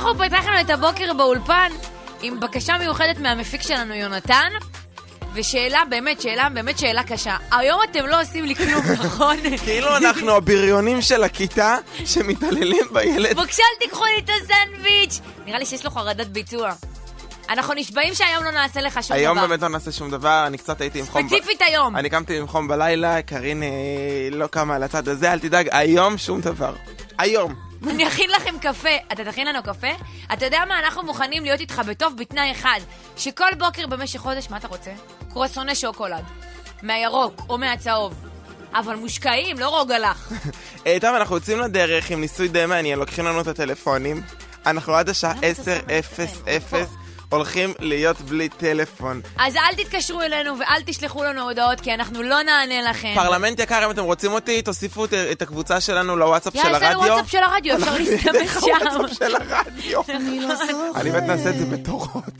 אנחנו פתחנו את הבוקר באולפן עם בקשה מיוחדת מהמפיק שלנו יונתן, ושאלה, באמת שאלה קשה. היום אתם לא עושים לי כלום, נכון? כאילו אנחנו הבריונים של הכיתה שמתעללים בילד. בבקשה, תיקחו לי את הסנדוויץ'. נראה לי שיש לו חרדת ביצוע. אנחנו נשבעים שהיום לא נעשה לך שום דבר. היום באמת לא נעשה שום דבר, אני קצת הייתי עם חום. ספציפית היום. אני קמתי עם חום בלילה, קרין לא קמה על הצד הזה, אל תדאג, היום שום דבר. היום. אני אכין לכם קפה. אתה תכין לנו קפה? אתה יודע מה? אנחנו מוכנים להיות איתך בטוב בתנאי אחד, שכל בוקר במשך חודש, מה אתה רוצה? קרואסוני שוקולד. מהירוק או מהצהוב. אבל מושקעים, לא רוגלח. טוב, אנחנו יוצאים לדרך עם ניסוי די מעניין, לוקחים לנו את הטלפונים. אנחנו עד השעה 10:00 הולכים להיות בלי טלפון. אז אל תתקשרו אלינו ואל תשלחו לנו הודעות, כי אנחנו לא נענה לכם. פרלמנט יקר, אם אתם רוצים אותי, תוסיפו את הקבוצה שלנו לוואטסאפ של הרדיו. יש לנו וואטסאפ של הרדיו, אפשר להסתמך שם. וואטסאפ של הרדיו. אני באמת נעשה את זה בתורות.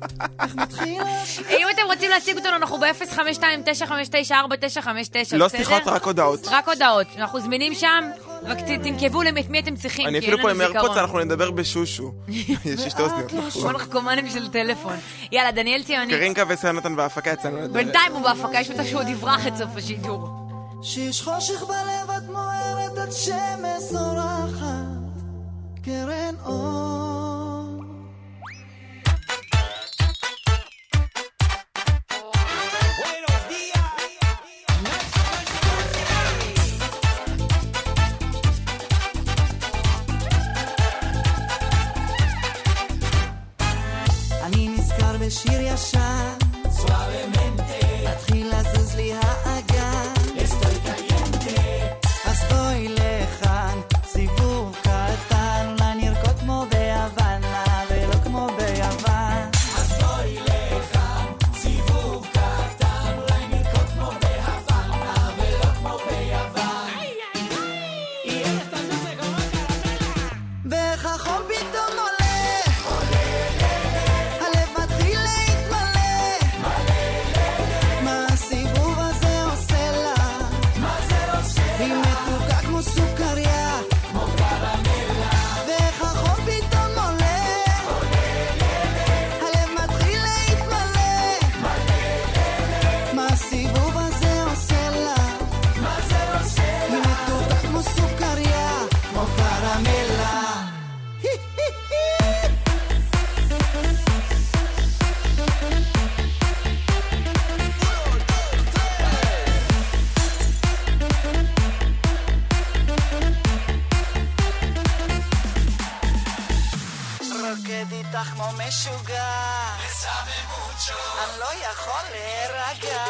אם אתם רוצים להשיג אותנו, אנחנו ב-052-959-4959. לא שיחות, רק הודעות. רק הודעות. אנחנו זמינים שם, רק תנקבו למי אתם צריכים. אני אפילו פה עם איירפודס, אנחנו נדבר בשושו. יש שתי אוזניות. כל חכומנים של טלפון. יאללה, דניאל ציוני. קרינקה וסיונתן בהפקה יצאנו לדרך. בינתיים הוא בהפקה, יש אותה שהוא דברח את סוף השידור. שיש חושך בלב את מוארת את שמש זורחת קרן אור. שיר ישן suavemente התחיל לזוז לי האגן estoy caliente אז בואי לכאן סיבוב קטן אולי נרקוד כמו ביוונה ולא כמו ביוון אז בואי לכאן סיבוב קטן אולי נרקוד כמו ביוונה ולא כמו ביוון y esta luce como caramela בחום פתאום עולה כמו משוגע אני לא יכול להירגע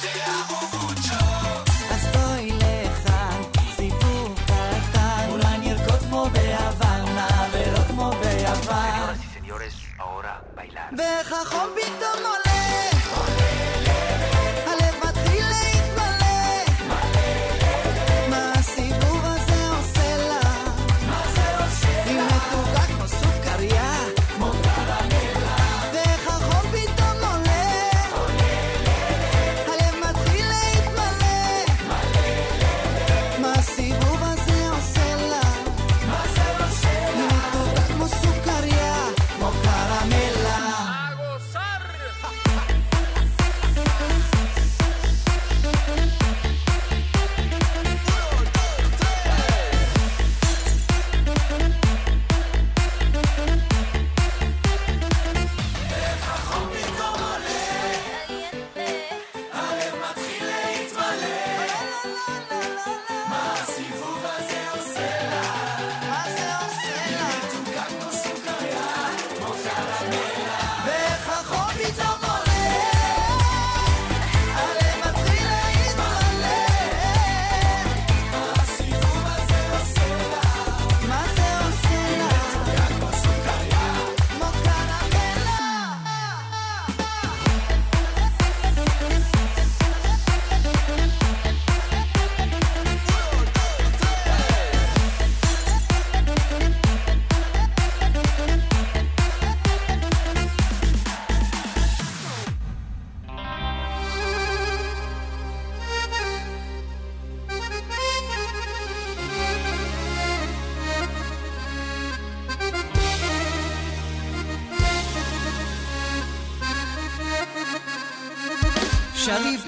אז בואי לכאן סיבוב קטן אולי נרקוד כמו ביוונה ולא כמו ביוון בחום פתאום עולה הלב מתחיל להתמלא מה הסיבוב הזה עושה לה היא מתוקה כמו סוכריה שריף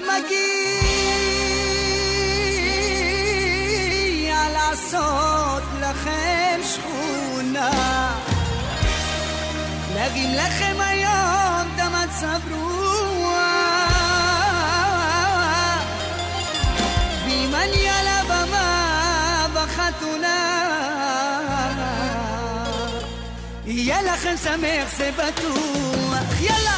מגיע לעשות לכם שכונה, להגיד לכם היום את המצב רוח, ואם אני על הבמה בחתונה יהיה לכם שמח זה בטוח. יאללה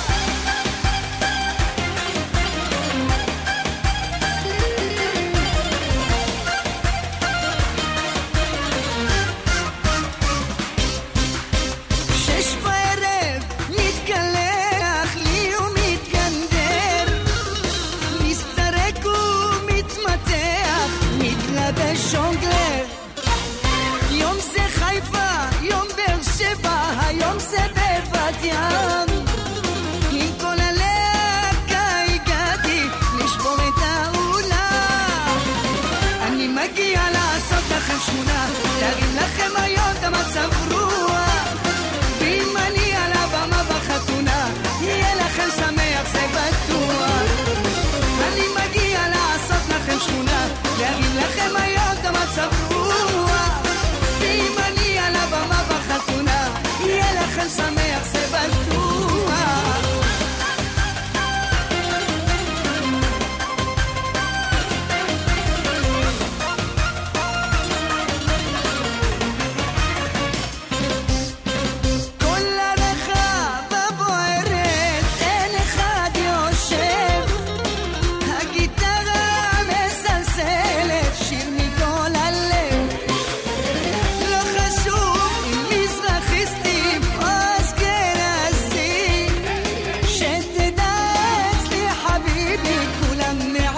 בשונגלר, יום זה חיפה, יום באר שבע, היום זה בבת ים, עם כל הלהקה הגעתי לשבור את האולם, אני מגיע לעשות לכם שכונה, להרים לכם היום את המצב רוח, ואם אני על הבמה בחתונה יהיה לכם שמח זה בטוח, אני מגיע לעשות לכם שכונה, להגיד לכם היום את המצב רוח, ואם אני על הבמה בחתונה יהיה לכם שמח זה בטוח. כל הרחבה בוערת, אין אחד יושב, הגיטרה מסלסלת שיר מכל הלב, לא חשוב אם מזרחיסטים או אשכנזים, שתדע אצלי חביבי כולם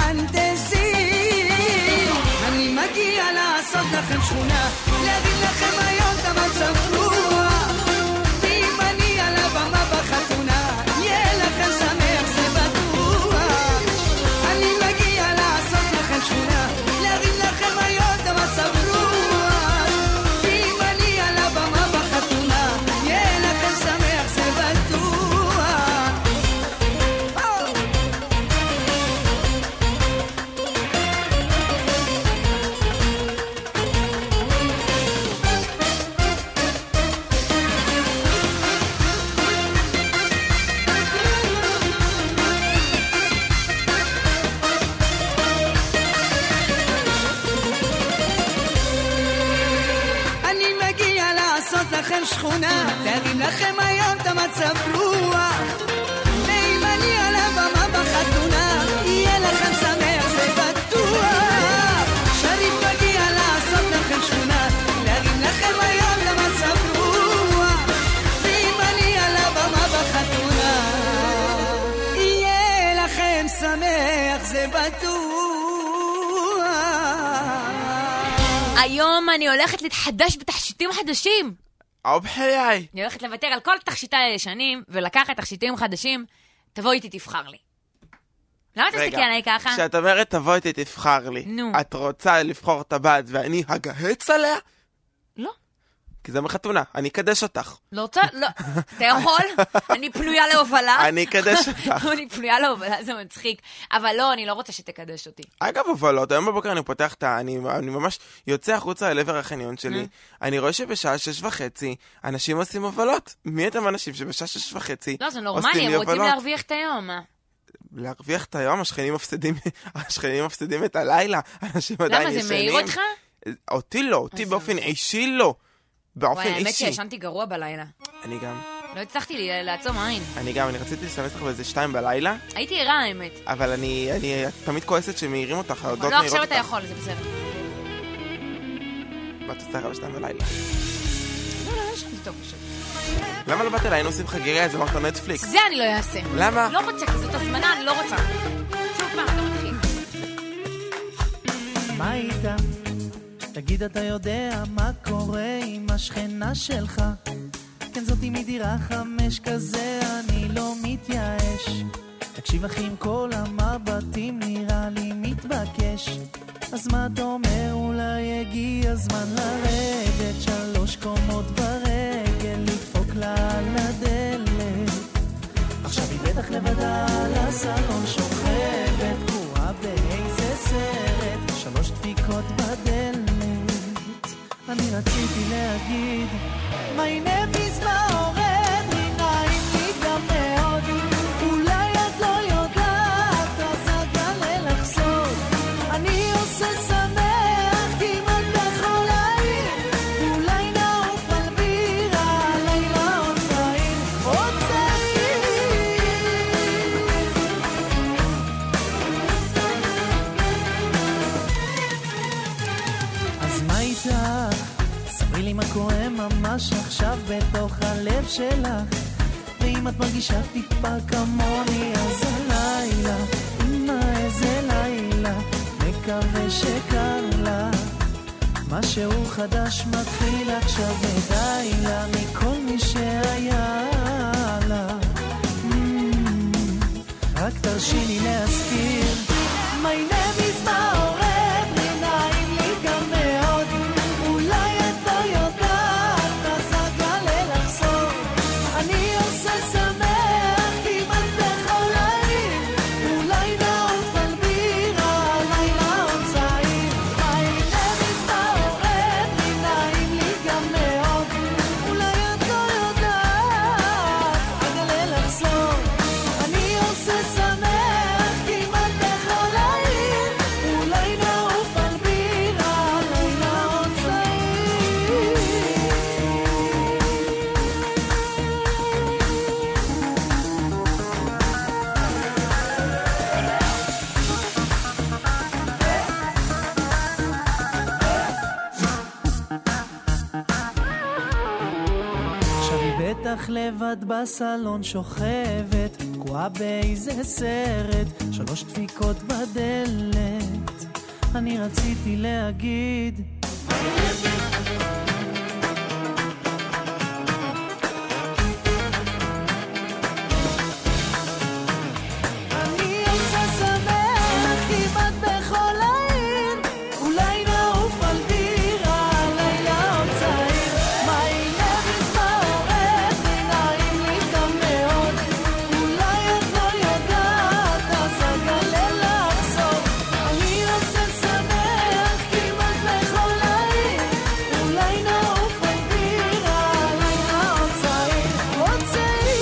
מהנדסים, אני מגיע לעשות לכם שכונה, להגיד לכם היום את המצב רוח, ואם אני על הבמה בחתונה יהיה לכם שמח זה בטוח, אני מגיע לעשות לכם שכונה, להגיד לכם היום את המצב רוח, ואם אני על הבמה בחתונה יהיה לכם שמח זה בטוח. אני מגיע לעשות לכם שכונה, להרים לכם היום את המצב רוח, ואם אני על הבמה בחתונה יהיה לכם שמח זה בטוח, שריף מגיע לעשות לכם שכונה, להרים לכם היום את המצב רוח, ואם אני על הבמה בחתונה יהיה לכם שמח זה בטוח. היום אני הולכת להתחדש בתכשיטים חדשים. או בחיי. אני הולכת לוותר על כל תכשיטי הישנים, ולקחת תכשיטים חדשים. תבוא איתי תבחר לי. למה תסתכל עליי ככה? כשאת אומרת תבוא איתי תבחר לי, נו. את רוצה לבחור את הבת ואני הגהץ עליה? לא. כי זה מחתונה, אני אקדש אותך. לא רוצה, לא. אתה יכול? אני פנויה להובלה. אני אקדש אותך. אני פנויה להובלה, זה מצחיק. אבל לא, אני לא רוצה שתקדש אותי. אגב, הובלות, היום בבוקר אני פותח את אני ממש יוצא החוצה אל עבר החניון שלי, אני רואה שבשעה 6:30 אנשים עושים הובלות. מי אתם אנשים שבשעה 6:30 לא, זה נורמלי, הם רוצים להרוויח את היום. להרוויח את היום? השכנים מפסידים את הלילה. אנשים עדיין ישנים. למה, זה מעיר אותך? אותי לא, אותי באופן אישי לא. באופן וואי, האמת אישי. שישנתי גרוע בלילה. אני גם. לא הצלחתי לעצום עין. אני רציתי לסמס לך באיזה 2 בלילה, הייתי ערה, האמת. אבל אני תמיד כועסת שמעירים אותך, ההודות לא, מהירות עכשיו אתה אותך. יכול, זה בסדר. ואת עושה לך ב2 בלילה. לא, ישנתי טוב פשוט. למה לא באת אליי? היינו עושים חגירה, איזה מרתון נטפליקס. זה אני לא אעשה. למה? לא רוצה, כי זאת הזמנה, אני לא רוצה. שוב פעם, אתה מתחיל. מה איתה? תגיד, אתה יודע מה קורה עם השכנה שלך? כן, זאתי מדירה 5 כזה, אני לא מתייאש. תקשיב אחי, עם כל המבטים נראה לי מתבקש. אז מה אתה אומר? אולי הגיע הזמן לרדת 3 קומות ברגל, לדפוק לה על הדלת. עכשיו היא בטח לבדה על הסלון שוכבת, דפיקות בדלת. אני רציתי להגיד My name is מעורר לי, נעים לי גם מאוד, אולי את לא יודעת, אז אגלה לך סוד, אני עושה שמח כמעט בכל העיר, אולי נעוף על בירה, לילה עוד צעיר, עוד צעיר. אז מה איתך? ספרי לי מה קורה ממש עכשיו בתוך הלב שלך, ואם את מרגישה טיפה כמוני אז הלילה, אמא איזה לילה, מקווה שקר לך, משהו חדש מתחיל עכשיו ודי לה מכל מי שהיה לה. רק תרשי לי להזכיר My name is מעורר לי, נעים לי גם מאוד, אולי את לא יודעת, אז אגלה לך סוד, אני עושה שמח כמעט בכל העיר, אולי נעוף על בירה, לילה עוד צעיר. My name is מעורר לי, נעים לי גם מאוד, אולי את לא יודעת, אגלה לך סוד, אני עושה שמח כמעט בכל העיר, אולי נעוף על בירה, לילה עוד צעיר. 'עכשיו היא בטח לבד בסלון שוכבת, תקועה באיזה סרט, 3 דפיקות בדלת. אני רציתי להגיד אני עושה שמח כמעט בכל העיר, אולי נעוף על בירה, לילה עוד צעיר. My name is מעורר לי, נעים לי גם מאוד, אולי את לא יודעת, אז אגלה לך סוד, אני עושה שמח כמעט בכל העיר, אולי נעוף על בירה, לילה עוד צעיר, עוד צעיר.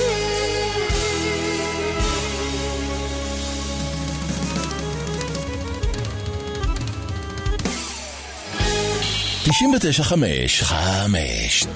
99.5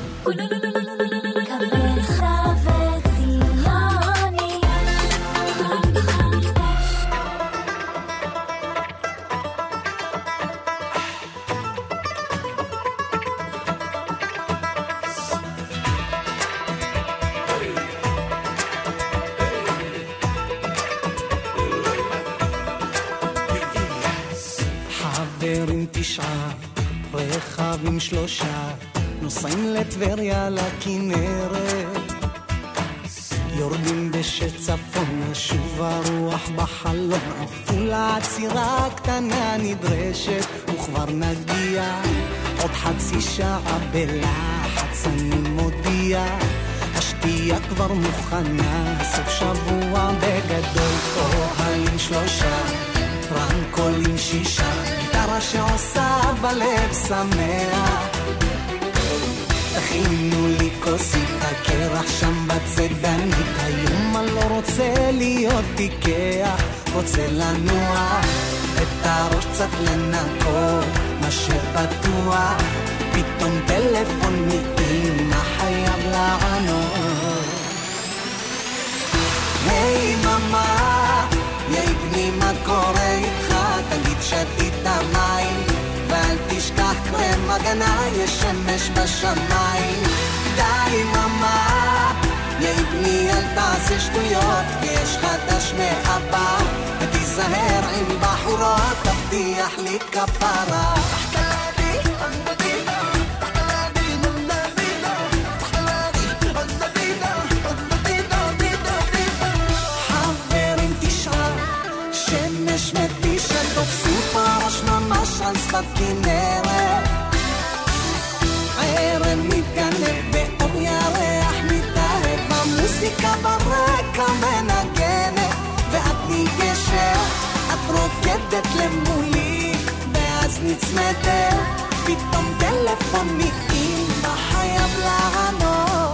חברים 9, רכבים 3, נוסעים לטבריה לכנרת, יורדים בשצפון, שוב הרוח בחלום, עפולה עצירה קטנה נדרשת, וכבר נגיע עוד חצי שעה בלחץ, אני מודיע, השתייה כבר מוכנה, סוף שבוע בגדול, אוהלים 3, רמקולים 6, גיטרה שעושה בלב שמח, תכינו לי כוסית הקרח שם בצדנית, היום אני לא רוצה להיות פיקח, רוצה לנוע את הראש קצת לנקות, מה שפתוח, פתאום טלפון מאמא חייב לענות. היי ממה, יאי בני מה קורה איתך, תגיד שתית המים ואל תשכח קרם הגנה, יש שמש בשמיים. די ממה, יאי בני אל תעשה שטויות, ויש חדש מאבא, ותיזהר עם בחורות, תבטיח לי כפרה. חברים 9, שמש מתישה, תופסו פרש ממש על שפת כנרת, הערב מתגנב באור ירח מתאהב, המוזיקה ברקע מנגנת, ואת ניגשת, את רוקדת למולי, ואז נצמדת, פתאום טלפון מאמא חייב לענות.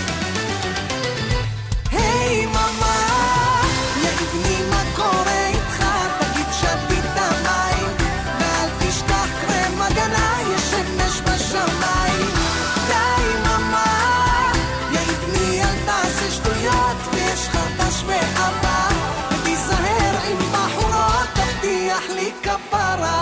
היי ממה, יבני מה קורה איתך, תגיד שתית המים, ואל תשכח קרם הגנה, יש שמש בשמיים. די ממה, יבני אל תעשה שטויות, ויש חדש מאבא, ותיזהר עם בחורות, תבטיח לי כפרה.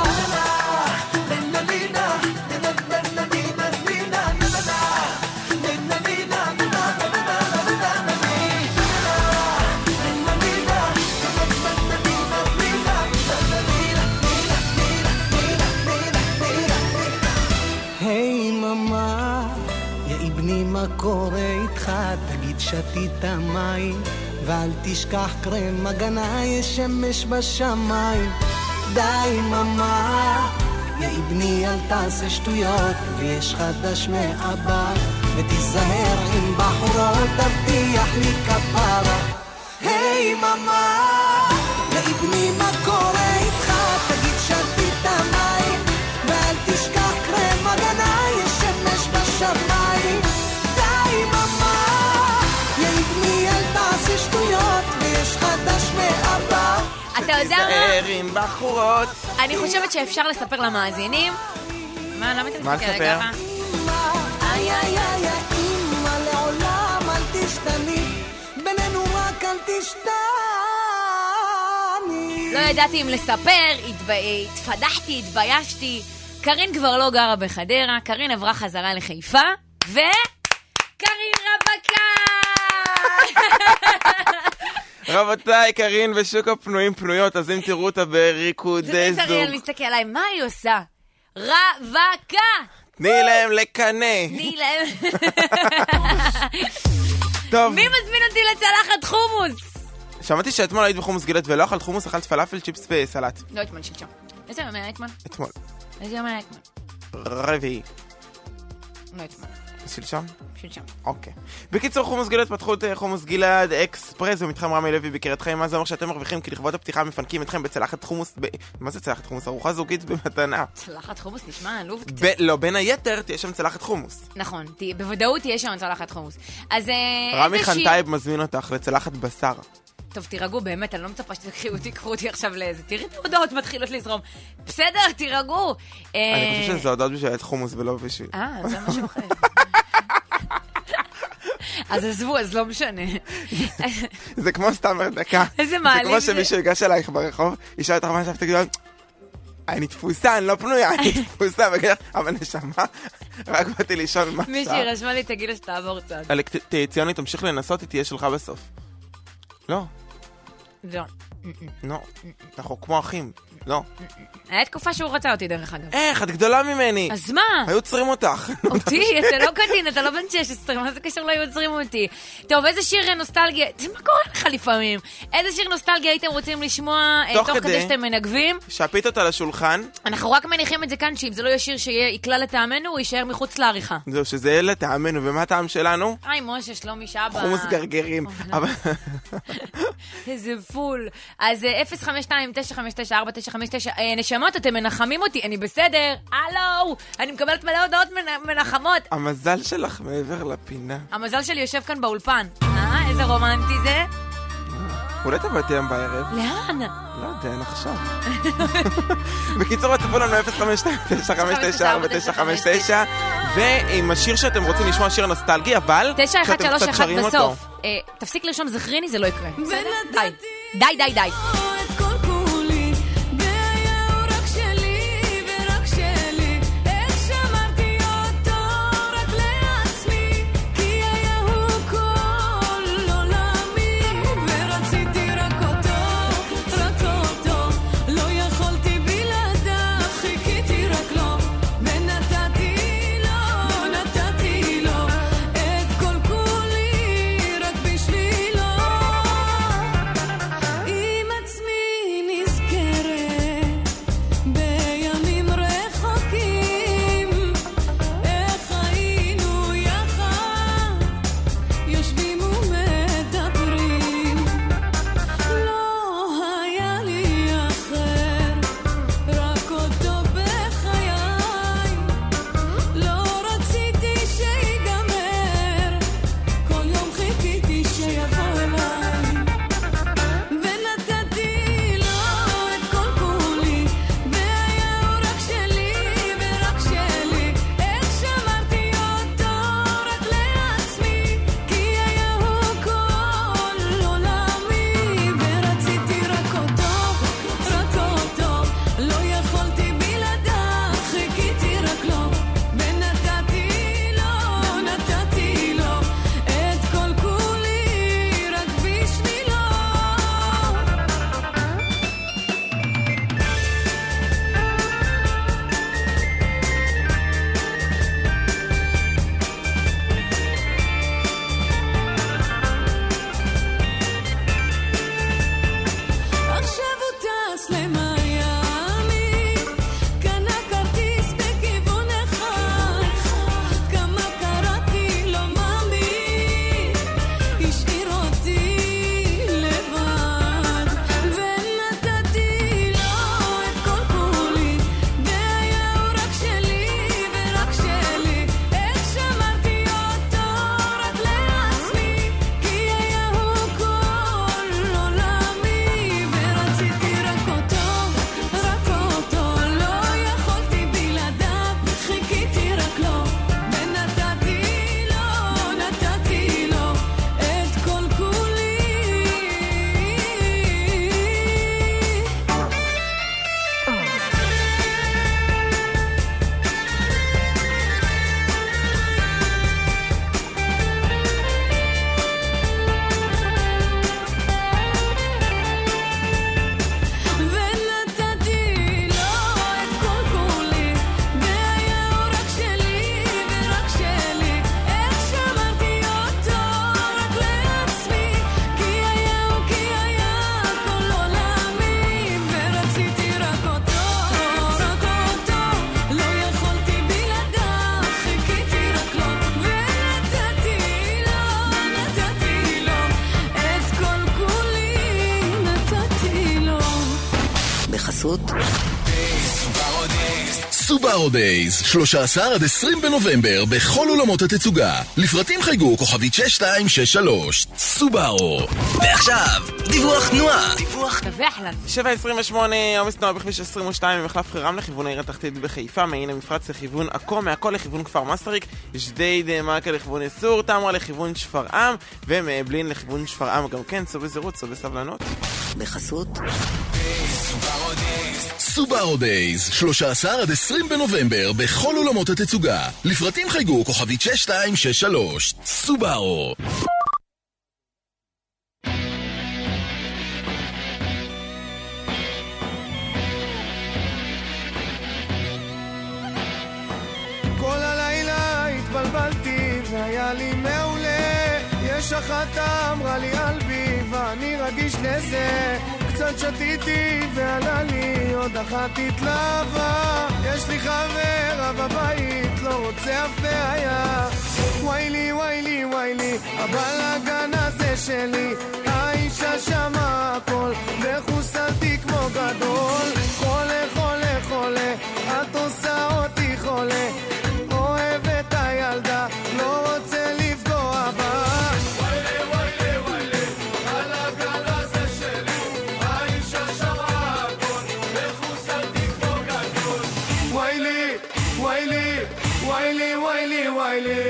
מה קורה איתך, תגיד שתית מים, ואל תשכח קרם הגנה, יש שמש בשמיים. די ממה, יא בני אל תעשה שטויות, ויש חדש מאבא, ותיזהר עם בחורות, תבטיח לי כפרה. היי ממה, יא בני מה קורה איתך, תגיד שתית מים, ואל תשכח קרם הגנה, יש שמש בשמיים. אתה יודע מה? תיזהר עם בחורות. אני חושבת שאפשר לספר למאזינים. מה, למה אתה מסתכל לספר? ככה? איי איי איי אמא לעולם אל תשתני, בינינו רק אל תשתני. לא ידעתי אם לספר, התפדחתי, התביישתי. קרין כבר לא גרה בחדרה, קרין עברה חזרה לחיפה, קרין רווקה! רבותיי, קרין ושוק הפנויים פנויות, אז אם תראו אותה בריקודי זה זוג. אריאל מסתכל עליי, מה היא עושה? רווקה! תני להם לקנה. תני להם. טוב. מי מזמין אותי לצלחת חומוס? שמעתי שאתמול היית בחומוס גילת ולא אכלת חומוס, אכלת פלאפל, צ'יפס וסלט. לא אתמול, שלשום. איזה יום היה אתמול? אתמול. איזה יום היה אתמול? רביעי. לא אתמול. שלשום? שלשום. אוקיי. בקיצור, חומוס גילת פתחו את חומוס גלעד אקספרס במתחם רמי לוי בקריית חיים. מה זה אומר שאתם מרוויחים? כי לכבוד הפתיחה מפנקים אתכם בצלחת חומוס מה זה צלחת חומוס? ארוחה זוגית במתנה. צלחת חומוס נשמע עלוב קצת. לא, בין היתר תהיה שם צלחת חומוס. נכון, בוודאות תהיה שם צלחת חומוס. אז רמי חנטייב מזמין אותך לצלחת בשר. טוב, תירגעו, באמת, אני לא מצפה שתקחו אותי עכשיו לאיזה. תראי את ההודעות מתחילות לזרום. בסדר, תירגעו. אני חושב שזה הודעות בשביל חומוס ולא בשביל. זה משהו אחר. אז עזבו, אז לא משנה. זה כמו סתם דקה. איזה מעלים. זה כמו שמישהו ייגש אלייך ברחוב, ישאל אותך מה עכשיו, תגידו, אני תפוסה, אני לא פנויה, אני תפוסה, אבל נשמה, רק באתי לישון מה עכשיו. מישהי רשמה לי, תגיד לה שתעבור צד. ציוני, תמשיך לנסות, היא תהיה שלך בסוף. לא. לא. לא. אנחנו כמו אחים. לא. היה תקופה שהוא רצה אותי דרך אגב. איך? את גדולה ממני. אז מה? היו עוצרים אותך. אותי? אתה לא קטין, אתה לא בן 16, מה זה קשור לא היו עוצרים אותי? טוב, איזה שיר נוסטלגיה, מה קורה לך לפעמים? איזה שיר נוסטלגיה הייתם רוצים לשמוע תוך כדי שאתם מנגבים? שפיתות על השולחן. אנחנו רק מניחים את זה כאן, שאם זה לא ישיר שיקלל לטעמנו, הוא יישאר מחוץ לעריכה. זהו, שזה יהיה לטעמנו, ומה הטעם שלנו? היי, משה, שלומי שבא. חומוס גרגרים. איזה פול. אז 052-959-4959, נשמות, אתם מנחמים אותי, אני בסדר, הלו, אני מקבלת מלא הודעות מנחמות. המזל שלך מעבר לפינה. המזל שלי יושב כאן באולפן. איזה רומנטי זה. אולי תבואי היום בערב? לאן? לא יודע, נחשב. בקיצור, הצפו לנו 052-959-4959, ועם השיר שאתם רוצים לשמוע, שיר נוסטלגי, אבל 9131 בסוף. תפסיק לרשום זכריני, זה לא יקרה. די. די. עם עצמי בחסות סובארו דייז, 13 עד 20 בנובמבר בכל עולמות התצוגה. לפרטים חייגו כוכבית 6263. סובארו. ועכשיו, דיווח תנועה. תבח לנו. 7:28, עומס תנועה בכביש 22 ממחלף חירם לכיוון העיר התחתית בחיפה, מעין המפרץ לכיוון עכו, מהכל לכיוון כפר מסריק, ג'דיידה מלכה לכיוון יסור, תמרה לכיוון שפרעם, ומבלין לכיוון שפרעם גם כן. סעו בזירות, סעו בסבלנות. בחסות סובארו דייז, 13 עד 20 בנובמבר בכל עולמות התצוגה. לפרטים חייגו כוכבית 6263. סובארו. כל הלילה התבלבלתי והיה לי מעולה, יש אחת אמרה לי אלבי ואני רגיש לזה, קצת שתיתי ועלה לי עוד אחת התלהבה, יש לי חברה בבית לא רוצה אף בעיה, ויילי ויילי ויילי הבלגן הזה שלי, האישה שמה הכל וחוסלתי כמו גדול, חולה חולה חולה את עושה אותי חולה, אוהב את הילדה לא רוצה לפגוע בה, ויילי ויילי ויילי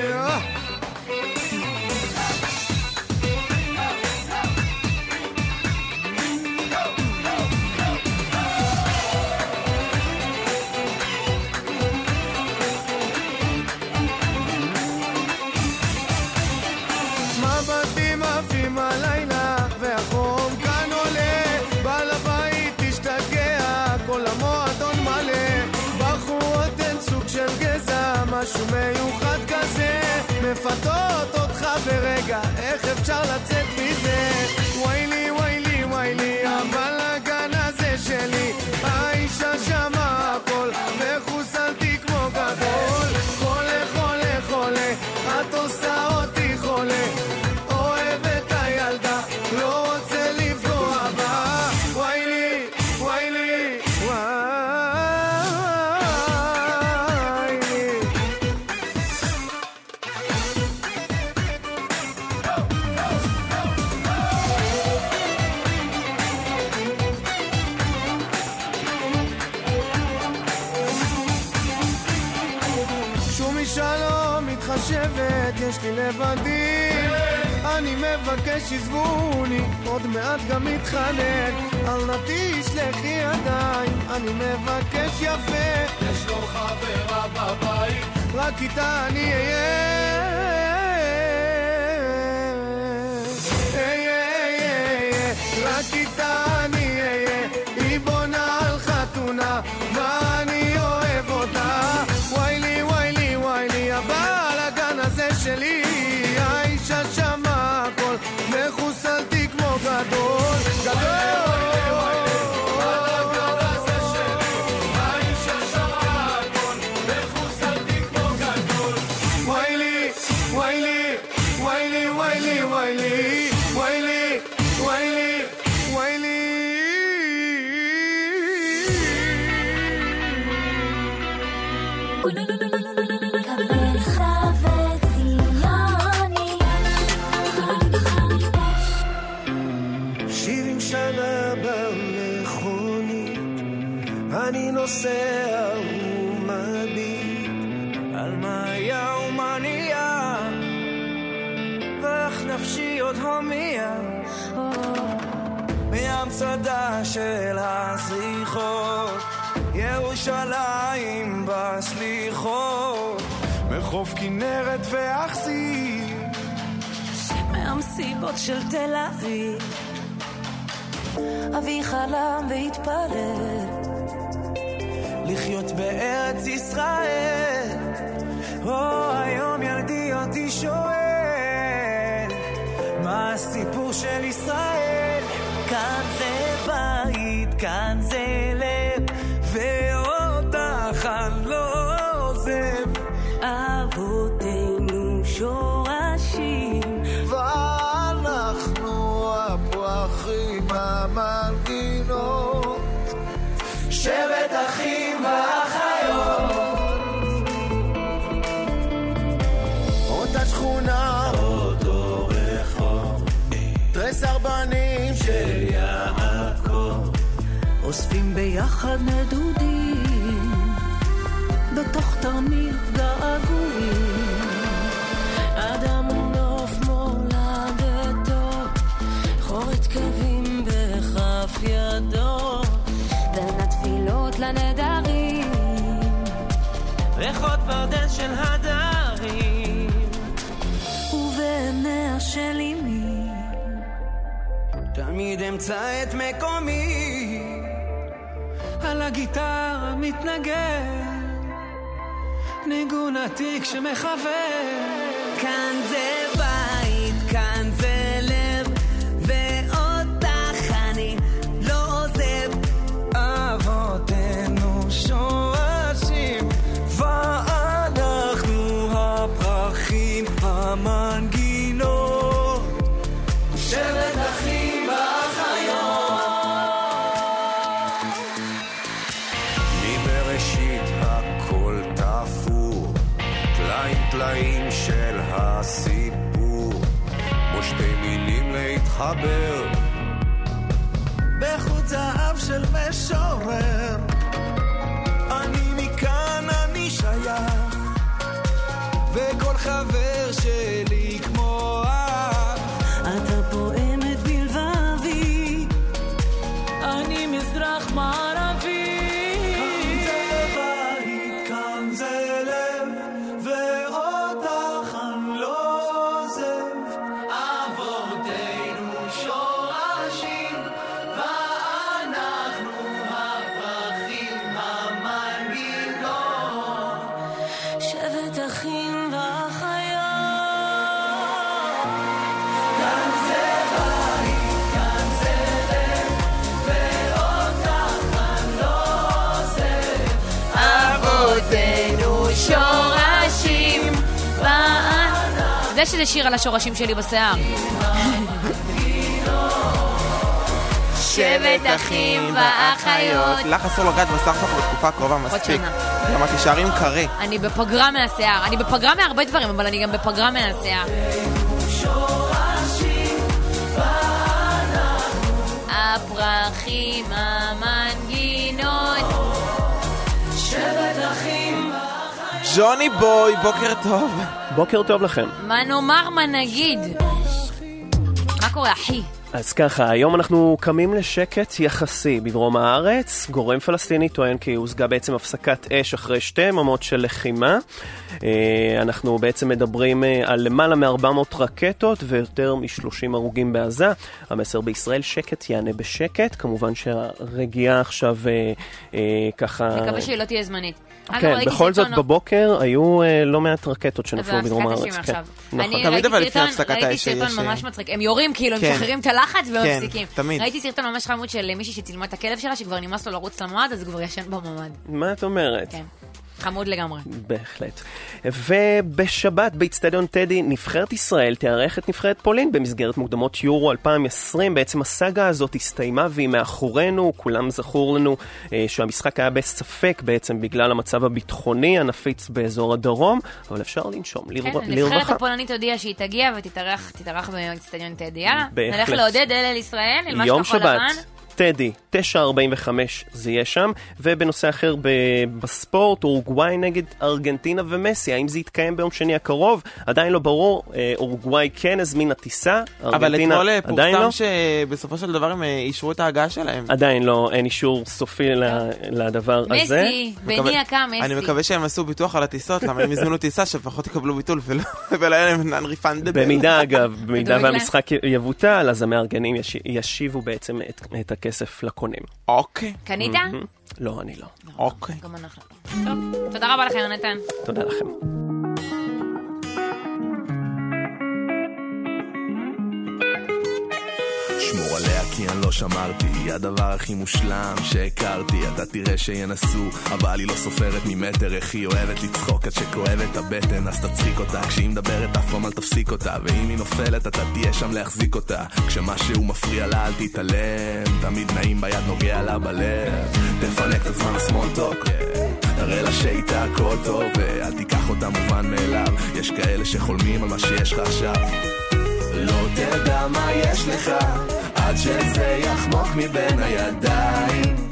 מבטים עפים הלילה והחום כאן עולה, בעל הבית תשתגע כל המועדון מלא, בחורות אין סוג של גזע משהו מיוחד כזה, מפתות אותך ברגע איך אפשר לצאת מזה, ויילי ויילי ויילי הבלגן הזה שלי, האישה שמה הכל וחוסלתי כמו גדול, חולה חולה חולה את עושה אותי חולה, אוהב את הילדה לא רוצה לפגוע בה, ויילי ויילי ויילי. שום אישה לא מתחשבת, יש לי לבדי, אני מבקש עזבוני, עוד מעט גם מתחנן, אל נתי שלחי ידיים, אני מבקש יפה, יש לו חברה בבית, רק איתה אני רק איתה אני היא בונה על חתונה ואני אוהב אותה, ויילי ויילי ויילי הבלגן הזה שלי, האישה שמה הכל וחוסלתי כמו גדול גדול, ויילי ויילי ויילי ויילי ויילי ויילי ויילי אני נוסע ומביט על מה היה ומה נהיה, ואיך נפשי עוד הומייה מהמצדה של הסליחות, ירושלים בסליחות, מחוף כנרת ואכזיב, מהמסיבות של תל אביב, אבי חלם והתפלל לחיות בארץ ישראל, היום ילדי אותי שואל מה הסיפור של ישראל, כאן זה בית, כאן זה לב, ואותך אני לא עוזב, אבותינו שורשים ואנחנו הפרחים המנגינות שכונה, אותו רחוב, תרס ארבנים של יעקב, אוספים ביחד נדודים בתוך תרמיל געגועים. אדם ונוף מולדתו, חורת קווים בכף ידו, בין התפילות לנדרים, ריחות פרדס של הדרים, ובעיניה של אמי תמיד אמצא את מקומי, על הגיטרה מתנגן ניגון עתיק שמחבר. כאן זה בית, כאן זה לב, ואותך אני לא עוזב. אבותינו שורשים, ואנחנו הפרחים, המנגינות, שבט אחים ואחיות. מבראשית הכל תפור, טלאים טלאים של הסיפור, כמו שתי מילים להתחבר, בחוט זהב של משורר. אני מכאן, אני שייך, וכל חבר שלי כמו אח. אתה פועמת בלבבי, אני מזרח מערבי. כאן זה לב, ואותך אני לא עוזב. אבותינו שורשים, ואנחנו הפרחים, המנגינות, שבט אחים ואחיות. כאן זה בית, כאן זה לב, ואותך אני לא עוזב. אבותינו שורשים, אתה יודע שזה שיר על השורשים שלי בשיער? שבט אחים ואחיות. לך אסור לגעת בסכסוך בתקופה הקרובה מספיק. למה תישארים קרה. אני בפגרה מהשיער. אני בפגרה מהרבה דברים, אבל אני גם בפגרה מהשיער. הפרחים, המנגינות, שבט אחים. ג'וני בוי, בוקר טוב. בוקר טוב לכם. מה נאמר, מה נגיד? מה קורה, אחי? אז ככה, היום אנחנו קמים לשקט יחסי בדרום הארץ. גורם פלסטיני טוען כי הושגה בעצם הפסקת אש אחרי 2 יממות של לחימה. אנחנו בעצם מדברים על למעלה מ-400 רקטות ויותר מ-30 הרוגים בעזה. המסר בישראל, שקט יענה בשקט. כמובן שהרגיעה עכשיו ככה... מקווה שהיא לא תהיה זמנית. כן, בכל זאת בבוקר היו לא מעט רקטות שנפלו בדרום הארץ. ראיתי סרטון ממש מצחיק. הם יורים כאילו, הם משחררים את הלחץ ומפסיקים. ראיתי סרטון ממש חמוד של מישהי שצילמה את הכלב שלה, שכבר נמאס לו לרוץ לממ"ד, אז הוא כבר ישן בממ"ד. מה את אומרת? כן. חמוד לגמרי. בהחלט. ובשבת באצטדיון טדי נבחרת ישראל תארח את נבחרת פולין במסגרת מוקדמות יורו 2020. בעצם הסאגה הזאת הסתיימה והיא מאחורינו. כולם זכור לנו שהמשחק היה בספק בעצם בגלל המצב הביטחוני הנפיץ באזור הדרום, אבל אפשר לנשום לרווחה. כן, נבחרת הפולנית הודיעה שהיא תגיע ותתארח באצטדיון טדי. יאללה, נלך לעודד אל ישראל, אל משהו כחול לבן. טדי, 9:45 זה יהיה שם. ובנושא אחר בספורט, אורוגוואי נגד ארגנטינה ומסי, האם זה יתקיים ביום שני הקרוב? עדיין לא ברור. אורוגוואי כן הזמינה טיסה, ארגנטינה עדיין לא. אבל אתמול פורסם שבסופו של דבר הם אישרו את ההגעה שלהם. עדיין לא, אין אישור סופי לדבר הזה. מסי, ביני יקה מסי. אני מקווה שהם עשו ביטוח על הטיסות, למה הם הזמינו טיסה שפחות יקבלו ביטול ולא היה להם non-refundable. במידה אגב, במידה והמשחק יבוטל, אז המארגנים ישיבו בעצם את הכסף לקונים. אוקיי. קנית? לא, אני לא. אוקיי. גם אנחנו. טוב, תודה רבה לכם, יונתן. תודה לכם. שמור עליה כי אני לא שמרתי. היא הדבר הכי מושלם שהכרתי. אתה תראה שינסו, אבל היא לא סופרת ממטר. איך היא אוהבת לצחוק עד שכואבת הבטן, אז תצחיק אותה. כשהיא מדברת אף פעם אל תפסיק אותה, ואם היא נופלת אתה תהיה שם להחזיק אותה. כשמשהו מפריע לה אל תתעלם, תמיד נעים ביד נוגע לה בלב. תפנק את הזמן הסמולטוק, תראה לה שאיתה הכל טוב, ואל תיקח אותה מובן מאליו. יש כאלה שחולמים על מה שיש לך עכשיו. לא תדע מה יש לך עד שזה יחמוק מבין הידיים.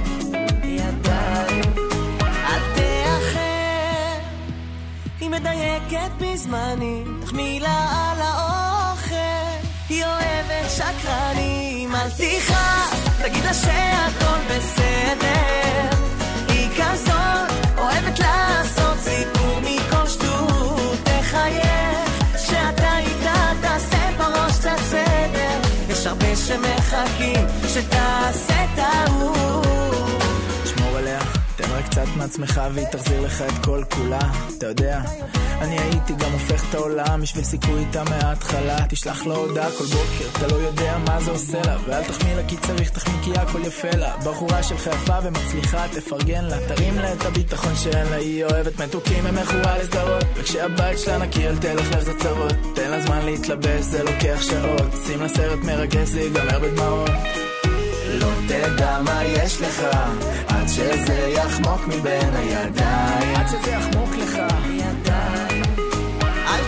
ידיים, אל תאחר, היא מדייקת בזמנים, תחמיא לה על האוכל, היא אוהבת שקרנים. אל תכעס, תגיד לה שהכל בסדר, היא כזאת אוהבת לעשות סיפור מכל שטות. תחייך שאתה איתה, תעשה בראש קצת סדר, יש הרבה שמחכים שתעשה טעות. שמור עליה, תן רק קצת מעצמך והיא תחזיר לך את כל כולה. אתה יודע, אני הייתי גם הופך את העולם בשביל סיכוי איתה מההתחלה. תשלח לו הודעה כל בוקר, אתה לא יודע מה זה עושה לה, ואל תחמיא לה כי צריך, תחמיא כי הכל יפה לה. בחורה שלך יפה ומצליחה, תפרגן לה, תרים לה את הביטחון שאין לה. היא אוהבת מתוקים ומכורה לסדרות, וכשהבית שלה נקי אל תלך לך זצרות. תן לה זמן להתלבש, זה לוקח שעות, שים לה סרט מרגש, זה ייגמר בדמעות. לא תדע מה יש לך עד שזה יחמוק מבין הידיים. עד שזה יחמוק לך ידיים, אל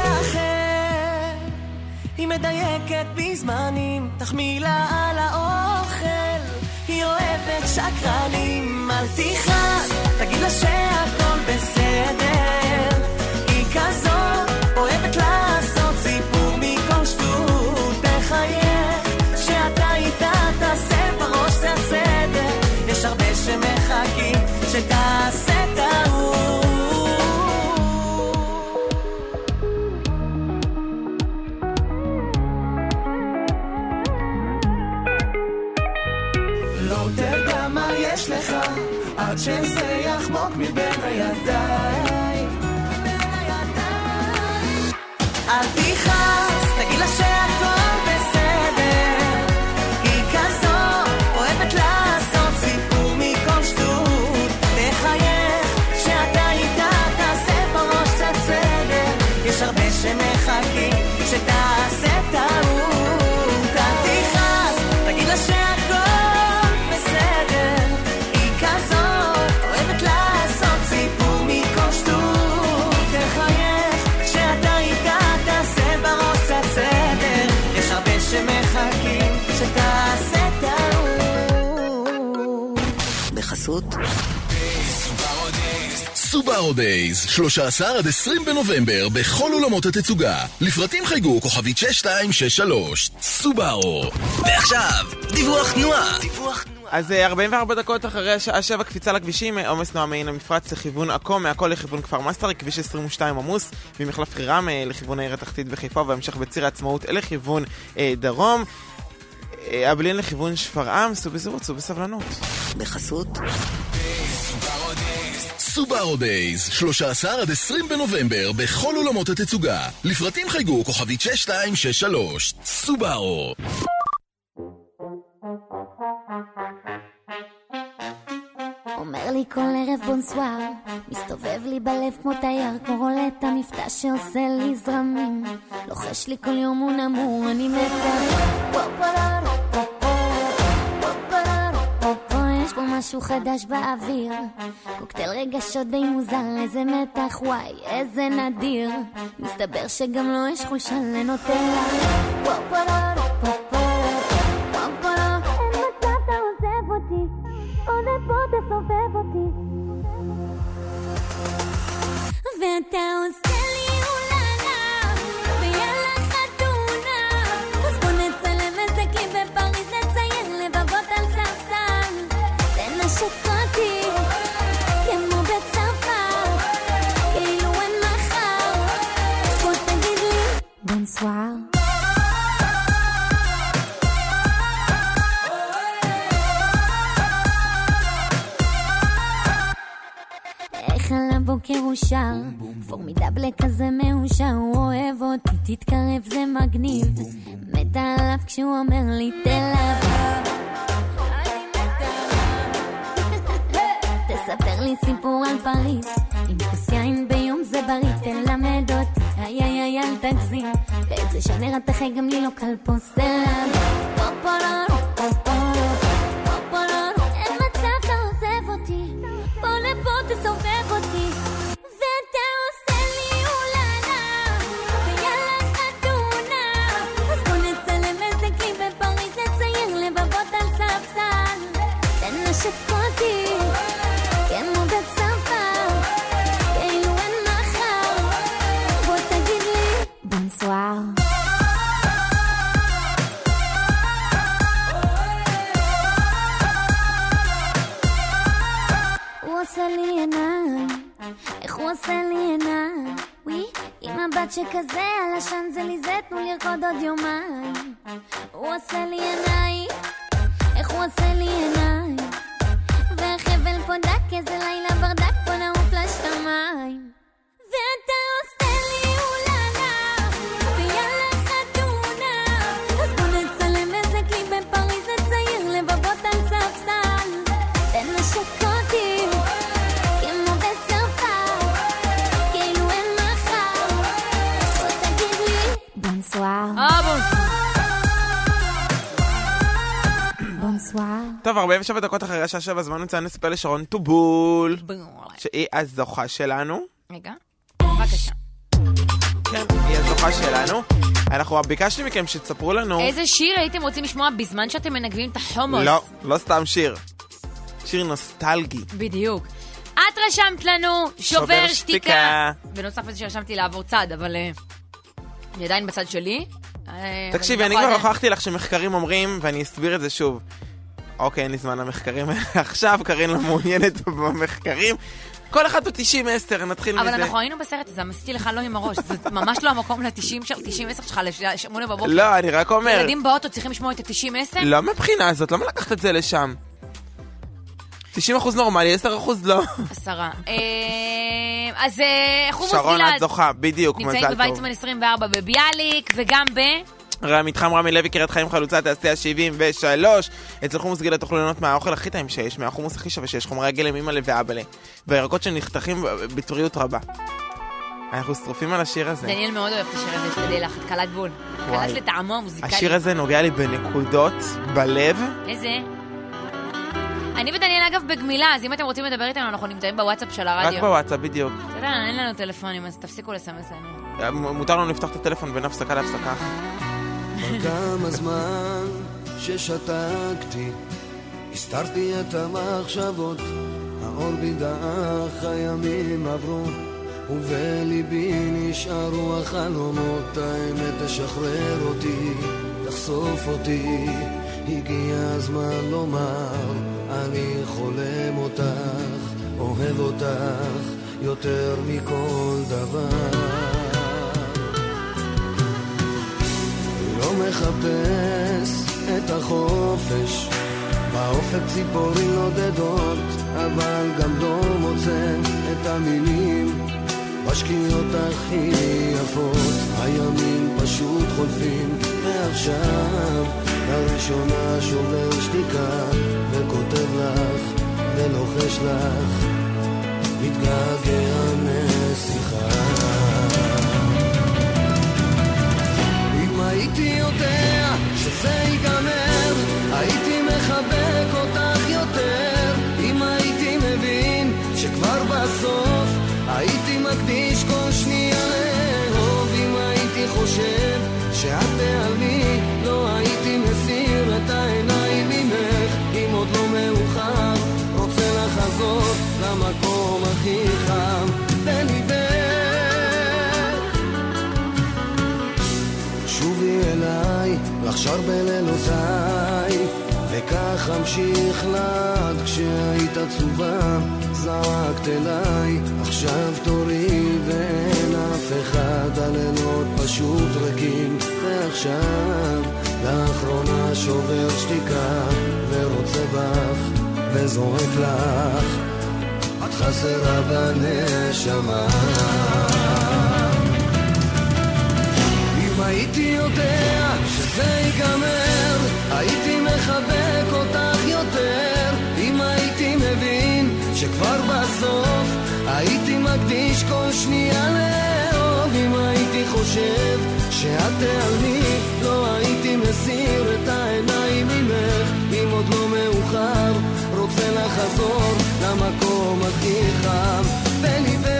תאחר, היא מדייקת בזמנים, תחמיא לה על האוכל, היא אוהבת שקרנים. אל תכעס, תגיד לה שהכל בסדר, היא כזאת אוהבת לעשות סיפור מכל שטות. תחייך שאתה איתה, תעשה בראש קצת סדר, יש הרבה שמחכים שתעשה טעות. לא תדע מה יש לך עד שזה יחמוק מבין הידיים. אל תכעס, תגיד לה שהכל בסדר, היא כזאת אוהבת לעשות סיפור מכל שטות. תחייך שאתה איתה, תעשה בראש קצת סדר, יש הרבה שמחכים שתעשה טעות. אל תכעס, תגיד לה שהכל בסדר, היא כזאת אוהבת לעשות סיפור מכל שטות. תחייך שאתה איתה, תעשה בראש קצת סדר, יש הרבה שמחכים שתעשה טעות. בחסות סובארו דייז, 13 עד 20 בנובמבר בכל אולמות התצוגה. לפרטים חייגו כוכבית 6263. סובארו. ועכשיו, דיווח תנועה. אז 44 דקות אחרי השעה 7 קפיצה לכבישים, עומס תנועה מעין המפרץ לכיוון עכו, מהכל לכיוון כפר מסטר, כביש 22 עמוס, ממחלף חירם לכיוון העיר התחתית בחיפה, והמשך בציר העצמאות לכיוון דרום. אבלין לכיוון שפרעם, סעו בזהירות, סעו בסבלנות. בחסות סובארו דייז, 13 עד 20 בנובמבר בכל אולמות התצוגה. לפרטים חייגו כוכבית 6263. סובארו. אומר לי כל ערב בונסואר, מסתובב לי בלב כמו תייר, כמו רולטה מבטא שעושה לי זרמים, לוחש לי כל יום הוא נמור, אני מתה. יש פה משהו חדש באוויר, קוקטייל רגשות די מוזר, איזה מתח, וואי, איזה נדיר, מסתבר שגם לא יש חולשה לנוטלה. תסובב אותי ואתה עושה לי אוללה ויאללה חתונה, אז בוא נצלם איזה קליפ בפריז, נצייר לבבות על ספסל, תנשק אותי כמו בצרפת כאילו אין מחר, בוא תגיד לי בונסואר. על הבוקר הוא שר פורמידבלה כזה מאושר, הוא אוהב אותי, תתקרב זה מגניב, מתה עליו כשהוא אומר לי תלב, תספר לי סיפור על פריז, עם כוס יין ביום זה בריא, תלמד אותי, איי אל תגזים, באיזה שנר אתה חי גם לי לא קל פה סלב, פופולור, פופולור, פופולור, אין מצב אתה עוזב אותי, בוא לפה תסובב אותי, ואתה עושה לי אוללה, ויאללה חתונה, אז בוא נצלם איזה קליפ בפריז, נצייר לבבות על ספסל, תנשק אותי, כמו בצפה, כאילו אין מחר, בוא תגיד לי, בונסואר. הוא עושה לי עיניים, איך הוא עושה לי עיניים, ווי, עם הבת שכזה על השן זה לי זה, תנו לרקוד עוד יומיים. הוא עושה לי עיניים, איך הוא עושה לי עיניים, והחבל פה דק, איזה לילה ברדק, בוא נעוף לשמיים. ואתה עושה לי אוללה, ויאללה חתונה, אז בוא נצלם איזה קליפ בפריז, נצייר לבבות על ספסל, תנשק אותי, כמו בצרפת, כאילו אין מחר, בוא תגיד לי, בונסואר. טוב, 47 דקות אחרי השעה 7, הזמן נמצא נספר לשרון טובול, שהיא הזוכה שלנו. רגע, בבקשה. כן, היא הזוכה שלנו. אנחנו ביקשנו מכם שתספרו לנו... איזה שיר הייתם רוצים לשמוע בזמן שאתם מנגבים את החומוס? לא סתם שיר. שיר נוסטלגי. בדיוק. את רשמת לנו שובר שתיקה. בנוסף לזה שרשמתי לעבור צד, אבל אני עדיין בצד שלי. תקשיבי, אני כבר הוכחתי לך שמחקרים אומרים, ואני אסביר את זה שוב. אוקיי, אין לי זמן למחקרים עכשיו, קרין לא מעוניינת במחקרים. כל אחד הוא 90-10, נתחיל מזה. אבל אנחנו היינו בסרט הזה, עשיתי לך לא עם הראש. זה ממש לא המקום ל-90-10 שלך, ל-8 בבוקר. לא, אני רק אומר. ילדים באוטו צריכים לשמוע את ה-90-10? לא מבחינה הזאת, למה לקחת את זה לשם? 90% נורמלי, 10% לא. 10. אז חומוס גלעד. שרון, את זוכה, בדיוק, מזל טוב. נמצאים בוויצמן 24 בביאליק, וגם מתחם רמי לוי, קריית חיים חלוצה, תעשייה 73. אצל חומוס גלעד תוכלו ליהנות מהאוכל הכי טעים שיש, מהחומוס הכי שווה שיש, חומרי הגלם אמא ואבא, והירקות שנחתכים בטריות רבה. אנחנו שרופים על השיר הזה. דניאל מאוד אוהב את השיר הזה, שתדעי לך, את קלט בול. קלט לטעמו המוזיקלי. השיר הזה נוגע לי בנקודות, בלב. איזה? אני ודניאל אגב בגמילה, אז אם אתם רוצים לדבר איתנו, אנחנו נמצאים בוואטסאפ של הרדיו. רק בוואטסאפ, בדיוק. אתה יודע, אין לנו טלפונים, אז תפסיקו לסמס לנו. מותר לנו לפתוח את הטלפון בין הפסקה להפסקה. כמה זמן ששתקתי, הסתרתי את המחשבות, האור בידך, הימים עברו, ובליבי נשארו החלומות, האמת תשחרר אותי, תחשוף אותי, הגיע הזמן לומר, אני חולם אותך, אוהב אותך, יותר מכל דבר. לא מחפש את החופש, באופק ציפורים נודדות, אבל גם לא מוצא את המילים, בשקיעות הכי יפות, הימים פשוט חולפים, ועכשיו לראשונה שובר שתיקה, וכותב לך ולוחש לך, מתגעגע משיחה. אם הייתי יודע שזה ייגמר, הייתי מחבק אותך יותר. אם הייתי מבין שכבר בסוף הייתי מקדיש כל שנייה לאהוב. אם הייתי חושב שאת תעלמי, לא הייתי מסיר את העיניים ממך. אם עוד לא מאוחר, רוצה לחזור למקום הכי חם בליבך. שובי אליי, לחשר בלילותיי, וכך אמשיך לעד. כשהיית עצובה זרקת אליי, עכשיו תורי ואין אף אחד, הלילות פשוט ריקים. ועכשיו לאחרונה שובר שתיקה, ורוצה בך וזורק לך, את חסרה בנשמה. אם הייתי יודע שזה ייגמר, הייתי מחבק אותך יותר. אם הייתי מבין שכבר בסוף הייתי מקדיש כל שנייה לאהוב. אם הייתי חושב שאת תיעלמי, לא הייתי מסיר את העיניים ממך. אם עוד לא מאוחר, רוצה לחזור למקום הכי חם בליבך.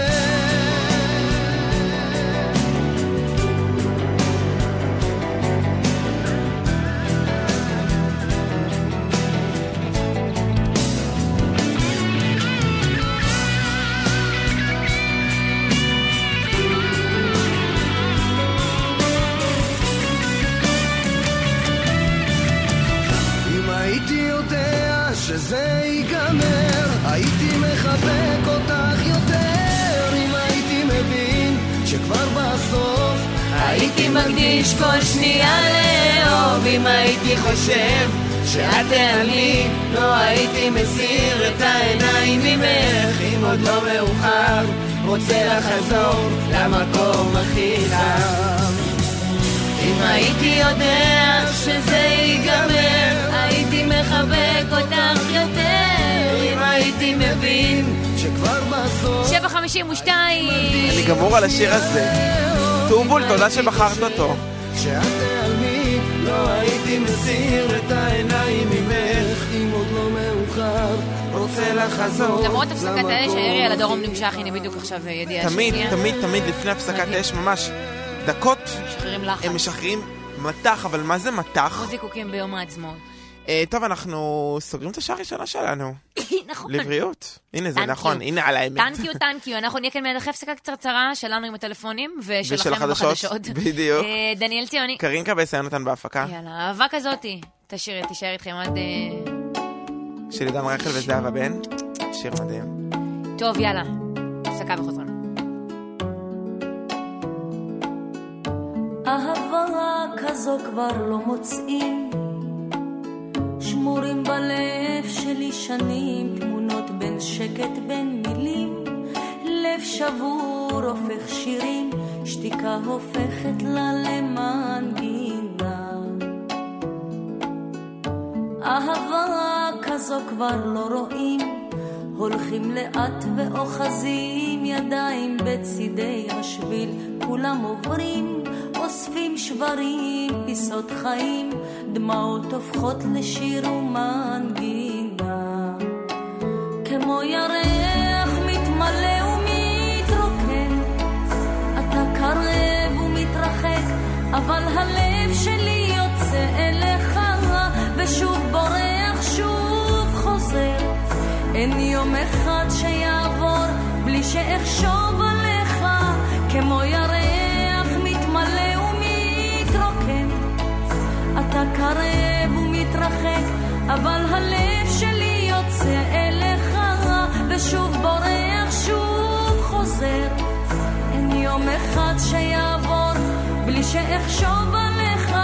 שזה ייגמר, הייתי מחבק אותך יותר. אם הייתי מבין שכבר בסוף הייתי מקדיש כל שנייה לאהוב. אם הייתי חושב שאת תיעלמי, לא הייתי מסיר את העיניים ממך. אם עוד לא מאוחר, רוצה לחזור למקום הכי חם. אם הייתי יודע שזה ייגמר, הייתי מחבק אותך יותר. אם הייתי מבין שכבר בסוף 7:52. אני גמור על השיר הזה. טובול, תודה שבחרת אותו. שאת תיעלמי, לא הייתי מסיר את העיניים ממך. אם עוד לא מאוחר, רוצה לחזור. למרות הפסקת האש, הירי על הדרום נמשך. הנה בדיוק עכשיו ידיעה שנייה. תמיד לפני הפסקת האש ממש דקות משחררים לחץ. הם משחררים מתח, אבל מה זה מתח? מוזיקוקים ביום העצמאות. טוב, אנחנו סוגרים את השעה הראשונה שלנו. נכון. לבריאות. הנה זה נכון, הנה על האמת. טנקיו. אנחנו נהיה כאן מיד אחרי הפסקה קצרצרה שלנו עם הטלפונים ושלכם בחדשות. בדיוק. דניאל ציוני. קרינקה בסייון אותן בהפקה. יאללה, אהבה כזאתי. תישאר איתכם עד... של עידן רחל וזהבה בן. שיר מדהים. טוב, יאללה. הפסקה וחוזרים. אהבה כזו כבר לא מוצאים, שמורים בלב שלי שנים, תמונות בין שקט בין מילים, לב שבור הופך שירים, שתיקה הופכת לה למנגינה. אהבה כזו כבר לא רואים, הולכים לאט ואוחזים, ידיים בצידי השביל, כולם עוברים, אוספים שברים, פיסות חיים, דמעות הופכות לשיר ומנגינה. כמו ירח מתמלא ומתרוקן, אתה קרב ומתרחק, אבל הלב שלי יוצא אליך, ושוב בורח, שוב חוזר. אין יום אחד שיעבור בלי שאחשוב עליך, כמו ירח מתמלא ומתרוקן, אתה קרב ומתרחק, אבל הלב שלי יוצא אליך, ושוב בורח, שוב חוזר. אין יום אחד שיעבור בלי שאחשוב עליך.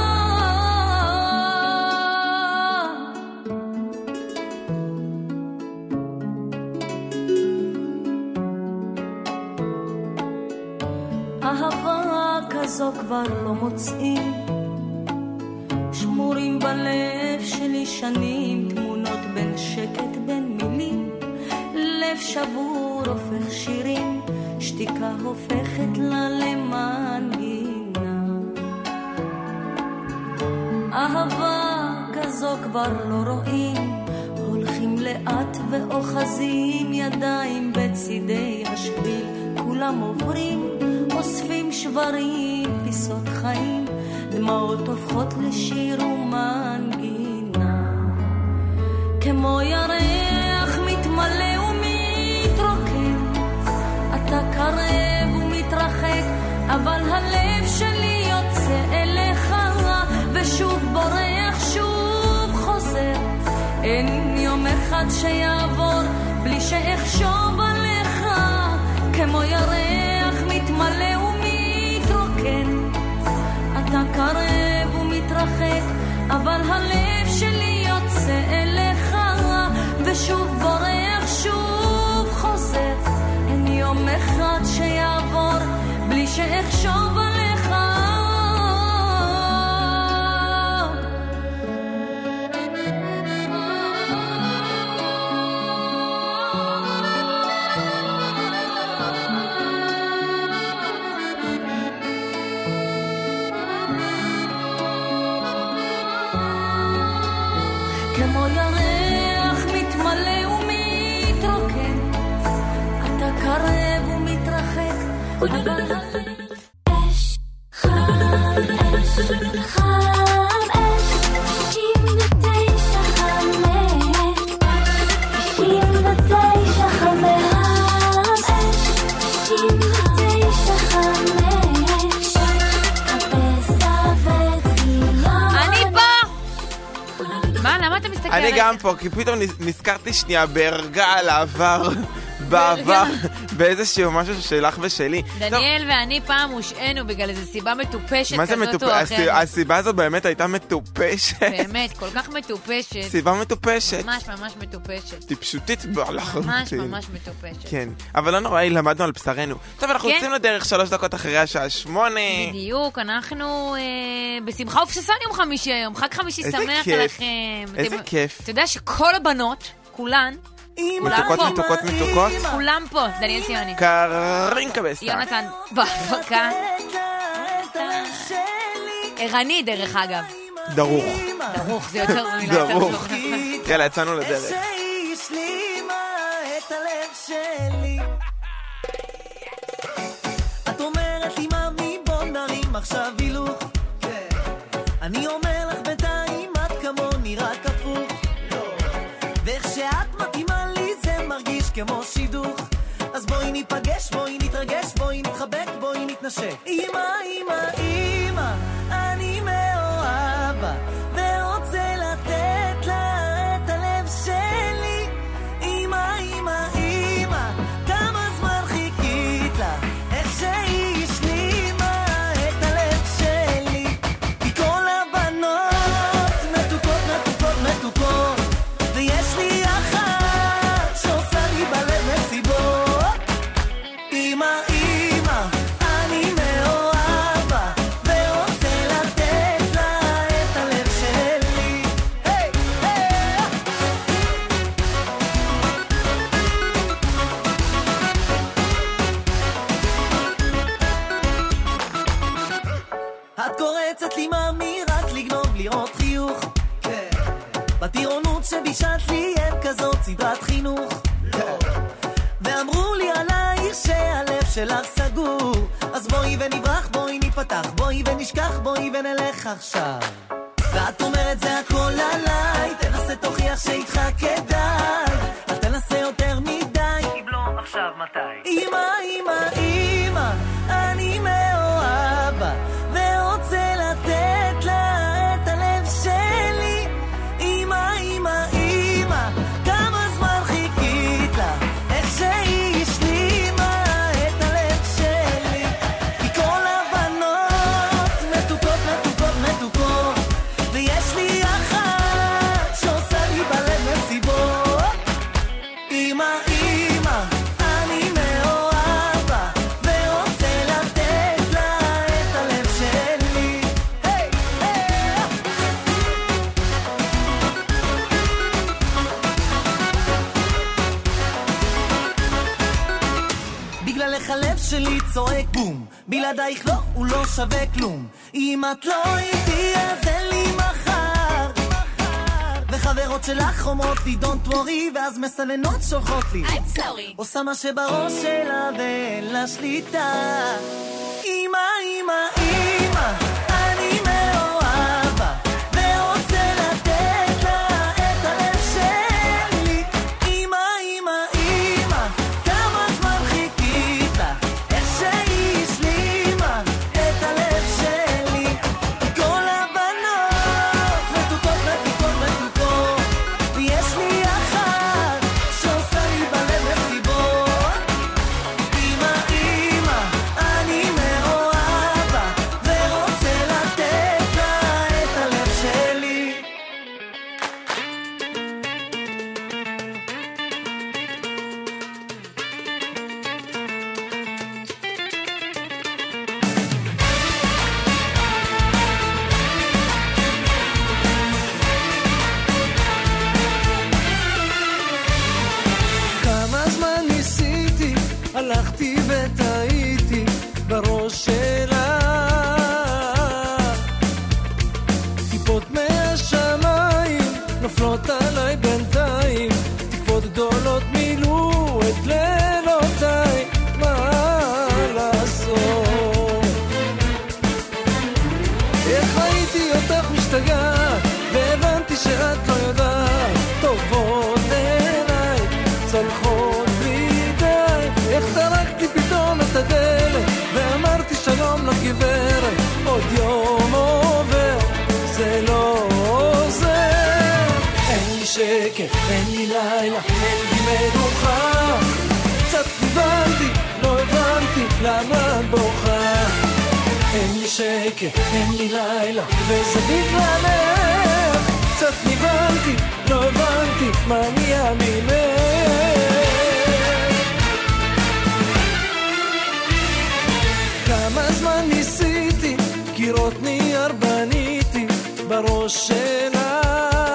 אהבה כזו כבר לא מוצאים, שמורים בלב שלי שנים, תמונות בין שקט בין מילים, לב שבור הופך שירים, שתיקה הופכת לה למנגינה. אהבה כזו כבר לא רואים, הולכים לאט ואוחזים, ידיים בצידי השביל, כולם עוברים, אוספים שברים, פיסות חיים, דמעות הופכות לשיר ומנגינה. כמו ירח מתמלא ומתרוקן, אתה קרב ומתרחק, אבל הלב שלי יוצא אליך, ושוב בורח, שוב חוזר. אין יום אחד שיעבור בלי שאחשוב עליך, כמו ירח מתמלא ומתרוקן, אתה קרב ומתרחק, אבל הלב שלי יוצא אליך, ושוב בורח, שוב חוזר. שאחשוב עליך. כמו ירח מתמלא ומתרוקן, אתה קרב ומתרחק, אבל אש, חם אש, חם אש, 99 מה, למה אתה מסתכל? אני גם פה, כי פתאום נזכרתי שנייה בהרגע על העבר, בעבר, באיזשהו משהו שלך ושלי. דניאל ואני פעם הושענו בגלל איזו סיבה מטופשת מה זה כזאת או אחרת. הסיבה הזו באמת הייתה מטופשת. באמת, כל כך מטופשת. סיבה מטופשת. ממש ממש מטופשת. טיפשותית לחלוטין. ממש ממש מטופשת. כן, אבל לא נורא, למדנו על בשרנו. טוב, אנחנו יוצאים לדרך 3 דקות אחרי השעה 8. בדיוק, אנחנו בשמחה ופששון יום חמישי היום. חג חמישי שמח לכם. איזה כיף. אתה יודע שכל הבנות, כולן, מתוקות? כולם פה, דניאל ציוני. קרינקה בסטה. יונתן בהפקה. ערני דרך אגב. דרוך. דרוך, זה יותר מילה. דרוך. יאללה, יצאנו לדרך. את אומרת לי ממי בוא נרים עכשיו הילוך, אני אומר לך בינתיים את כמוני רק הפוך, ואיך שאת מתאימה לי זה מרגיש כמו שידוך, אז בואי ניפגש, בואי נתרגש, בואי נתחבק, בואי נתנשק. אמא, אמא, אמא, אני מאוהב בה ורוצה לתת לה את הלב שלי. אמא, אמא, אמא, כמה זמן חיכית לה, איך שהיא השלימה את הלב שלי. כי כל הבנות מתוקות, מתוקות, מתוקות, ויש לי אחת שעושה לי בלב מסיבות. אמא, אמא, אני מאוהב בה ורוצה לתת לה את הלב שלי. היי, היי. את קורצת לי ממי רק לגנוב לראות חיוך, בטירונות שבישת לי אין כזאת סדרת חינוך, ואמרו לי עלייך שהלב שלך סגור, אז בואי ונברח, בואי ניפתח, בואי ונשכח, בואי ונלך עכשיו. ואת אומרת זה הכל עליי, תנסה תוכיח שאיתך כדאי, אל תנסה יותר מדי, אם לא עכשיו מתי. אמא, אמא, אמא, אני מאוהב בה ורוצה לתת לה את הלב שלי. אמא, אמא, אמא, כמה זמן חיכית לה, איך שהיא השלימה את הלב שלי. כי כל הבנות מתוקות, מתוקות, מתוקות, ויש לי אחת שעושה לי בלב מסיבות. אמא, אמא, אני מאוהב בה ורוצה לתת לה את הלב שלי. היי, היי. בגללך הלב שלי צועק בום, בלעדייך לא, הוא לא שווה כלום. אם את לא איתי אז אין לי מחר, וחברות שלך אומרות לי don't worry, ואז מסננות שולחות לי I'm sorry, עושה מה שבראש שלה ואין לה שליטה. אמא, אמא, אמא, אני מאוהב בה ורוצה לתת לה את הלב שלי. אמא, אמא, אמא, כמה זמן חיכית לה, איך שהיא השלימה את הלב שלי. כל הבנות מתוקות, מתוקות, מתוקות, ויש לי אחת שעושה לי בלב מסיבות. אמא, אמא, אני מאוהב איך ראיתי אותך משתגעת, והבנתי שאת לא יודעת. טובות עיניי, צלחות בלי די, איך טרקתי פתאום את הדלת, ואמרתי שלום לגברת. עוד יום עובר, זה לא עוזר. אין לי שקט, אין לי לילה, אין לי מנוחה. קצת נבנתי, לא הבנתי למה את בוכה. אין לי שקט, אין לי לילה, וזה בגללך. קצת נבנתי, לא הבנתי מה נהיה ממך. כמה זמן ניסיתי, קירות נייר בניתי בראש שלה,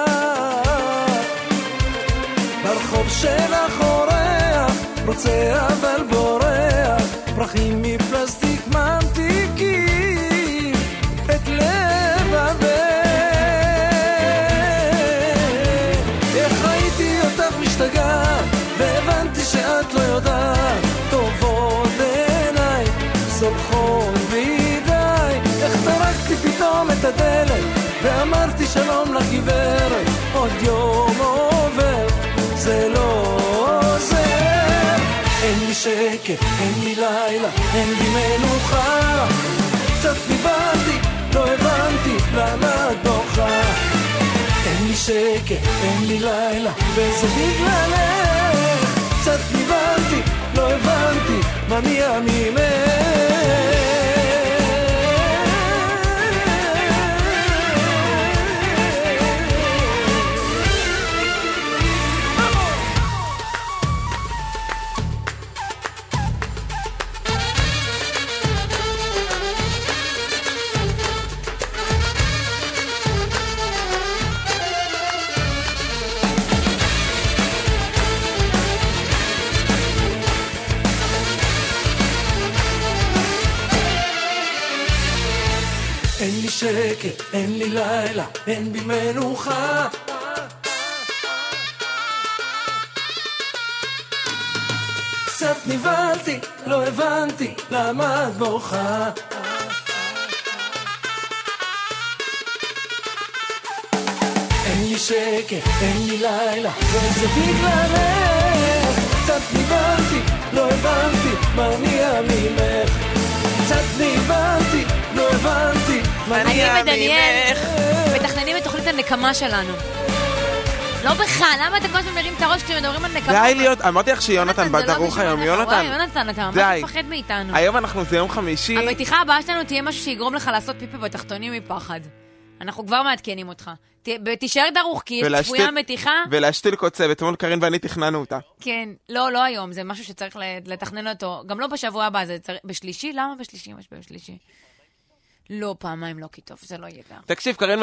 ברחוב שלך אורח, רוצה אבל בורח, פרחים מפלסטיק ממתיקים את לבבך. איך ראיתי אותך משתגעת, והבנתי שאת לא יודעת. טובות עיניי, סולחות בידי, איך טרקתי פתאום את הדלת, ואמרתי שלום לגברת. עוד יום עובר, זה לא עוזר. אין לי שקט, אין לי לילה, אין לי מנוחה. קצת נבנתי, לא הבנתי למה את בוכה. אין לי שקט, אין לי לילה, וזה בגללך. קצת נבנתי, לא הבנתי מה נהיה ממך. אין לי שקט, אין לי לילה, אין בי מנוחה. קצת נבלתי, לא הבנתי למה את בוכה. אין לי שקט, אין לי לילה, וזה בגללך. קצת נבלתי, לא הבנתי מה נהיה ממך. קצת נבלתי, לא הבנתי מה נהיה ממך. אני ודניאל מתכננים את תוכנית הנקמה שלנו. לא בך, למה אתה כל הזמן מרים את הראש כשמדברים על נקמה? די להיות, אמרתי לך שיונתן בא דרוך היום, יונתן. יונתן, אתה ממש מפחד מאיתנו. היום אנחנו זה יום חמישי. המתיחה הבאה שלנו תהיה משהו שיגרום לך לעשות פיפה בתחתונים מפחד. אנחנו כבר מעדכנים אותך. תישאר דרוך, כי יש צפויה מתיחה. ולהשתיל קוצב, אתמול קרין ואני תכננו אותה. כן, לא היום, זה משהו שצריך לתכנן אותו. גם לא בשבוע הבא, זה בשלישי? למה בשלישי? מה שבא בשלישי? לא, פעמיים לא כי טוב, זה לא יהיה גם. תקשיב, קרין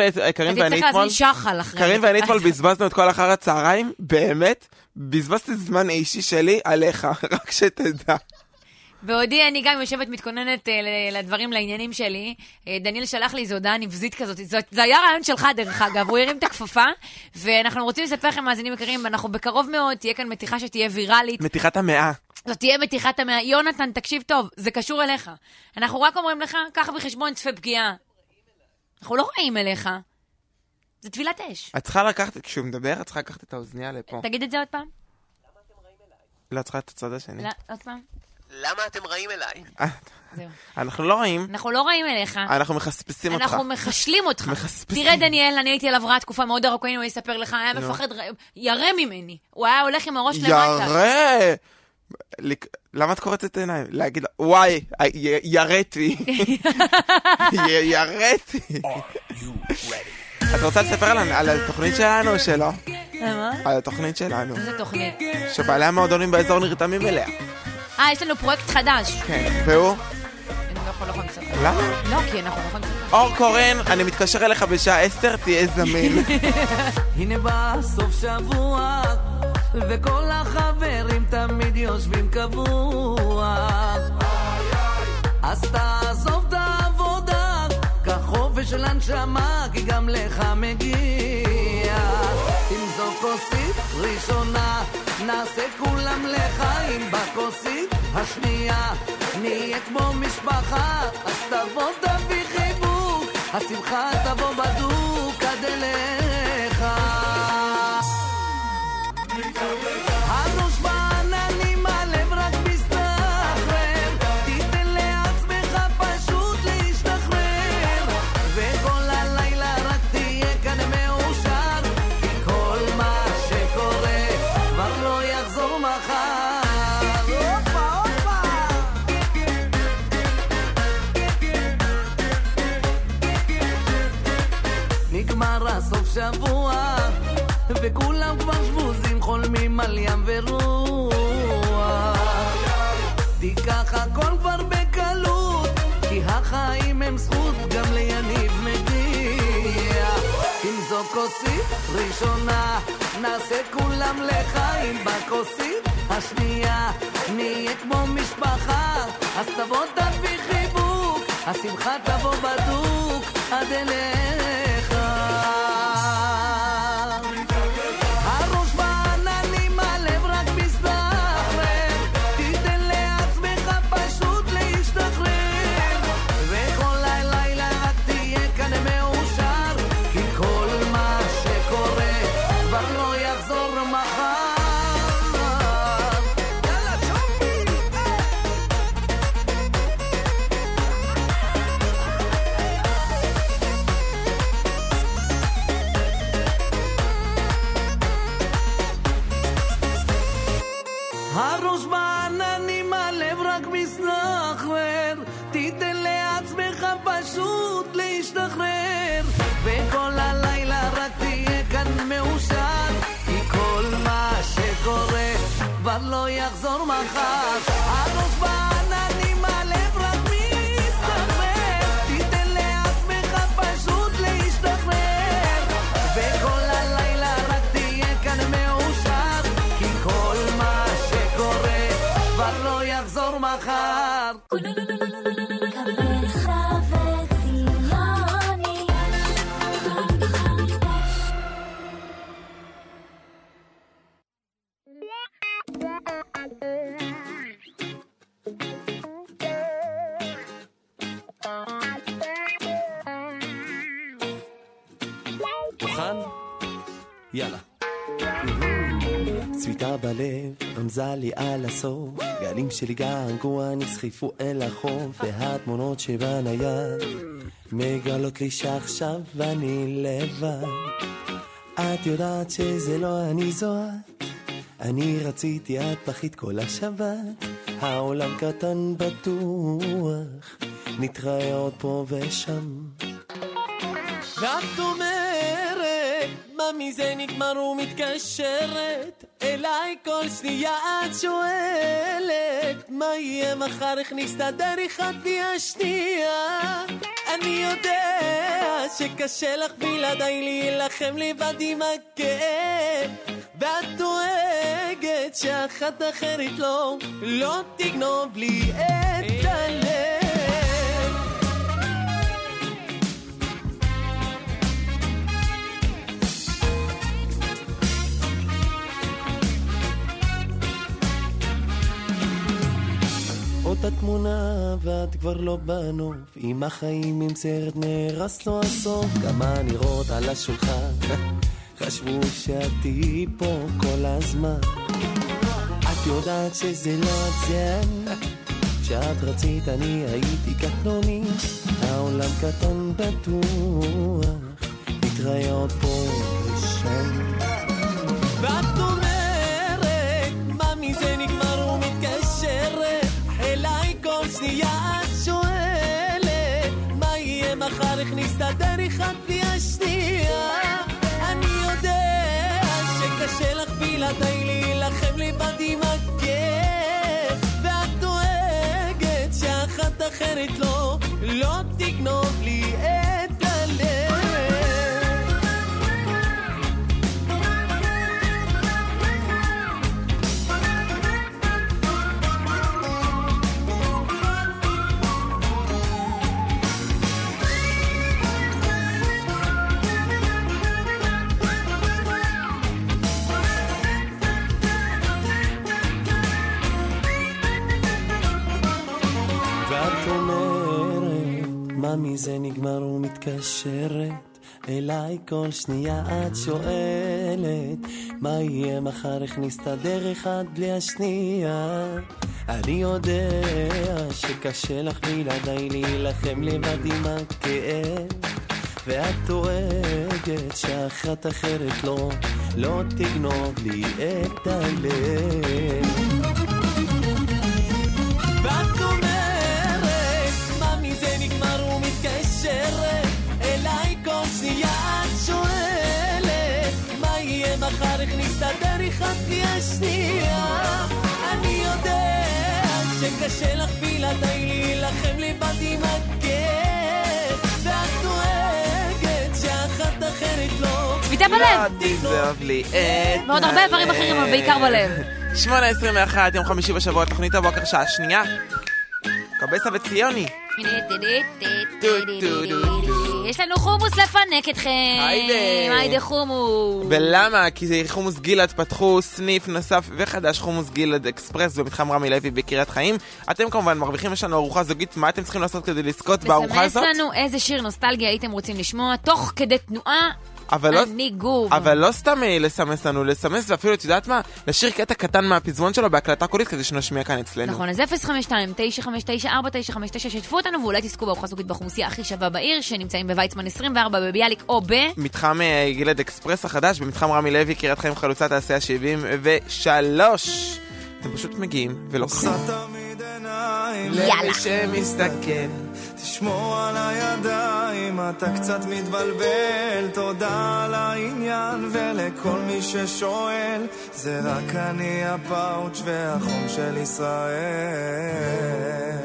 ואני אתמול בזבזנו את כל אחר הצהריים, באמת, בזבזתי זמן אישי שלי עליך, רק שתדע. בעודי אני גם יושבת מתכוננת לדברים, לעניינים שלי. דניאל שלח לי איזו הודעה נבזית כזאת. זה היה רעיון שלך דרך אגב, הוא הרים את הכפפה, ואנחנו רוצים לספר לכם מאזינים יקרים, אנחנו בקרוב מאוד, תהיה כאן מתיחה שתהיה ויראלית. מתיחת המאה. זאת תהיה מתיחת המאה. יונתן, תקשיב טוב, זה קשור אליך. אנחנו רק אומרים לך, קח בחשבון צפה פגיעה. אנחנו לא רעים אליך. זה טבילת אש. את צריכה לקחת, כשהוא מדבר, את צריכה לקחת את האוזניה לפה. תגיד את זה עוד פעם. לא, את צריכה את הצד השני. עוד פעם. למה אתם רעים אליי? אנחנו לא רעים. אנחנו לא רעים אליך. אנחנו מחספסים אותך. אנחנו מחשלים אותך. תראה דניאל, אני הייתי עליו רעה תקופה מאוד ארוכה, הוא יספר לך, היה מפחד, ירא ממני. הוא היה הולך עם הראש למטה. ירא! למה את קוראת את העיניים? להגיד לה, וואי, יראתי. יראתי. את רוצה לספר על התוכנית שלנו או שלא? מה? על התוכנית שלנו. איזה תוכנית? שבעלי המועדונים באזור נרתמים אליה. יש לנו פרויקט חדש. כן, והוא? אני לא יכול לספר. למה? לא, כי אנחנו לא יכולים לספר. אור קורן, אני מתקשר אליך בשעה 10, תהיה זמין. הנה בא סוף שבוע, וכל החברים תמיד יושבים קבוע. אז תעזוב את העבודה, קח חופש של הנשמה, כי גם לך מגיע. אם זו כוסית ראשונה, נעשה כולם לחיים בכוסית השנייה. נהיה כמו משפחה, אז תבוא תביא חיבוק, השמחה תבוא בדוק עד אליך. הראש בעננים, הלב רק מסתחרר, תיתן לעצמך פשוט להשתחרר, וכל הלילה רק תהיה כאן מאושר, כי כל מה שקורה כבר לא יחזור מחר. נגמר הסוף שבוע וכולם כבר שבוזים, חולמים על ים ורוח. תיקח הכל כבר בקלות, כי החיים הם זכות, גם ליניב מגיע. אם זו כוסית ראשונה, נעשה כולם לחיים, בכוסית השנייה נהיה כמו משפחה. אז תבוא תביא חיבוק, השמחה תבוא בדוק עד אליך. הראש בעננים, הלב רק מסתחרר, תיתן לעצמך פשוט להשתחרר, וכל הלילה רק תהיה כאן מאושר, כי כל מה שקורה כבר לא יחזור מחר. הראש בעננים, הלב רק מסתחרר, תיתן לעצמך פשוט להשתחרר, וכל הלילה רק תהיה כאן מאושר, כי כל מה שקורה כבר לא יחזור מחר. הראש בעננים, הלב רק מסתחרר, תיתן לעצמך פשוט להשתחרר, וכל הלילה רק תהיה כאן מאושר, כי כל מה שקורה כבר לא יחזור מחר. מוכן? יאללה. צביטה בלב, רמזה לי על הסוף, גלים שלי געגוע נסחיפו אל החוף, והתמונות שבנייד מגלות לי שעכשיו אני לבד. את יודעת שזה לא אני זו את, אני רציתי את בכית כל השבת, העולם קטן בטוח, נתראה עוד פה ושם. ואת אומרת, מה מזה נגמר ומתקשרת אליי כל שנייה, את שואלת מה יהיה מחר, איך נסתדר אחד בלי השנייה. אני יודע שקשה לך בלעדיי להילחם לבד עם הכאב, ואת דואגת שאחת אחרת לא תגנוב לי את הלב. אותה תמונה ואת כבר לא בנוף, עם החיים עם סרט נרס לו הסוף, כמה נראות על השולחן חשבו שאת תהי פה כל הזמן. את יודעת שזה לא עצן, כשאת רצית אני הייתי קטנוני, העולם קטן בטוח, נתראה עוד פה ושם. ואת אומרת, מה מזה נגמר ומתקשרת אליי כל שנייה, את שואלת מה יהיה מחר, איך נסתדר אחד בלי השנייה. אני יודע שקשה לך בלעדיי להילחם לבד עם הכאב, ואת דואגת שאחת אחרת לא תגנוב לי את הלב. ואת אומרת זה נגמר ומתקשרת אליי כל שנייה את שואלת מה יהיה מחר, איך נסתדר אחד בלי השנייה. אני יודע שקשה לך בלעדיי להילחם לבד עם הכאב, ואת דואגת שאחת אחרת לא תגנוב לי את הלב. ואת אומרת מה מזה נגמר ומתקשרת אליי כל שנייה את שואלת מה יהיה מחר, איך נסתדר אחד בלי השנייה. אני יודע שקשה לך בלעדיי להילחם לבד עם הכאב, ואת דואגת שאחת אחרת לא צביטה בלב תגזוב לי את ועוד הרבה דברים אחרים, אבל בעיקר בלב. 8:21 יום חמישי בשבוע, תוכנית הבוקר שעה שנייה. קבסה וציוני, יש לנו חומוס לפנק אתכם. היידה חומוס. ולמה? כי זה חומוס גילד, פתחו סניף נוסף וחדש, חומוס גילד אקספרס במתחם רמי לוי בקריית חיים. אתם כמובן מרוויחים, יש לנו ארוחה זוגית. מה אתם צריכים לעשות כדי לזכות בארוחה הזאת? תסמס לנו איזה שיר נוסטלגיה הייתם רוצים לשמוע תוך כדי תנועה. אני גוב. אבל לא סתם לסמס לנו, לסמס ואפילו, את יודעת מה? לשיר קטע קטן מהפזמון שלו בהקלטה קולית כדי שנשמיע כאן אצלנו. נכון, אז 052-959-4959, שתפו אותנו ואולי תזכו בארוחה זוגית בחומוסיה הכי שווה בעיר, שנמצאים בוויצמן 24 בביאליק או מתחם גילד אקספרס החדש במתחם רמי לוי, קריית חיים, חלוצת תעשייה 73. אתם פשוט מגיעים ולוקחים. למי שמסתכל, תשמור על הידיים, אתה קצת מתבלבל. תודה על העניין, ולכל מי ששואל, זה רק אני הפאוץ' והחום של ישראל.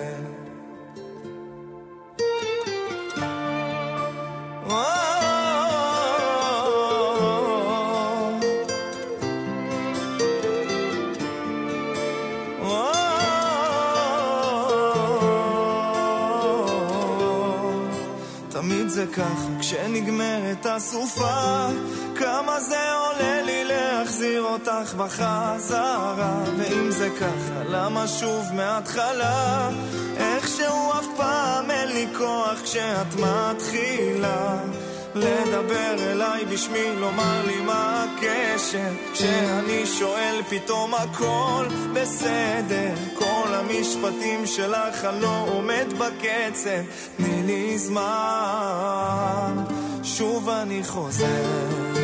תמיד זה ככה כשנגמרת הסופה, כמה זה עולה לי להחזיר אותך בחזרה. ואם זה ככה למה שוב מההתחלה, איכשהו אף פעם אין לי כוח כשאת מתחילה לדבר אליי בשמי, לומר לי מה הקשר. כשאני שואל פתאום הכל בסדר, כל המשפטים שלך אני לא עומד בקצב. תני לי זמן, שוב אני חוזר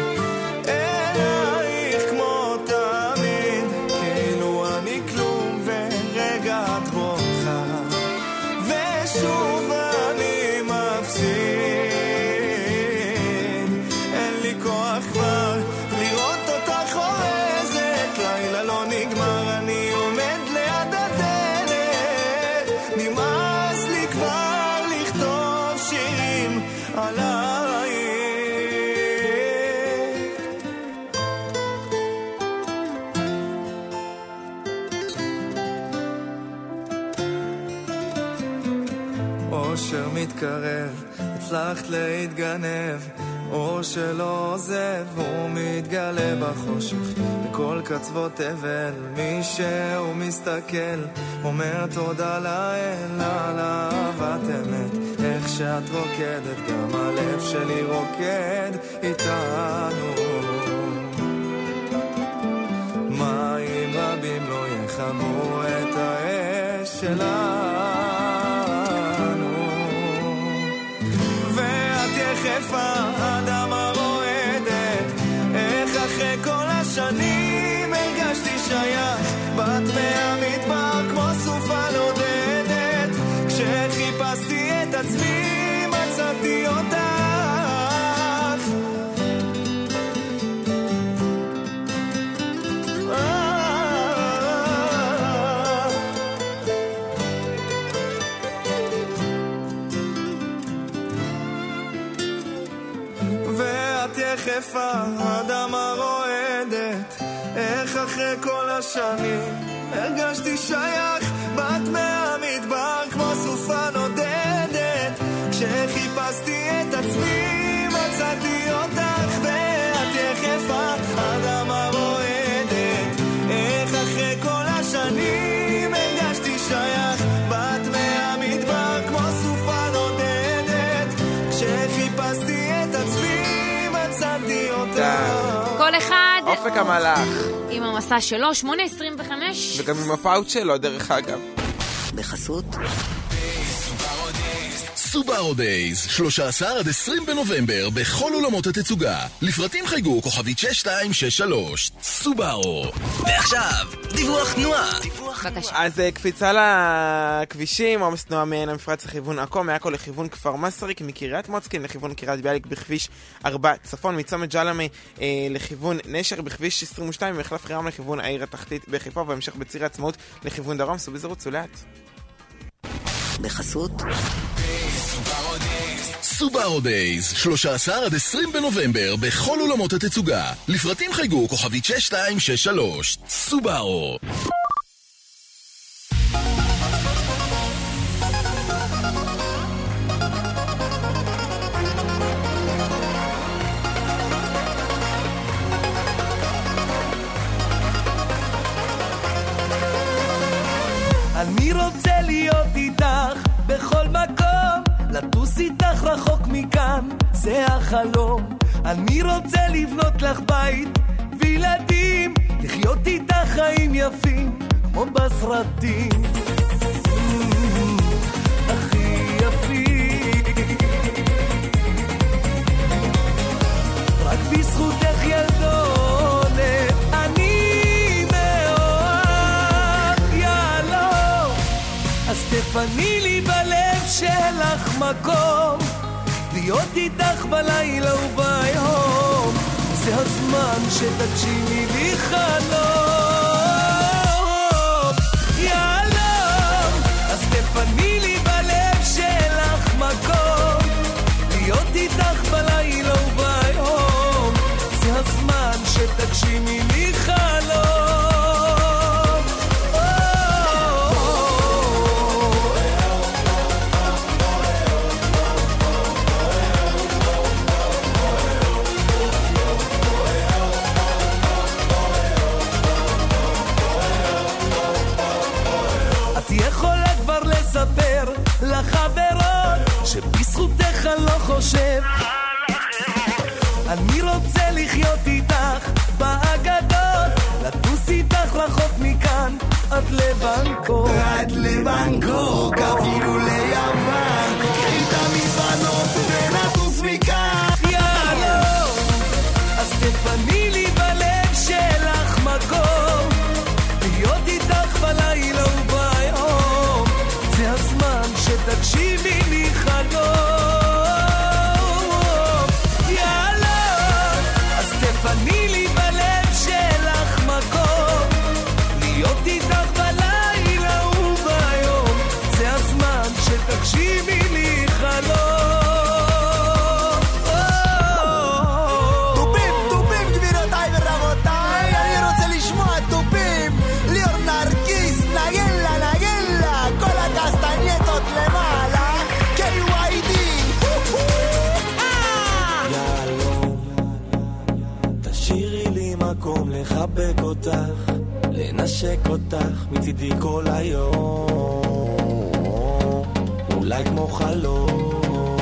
אלייך כמו תמיד, כאילו אני כלום ורגע את בוכה, ושוב אני מפסיד. אין לי כוח כבר לראות אותך חורזת, לילה לא נגמר, אני עומד ליד הדלת. נמאס לי כבר לכתוב שירים עלייך. אושר מתקרב, הצלחת להתגנב, או שלא עוזב, הוא מתגלה בחושך בכל קצוות תבל. מי שהוא מסתכל אומר תודה לאל על אהבת אמת. איך שאת רוקדת, גם הלב שלי רוקד איתנו. מים רבים לא יחמו את האש שלנו, ואת יחפה אדמה רועדת. איך אחרי כל השנים הרגשתי שייך, בת מהמדבר כמו סופה נודדת. כשחיפשתי את עצמי מצאתי אותך. ואת יחפה אדמה רועדת. איך אחרי כל השנים הרגשתי שייך, בת מהמדבר כמו סופה נודדת. כשחיפשתי את עצמי מצאתי אותך, ואת יחפה אדמה רועדת. איך אחרי כל השנים הרגשתי שייך, בת מהמדבר כמו סופה נודדת. כשחיפשתי את עצמי מצאתי אותה. כל אחד אופק המלאך עם המסע שלו, 8:25 וגם עם הפאוט שלו דרך אגב. בחסות סובארו דייז, 13 עד 20 בנובמבר בכל אולמות התצוגה. לפרטים חייגו כוכבית 6263. סובארו. ועכשיו, דיווח תנועה. אז קפיצה לכבישים, עומס תנועה מעין המפרץ לכיוון עכו, מעכו לכיוון כפר מסריק, מקריית מוצקין לכיוון קריית ביאליק בכביש 4 צפון, מצומת ג'למה לכיוון נשר בכביש 22, ומחלף חירם לכיוון העיר התחתית בחיפה, והמשך בציר העצמאות לכיוון דרום. סעו בזהירות, סעו לאט. בחסות סובארו דייז, 13 עד 20 בנובמבר בכל אולמות התצוגה. לפרטים חייגו כוכבית 6263. סובארו. אני רוצה להיות איתך בכל מקום, לטוס איתך רחוק מכאן, זה החלום. אני רוצה לבנות לך בית וילדים, לחיות איתך חיים יפים כמו בסרטים. הכי יפים, רק בזכותך ילדונת אני מאוהב, יאללה. אז תפני לי בלב שלך מקום, להיות איתך בלילה וביום, זה הזמן שתגשימי לי חלום, יאללה. אז תפני לי בלב שלך מקום, להיות איתך בלילה וביום, זה הזמן שתגשימי לי חלום. לספר לחברות שבזכותך אני לא חושב, אני רוצה לחיות איתך באגדות, לטוס איתך רחוק מכאן עד לבנקוק, עד לבנקוק, אפילו ליוון, קחי את המזוונות ונטוס מכאן, יאללה. אז תפני לי בלב שלך מקום, להיות איתך בלילה וביום, זה הזמן שתגשימי לי חלום, יאללה. אז תפני לי בלב שלך מקום, להיות איתך בלילה וביום, זה הזמן שתגשימי לי חלום. טופים, טופים גבירותיי ורבותיי, אני רוצה לשמוע טופים, ליאור נרקיס, נגלה, נגלה, כל הקסטנייטות למעלה, KYD. יאללה, תשאירי לי מקום לחבק אותך, לנשק אותך מצידי כל היום, אולי כמו חלום,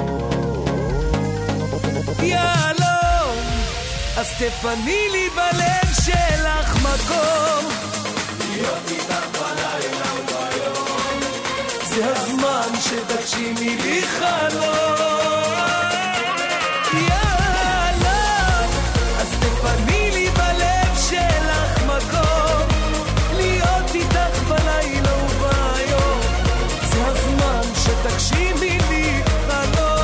יאללה. אז תפני לי בלב שלך מקום, להיות איתך בלילה וביום, זה הזמן שתגשימי לי חלום, יאללה. אז תפני לי בלב שלך מקום, להיות איתך בלילה וביום, זה הזמן שתגשימי לי חלום.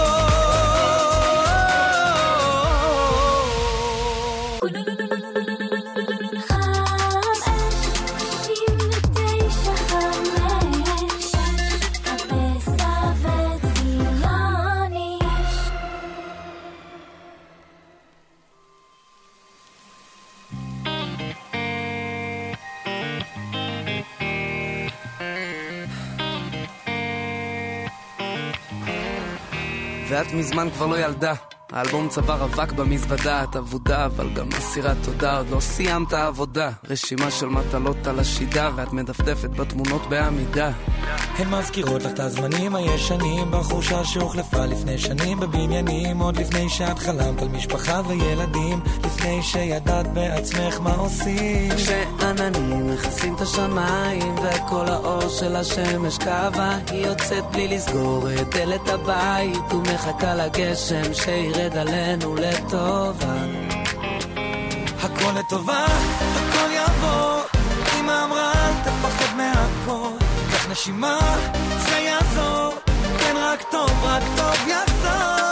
ואת מזמן כבר לא ילדה, האלבום צוואר אבק במזוודה, את עבודה אבל גם מסירת תודה, עוד לא סיימת העבודה, רשימה של מטלות על השידה, ואת מדפדפת בתמונות בעמידה, הן מזכירות לך את הזמנים הישנים בחורשה שהוחלפה לפני שנים בבניינים, עוד לפני שאת חלמת על משפחה וילדים, לפני שידעת בעצמך מה עושים. כשעננים מכסים את השמיים וכל האור של השמש קווה, היא יוצאת בלי לסגור את דלת הבית ומחכה לגשם שירד עלינו לטובה. הכל לטובה, הכל יעבור, אמא אמרה אל תפחד מהכל, קח נשימה, זה יעזור, כן רק טוב יחזור.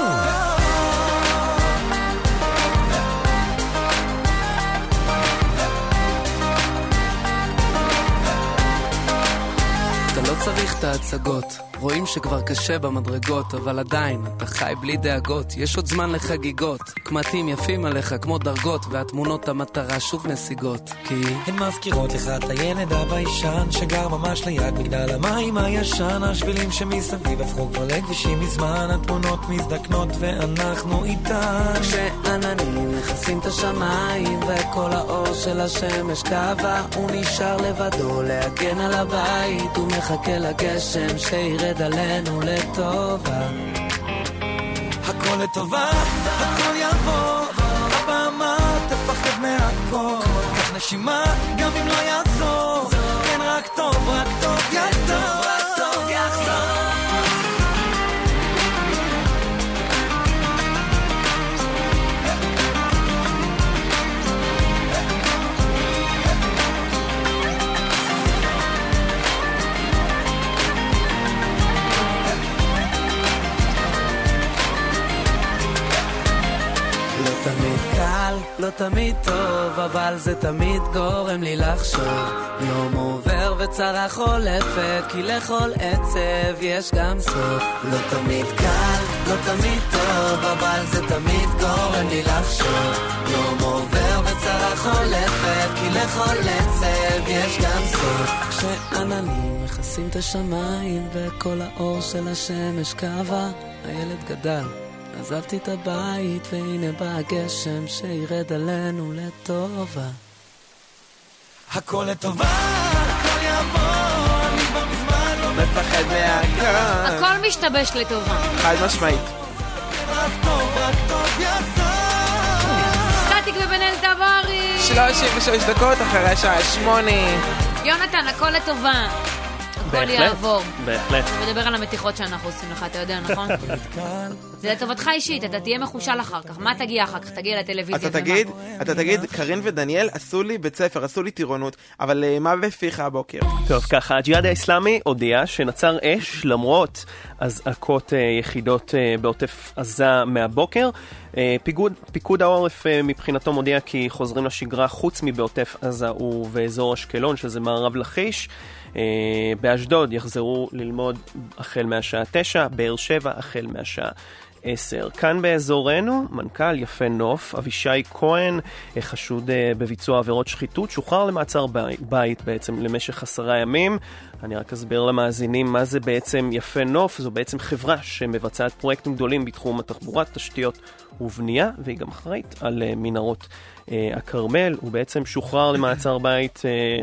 אתה לא צריך את ההצגות, רואים שכבר קשה במדרגות, אבל עדיין אתה חי בלי דאגות, יש עוד זמן לחגיגות, קמטים יפים עליך כמו דרגות, והתמונות המטרה שוב נסיגות, כי הן מזכירות לך את הילד הביישן שגר ממש ליד מגדל המים הישן, השבילים שמסביב הפכו כבר לכבישים מזמן, התמונות מזדקנות ואנחנו איתן. כשעננים מכסים את השמיים וכל האור של השמש קווה, הוא נשאר לבדו להגן על הבית ומחכה לגשם שירד עלינו לטובה. הכל לטובה, הכל יעבור, הבמה תפחד מהכל, קח נשימה גם אם לא יעזור, כן רק טוב יחזור, רק טוב יחזור. תמיד קל, לא תמיד טוב, אבל זה תמיד גורם לי לחשוב. יום עובר וצרה חולפת, כי לכל עצב יש גם סוף. לא תמיד קל, לא תמיד טוב, אבל זה תמיד גורם לי לחשוב. יום עובר וצרה חולפת, כי לכל עצב יש גם סוף. כשעננים מכסים את השמיים וכל האור של השמש קווה, הילד גדל, עזבתי את הבית והנה בא הגשם שירד עלינו לטובה. הכל לטובה, הכל יעבור, אני כבר מזמן לא מפחד מהכל, הכל משתבש לטובה. חד משמעית. רק טוב יחזור. סטטיק ובן אל דברי 36 דקות אחרי השעה 8. יונתן, הכל לטובה, הכל יעבור. בהחלט. מדבר על המתיחות שאנחנו עושים לך, אתה יודע, נכון? זה לטובתך אישית, אתה תהיה מחושל אחר כך. מה תגיע אחר כך? תגיע לטלוויזיה. אתה תגיד, קרין ודניאל עשו לי בית ספר, עשו לי טירונות, אבל מה בפיך הבוקר? טוב, ככה, הג'יהאד האסלאמי הודיע שנצר אש למרות אזעקות יחידות בעוטף עזה מהבוקר. פיקוד העורף מבחינתו מודיע כי חוזרים לשגרה חוץ מבעוטף עזה ובאזור אשקלון, שזה מערב לכיש. באשדוד יחזרו ללמוד החל מהשעה 9, באר שבע החל מהשעה 10. כאן באזורנו, מנכ"ל יפה נוף, אבישי כהן, חשוד בביצוע עבירות שחיתות, שוחרר למעצר בית בעצם למשך 10 ימים. אני רק אסביר למאזינים מה זה בעצם יפה נוף. זו בעצם חברה שמבצעת פרויקטים גדולים בתחום התחבורה, תשתיות ובנייה, והיא גם אחראית על מנהרות הכרמל. הוא בעצם שוחרר למעצר בית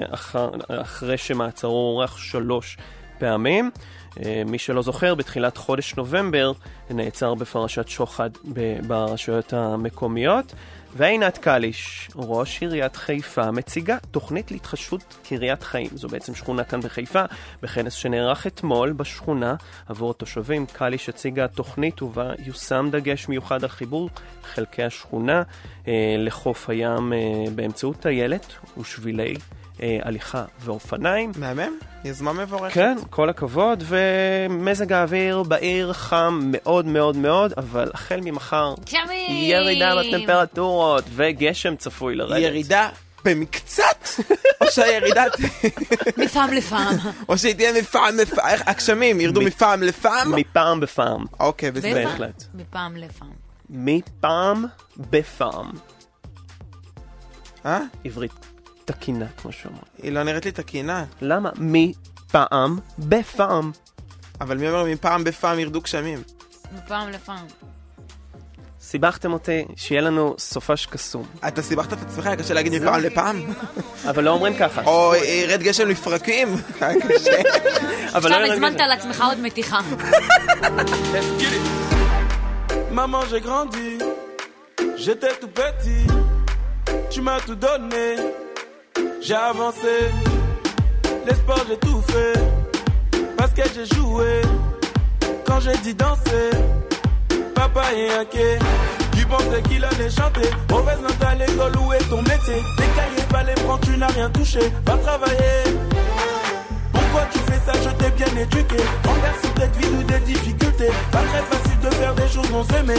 אחרי שמעצרו אורך 3 פעמים. מי שלא זוכר, בתחילת חודש נובמבר נעצר בפרשת שוחד ברשויות המקומיות. ועינת קליש, ראש עיריית חיפה, מציגה תוכנית להתחדשות קריית חיים. זו בעצם שכונה כאן בחיפה, בכנס שנערך אתמול בשכונה עבור התושבים. קליש הציגה תוכנית ובה יושם דגש מיוחד על חיבור חלקי השכונה לחוף הים באמצעות טיילת ושבילי הליכה ואופניים. מהמם, יזמה מבורכת. כן, כל הכבוד. ומזג האוויר בעיר חם מאוד מאוד מאוד, אבל החל ממחר ירידה בטמפרטורות וגשם צפוי לרדת. ירידה במקצת? או שהירידה מפעם לפעם. או שהיא תהיה מפעם לפעם. הגשמים ירדו מפעם לפעם? מפעם בפעם. אוקיי, בסדר. בהחלט. מפעם לפעם. מפעם בפעם. אה? עברית תקינה, כמו שאומרים. היא לא נראית לי תקינה. למה? מפעם בפעם. אבל מי אומר מפעם בפעם ירדו גשמים? מפעם לפעם. סיבכתם אותי, שיהיה לנו סופש קסום. אתה סיבכת את עצמך, קשה להגיד מפעם לפעם. אבל לא אומרים ככה. או ירד גשם לפרקים. קשה. עכשיו הזמנת על עצמך עוד מתיחה. Maman, j'ai grandi, j'étais tout petit, tu m'as tout donné, j'ai avancé, les sports j'ai tout fait, basket j'ai joué, quand j'ai dit danser, papa est inquiet, qui pensait qu'il allait chanter, mauvaise note à l'école, où est ton métier, les cahiers fallait prendre, tu n'as rien touché, va travailler. Pourquoi tu fais ça, je t'ai bien éduqué. Regarde sur cette vie ou des difficultés. Pas très facile de faire des choses non aimées.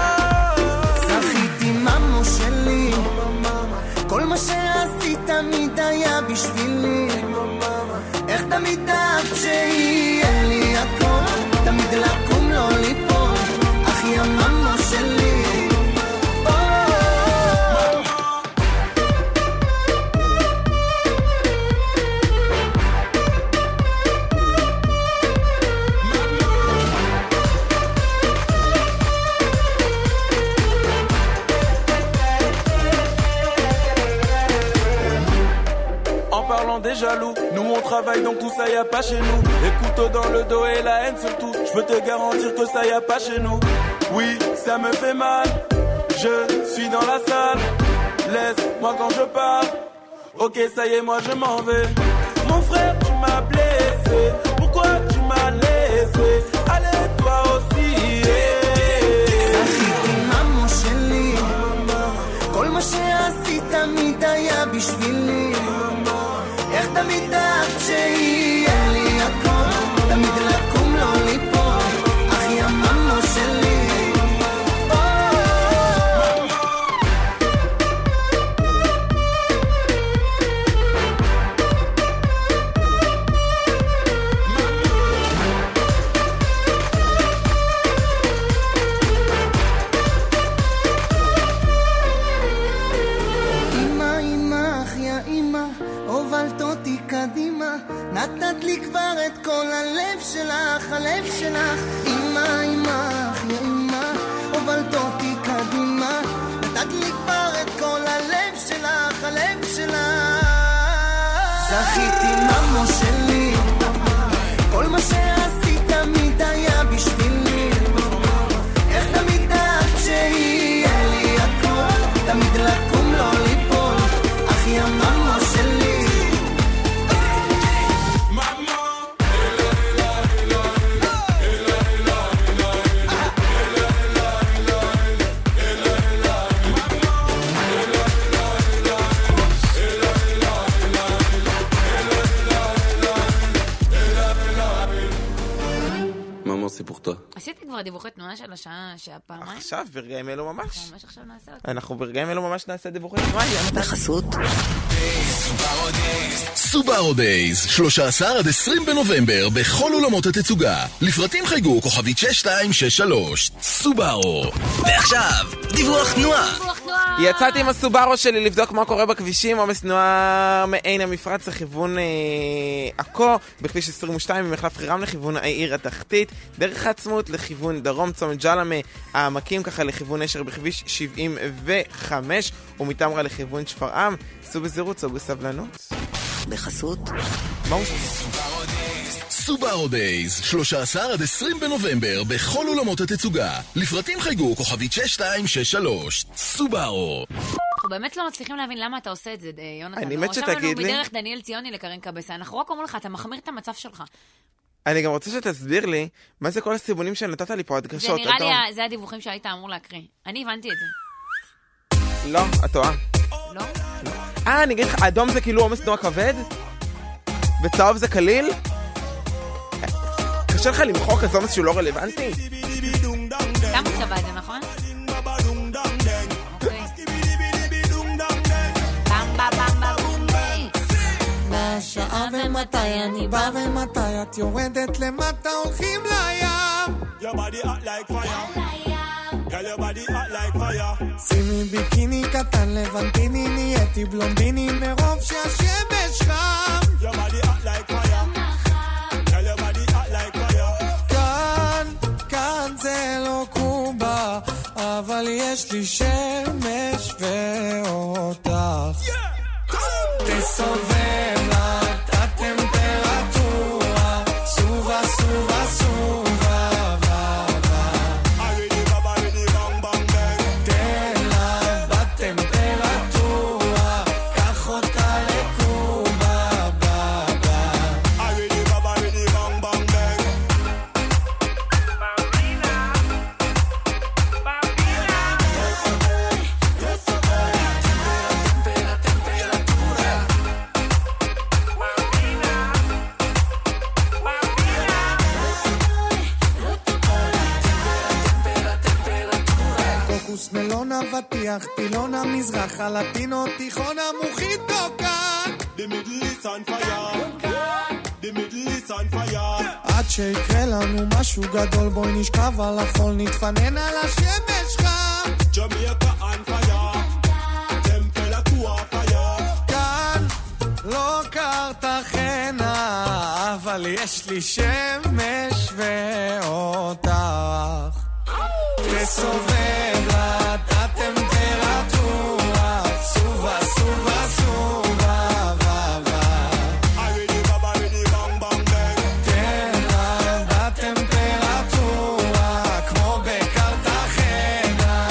זכיתי מאמו שלי, כל מה שעשית תמיד היה בשבילי. איך תמיד דאגת שיהיה לי הכל, תמיד לקום לא ליפול, אחי המאמו שלי. Des jaloux, nous on travaille donc tout ça y a pas chez nous. Les couteaux dans le dos et la haine surtout. Je peux te garantir que ça y a pas chez nous. Oui, ça me fait mal. Je suis dans la salle. Laisse-moi quand je parle. Ok, ça y est, moi je m'en vais. Mon frère, tu m'as blessé. Pourquoi tu m'as laissé? Allez, toi aussi. זכיתי מאמו שלי, כל מה שעשית תמיד היה בשבילי. איך תמיד דאגת שיהיה לי הכל, תמיד לקום לא ליפול, אחי המאמו שלי. נתת לי כבר את כל הלב שלך, הלב שלך. אמא, אמא, אחי אמא, הובלת אותי קדימה. נתת לי כבר את כל הלב שלך, הלב שלך. זכיתי מאמו שלי, כל מה שעשית תמיד היה בשבילי. איך תמיד דאגת שיהיה לי הכל, תמיד לקום לא ליפול, אחי המאמו שלי. עשיתי כבר דיווחי תנועה של השעה שהפעמיים? עכשיו, ברגעים אלו ממש. ממש עכשיו נעשה אותי. אנחנו ברגעים אלו ממש נעשה דיווחי תנועה. בחסות סובארו דייז, 13 עד 20 בנובמבר בכל אולמות התצוגה. לפרטים חייגו כוכבית 6263. סובארו. ועכשיו, דיווח תנועה. יצאתי עם הסובארו שלי לבדוק מה קורה בכבישים. עומס תנועה מעין המפרץ לכיוון עכו, בכביש 22 ממחלף חירם לכיוון העיר התחתית, דרך העצמות לכיוון דרום, צומת ג'למה, העמקים ככה לכיוון נשר בכביש 75, ומתמרה לכיוון שפרעם. סעו בזירות, סעו בסבלנות. בחסות סובארו דייז, 13 עד 20 בנובמבר בכל אולמות התצוגה. לפרטים חייגו כוכבית 6263. סובארו. אנחנו באמת לא מצליחים להבין למה אתה עושה את זה, יונתן. אני מת שתגיד לי. מדרך דניאל ציוני לקרן קבסה. אנחנו רק אומרים לך, אתה מחמיר את המצב שלך. אני גם רוצה שתסביר לי מה זה כל הסיבונים שנתת לי פה הדגשות. זה נראה לי, זה הדיווחים שהיית אמור להקריא. אני הבנתי את זה. לא, את טועה. לא? אני אגיד לך, אדום זה כאילו עומס תנועה כבד, וצהוב זה קליל. קשה לך למחוק אז עומס שהוא לא רלוונטי? גם צבא את זה, נכון? בשעה ומתי אני בא ומתי את יורדת למטה הולכים לים. Your body hot like fire. Girl, your body hot like fire. שימי ביקיני קטן לבנטיני, נהייתי בלונדיני מרוב שהשמש חם. Your body hot like fire. Girl, your body hot like fire. כאן זה לא קובה, אבל יש לי שמש ואותך תסובב את הטמפרטורה סובה סובה סובה תן לה בטמפרטורה קח אותה לקובה מלונה ותיח, טילונה מזרח, הלטינו, תיכונה, מוחיטו כאן The Middle East on fire The Middle East on fire עד שיקרה לנו משהו גדול בואי נשכב על החול נתפנן על השמש חם Jamaica on fire טמפרטורה fire כאן לא קרתחנה אבל יש לי שמש ואותך תסובב לה את הטמפרטורה סובה סובה סובה תן לה בטמפרטורה כמו בקרתחנה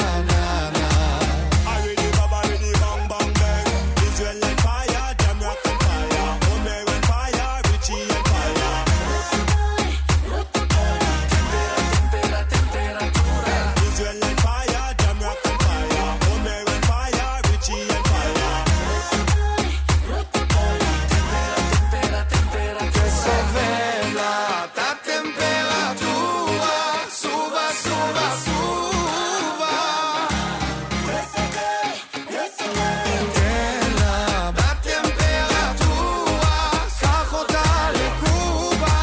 Israel on fire, Jamaica on fire Omer on fire, Richie on fire Israel on fire, Jamaica on fire Omer on fire, Richie on fire תסובב לה את הטמפרטורה סובה סובה סובה תן לה בטמפרטורה קח אותה לקובה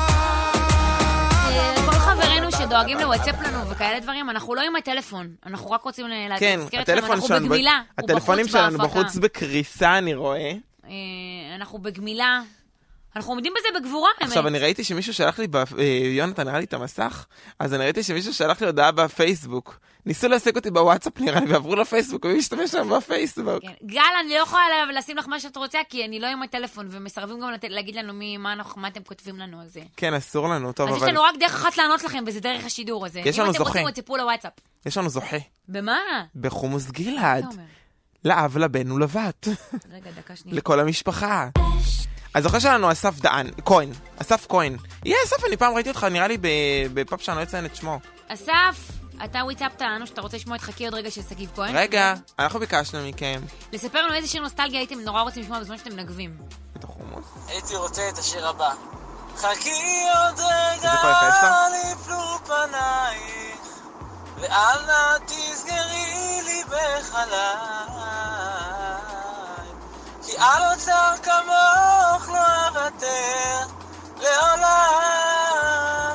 כל חברינו שדואגים לוואטסאפ לנו וכאלה דברים, אנחנו לא עם הטלפון, אנחנו רק רוצים כן, להזכיר אתכם, אנחנו שלנו, בגמילה, הוא הטלפונים בחוץ שלנו בהפקה. בחוץ בקריסה, אני רואה. אנחנו בגמילה, אנחנו עומדים בזה בגבורה. עכשיו, אני ראיתי שמישהו שלח לי, יונתן הראה לי את המסך, אז אני ראיתי שמישהו שלח לי הודעה בפייסבוק. ניסו להשיג אותי בוואטסאפ נראה לי, ועברו לפייסבוק, ומי משתמש שם בפייסבוק. גל, אני לא יכולה לשים לך מה שאת רוצה, כי אני לא עם הטלפון, ומסרבים גם להגיד לנו מה אתם כותבים לנו על זה. כן, אסור לנו, טוב, אז אבל... יש לנו רק דרך אחת לענות לכם, וזה דרך השידור הזה. יש לנו אם אתם זוכה. רוצים, תצפו לוואטסאפ. יש לנו זוכה. במה? בחומוס גלעד. מה אתה אומר? לאב, לבן ולבת. רגע, דקה שנייה. לכל המשפחה. אז זוכה שלנו אסף כהן. אסף כהן. אסף, אני פעם ראיתי אותך, נראה לי בפאפ שאני לא אציין את שמו. אסף, אתה וויצפת לנו שאתה רוצה לשמוע את חכי עוד רגע של סגיב כהן? רגע, אנחנו ביקשנו מכם. לספר לנו איזה שיר נוסטלגיה הייתם נורא רוצים לשמוע בזמן שאתם נגבים. את החומוס? הייתי רוצה את השיר הבא. חכי עוד רגע לפלו פנייך ואל נא תסגרי לי בחליים כי על אוצר כמוך לא אוותר לעולם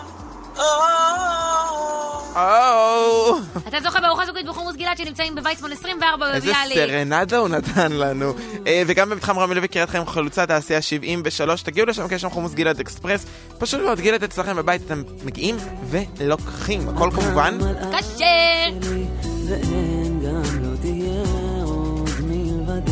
אתה זוכה בארוחה זוגית בחומוס גלעד שנמצאים בוויצמן 24 איזה בביאליק. סרנדה הוא נתן לנו. וגם במתחם רמלה וקריית חיים חלוצה תעשייה 73, תגיעו לשם, כי יש שם חומוס גלעד אקספרס, פשוט מאוד גלעד אצלכם בבית, אתם מגיעים ולוקחים, הכל כמובן קשה. ואין גם לא תהיה עוד מלבדך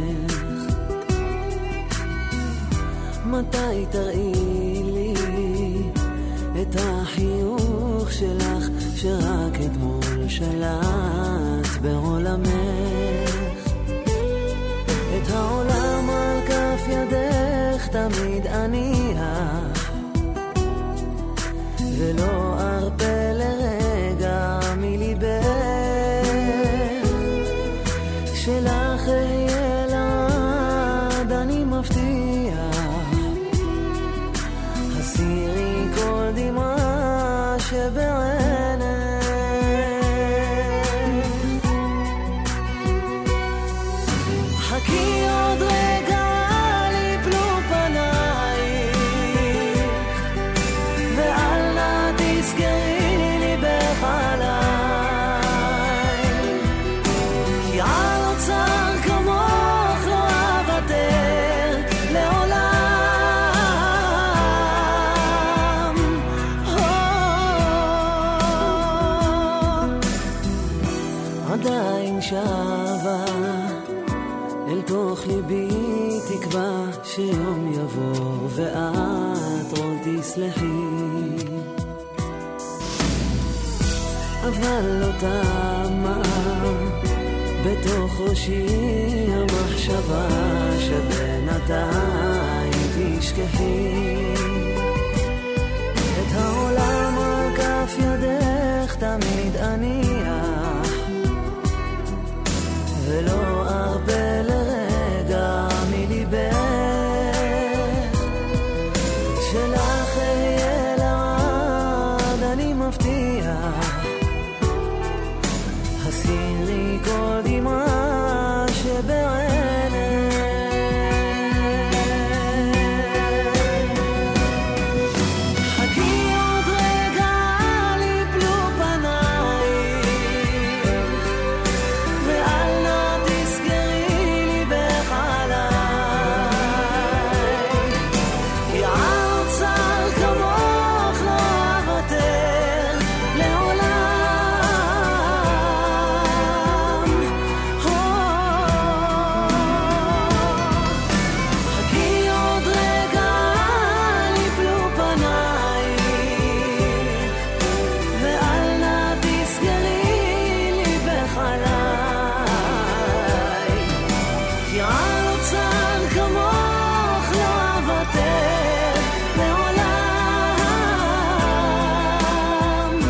מתי תראי לי את החיוך שלך שרק אתמול שלט בעולמך את העולם על כף ידך תמיד אניח ולא ארפה לרגע מליבך שלך אהיה לעד אני מבטיח הסירי כל דמעה שבעינך חכי עוד רגע ליפלו פנייך ואל נא עדיין שווה אל תוך ליבי תקווה שיום יבוא ואת עוד תסלחי, אבל לא תמה בתוך ראשי המחשבה שבינתיים תשכחי את העולם על כף ידך תמיד אניח ולא ארפה לרגע מליבך שלך אהיה לעד אני מבטיח הסירי כל דמעה שבעינך חכי עוד רגע ליפלו פנייך ואל נא תסגרי ליבך עליי כי על צר כמוך לא אוותר לעולם חכי עוד רגע ליפלו פנייך ואל נא תסגרי ליבך עליי כי על צר כמוך לא אוותר לעולם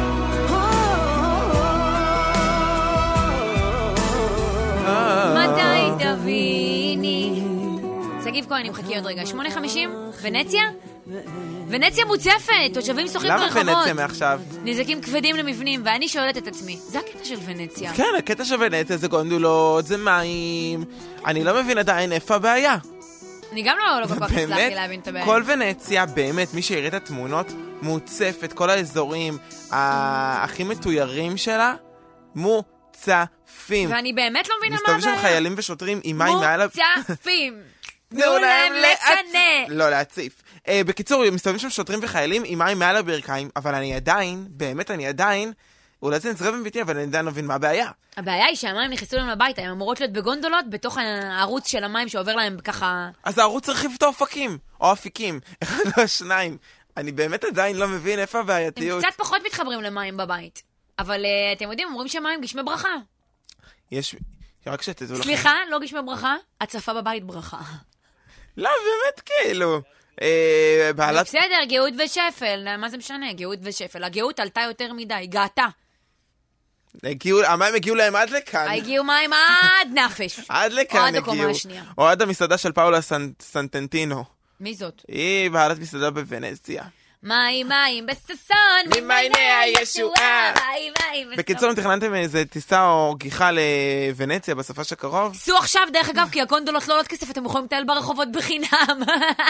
מתי תביני? שגיב כהן עם חכי עוד רגע. 8:50? ונציה? ונציה מוצפת, תושבים שוחים למה ברחובות. ונציה מעכשיו? נזקים כבדים למבנים, ואני שואלת את עצמי, זה הקטע של ונציה. כן, הקטע של ונציה זה גונדולות, זה מים. אני לא מבין עדיין איפה הבעיה. אני גם לא כל כך הצלחתי באמת, להבין את הבעיה. כל ונציה, באמת, מי שיראה את התמונות, מוצפת, כל האזורים הכי מתוירים שלה, מוצפים. ואני באמת לא מבינה מה מסתובבים שם הבעיה. חיילים ושוטרים עם מים מעל... מוצפים. תנו להם לקנא. לא, להציף. בקיצור, מסתובבים שם שוטרים וחיילים עם מים מעל הברכיים, אבל אני עדיין, באמת אני עדיין, אולי זה נצרב מביתי, אבל אני עדיין לא מבין מה הבעיה. הבעיה היא שהמים נכנסו להם הביתה, הם אמורות להיות בגונדולות בתוך הערוץ של המים שעובר להם ככה... אז הערוץ הרחיב את האופקים, או אפיקים, אחד או השניים. אני באמת עדיין לא מבין איפה הבעייתיות. הם קצת פחות מתחברים למים בבית. אבל אתם יודעים, אומרים שהמים גשמי ברכה. יש... רק שתדעו לכם. סליחה, לא גשמי ברכה, הצפה בבית ברכה. לא, באמת כאילו. בסדר, גאות ושפל, מה זה משנה? גאות ושפל. הגאות עלתה יותר מדי, גאתה. המים הגיעו להם עד לכאן. הגיעו מים עד נפש. עד לכאן או הגיעו. עד הקומה השנייה. או עד המסעדה של פאולה סנטנטינו. מי זאת? היא בעלת מסעדה בוונציה. מים בששון, ממעייני הישועה. מים. בקיצור, אם תכננתם איזה טיסה או גיחה לוונציה בסופש הקרוב? סעו עכשיו, דרך אגב, כי הגונדולות לא עולות כסף, אתם יכולים לטייל ברחובות בחינם.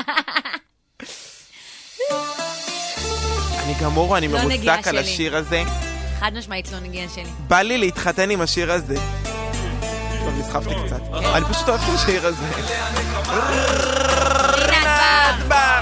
אני גמור, אני מרוסק על השיר הזה. חד משמעית לא נגיע שלי. בא לי להתחתן עם השיר הזה. טוב, נסחפתי קצת. אני פשוט אוהב את השיר הזה. רינת בר.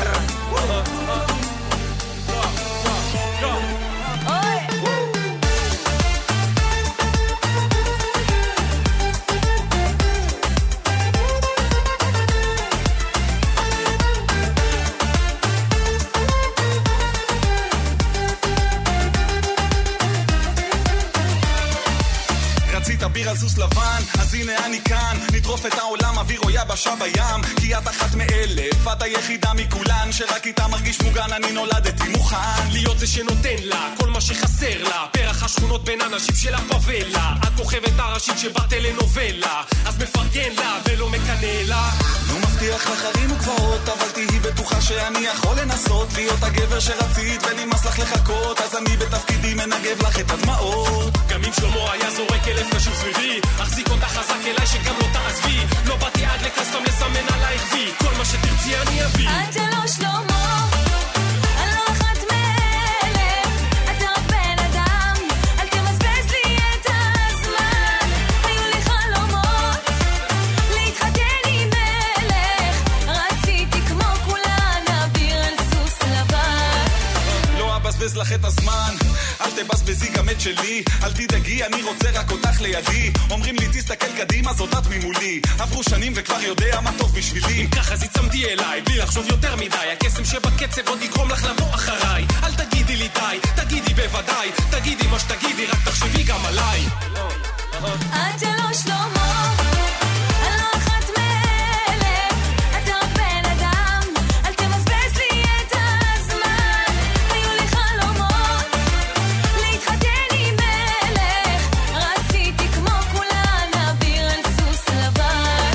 ביר על סוס לבן, אז הנה אני כאן נטרוף את העולם, אוויר או יבשה בים כי את אחת מאלף, את היחידה מכולן שרק איתה מרגיש מוגן, אני נולדתי מוכן להיות זה שנותן לה כל מה שחסר לה, פרח השכונות בין אנשים של הפאבלה, את כוכבת הראשית שבטלנובלה, אז מפרגן לה ולא מקנא לה, לא מבטיח לך חיים וגבעות, אבל תהי בטוחה שאני יכול לנסות להיות הגבר שרצית ונמאס לך לחכות, אז אני בתפקידי מנגב לך את הדמעות, גם אם שלמה היה זורק 1000 נשים סביבי, אחזיק אותה חזק אליי שגם לא תעזבי, לא באתי עד לקסטום לסמן עלייך וי, כל מה שתרצי אני אביא. אתה לא שלמה, אני לא אחת מאלף, אתה רק בן אדם, אל תמסבז לי את הזמן, היו לי חלומות להתחתן עם מלך, רציתי כמו כולן אביר על סוס לבן, לא אבזבז לך את הזמן, אל תבזבזי גם את שלי, אל תדאגי, אני רוצה רק אותך לידי. אומרים לי תסתכל קדימה, זאת את ממולי. עברו שנים וכבר יודע מה טוב בשבילי. אם ככה זיצמתי אליי, בלי לחשוב יותר מדי. הקסם שבקצב עוד יגרום לך לבוא אחריי. אל תגידי לי די, תגידי בוודאי. תגידי מה שתגידי, רק תחשבי גם עליי. את שלא שלמה, אני לא אחת מאלף. אתה רק בן אדם, אל תמזבז לי את הזמן. היו לי חלומות להתחתן עם מלך. רציתי כמו כולן אביר על סוס לבן.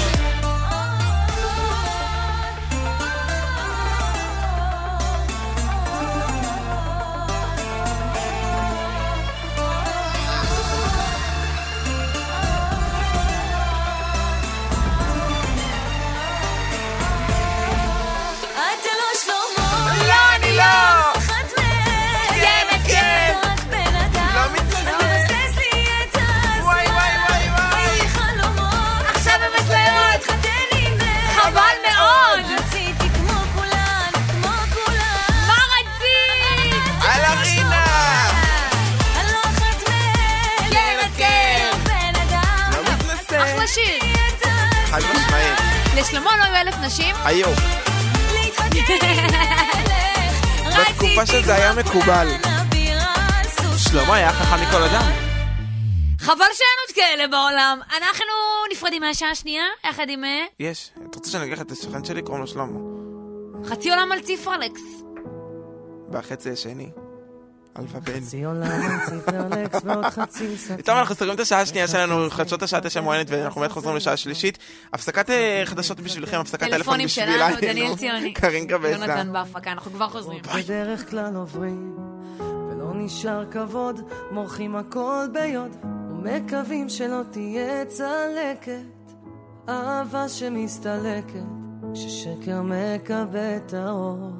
את שלא שלמה, לא, אני לא. אחת מאלף. כן, כן. אתה רק בן אדם, לא מתנשא. תמזבז לי את הזמן. וואי, וואי, וואי, וואי. היו לי חלומות, עכשיו במסלרות. להתחתן עם מלך. חבל מאוד. רציתי כמו כולן, כמו כולן. מה רצית? על הרינה. אני לא אחת מאלף. כן, כן. בן אדם, לא מתנשא. אחלה שיר. חד משמעית. לשלמה לא היו 1,000 נשים? היו. להתחתן עם מלך. בתקופה שזה היה מקובל. שלמה היה חכם מכל אדם. חבל שאין עוד כאלה בעולם. אנחנו נפרדים מהשעה השנייה, יחד עם יש. את רוצה שאני אקח את השכן שלי? קוראים לו שלמה. חצי עולם על ציפרלקס. בחצי השני. אלפה בן. חצי עולם על ציפרלקס ועוד חצי סכין. טוב, אנחנו סוגרים את השעה השנייה שלנו, חדשות השעה 9 מוענת, ואנחנו באמת חוזרים לשעה שלישית. הפסקת חדשות בשבילכם, הפסקת טלפון טלפונים בשבילה. שלנו, דניאל ציוני. קרין גבסה. יונתן בהפקה, אנחנו כבר חוזרים. בדרך כלל עוברים ולא נשאר כבוד, מורחים הכל ביוד ומקווים שלא תהיה צלקת, אהבה שמסתלקת כששקר מקבל את האור.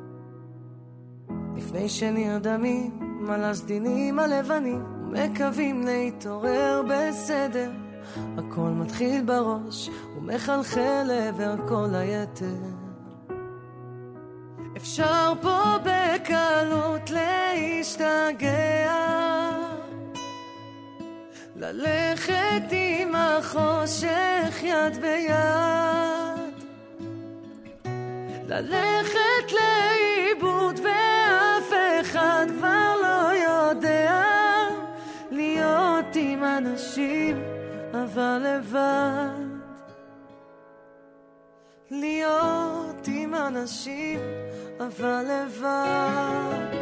לפני שנרדמים על הסדינים הלבנים מקווים להתעורר בסדר, הכל מתחיל בראש ומחלחל לעבר כל היתר. אפשר פה בקלות להשתגע, ללכת עם החושך יד ביד, ללכת לאיבוד ואף אחד כבר לא יודע, להיות עם אנשים אבל לבד, להיות עם אנשים אבל לבד.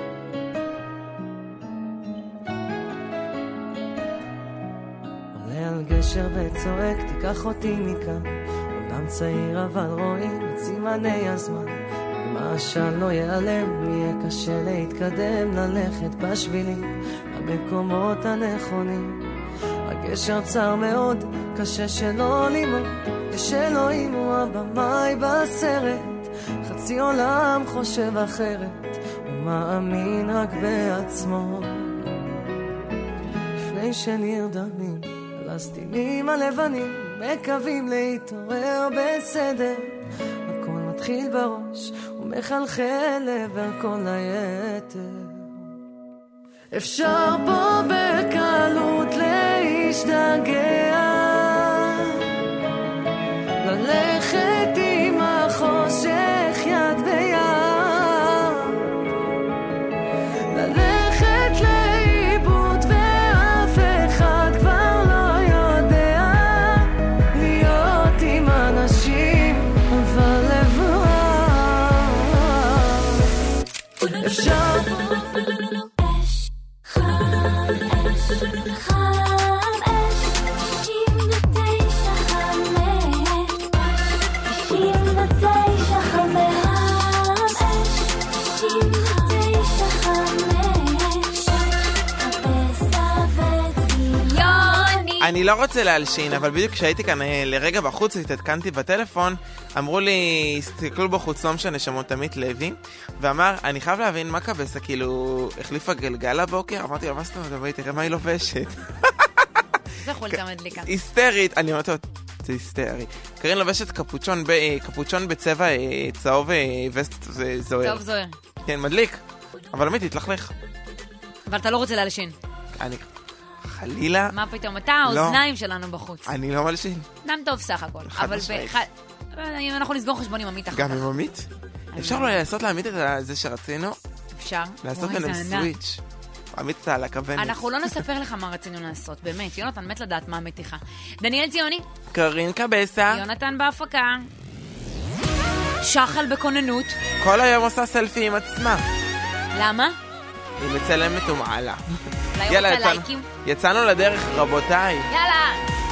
עולה על גשר וצועק תיקח אותי מכאן, אומנם צעיר אבל רואים את סימני הזמן, אם העשן לא ייעלם יהיה קשה להתקדם, ללכת בשבילים למקומות הנכונים. הגשר צר מאוד, קשה שלא לימוד, יש אלוהים הוא הבמאי בסרט, חצי עולם חושב אחרת ומאמין רק בעצמו. לפני שנרדמים על הסדינים הלבנים מקווים להתעורר בסדר, הכל מתחיל בראש ומחלחל לעבר כל היתר. אפשר פה בקלות להשתגע, ללכת עם החושך יד ביד, ללכת לאיבוד ואף אחד כבר לא יודע, להיות עם אנשים אבל לבד. אפשר אני לא רוצה להלשין, אבל בדיוק כשהייתי כאן לרגע בחוץ, התעדכנתי בטלפון, אמרו לי, הסתכלו בחוץ, לא משנה, שמות עמית לוי, ואמר, אני חייב להבין מה קבסה, כאילו, החליפה גלגל הבוקר, אמרתי לו, מה זאת אומרת, תראה מה היא לובשת. זה חולצה מדליקה. היסטרית, אני אומרת, זה היסטרי. קרין לובשת קפוצ'ון בצבע צהוב וסט זוהר. צהוב זוהר. כן, מדליק, אבל עמית, תתלכלך. אבל אתה לא רוצה להלשין. אני... חלילה. מה פתאום? אתה האוזניים שלנו בחוץ. אני לא מלשין. אדם טוב סך הכל. אבל אם אנחנו נסגור חשבון עם עמית אחר כך. גם עם עמית? אפשר לא לעשות לעמית את זה שרצינו? אפשר. לעשות ביניהם סוויץ'. עמית אתה על הכוונת. אנחנו לא נספר לך מה רצינו לעשות, באמת. יונתן מת לדעת מה המתיחה. דניאל ציוני. קרין קבסה. יונתן בהפקה. שחל בכוננות. כל היום עושה סלפי עם עצמה. למה? היא מצלמת ומעלה. יאללה, לייקים. יצאנו לדרך, רבותיי. יאללה.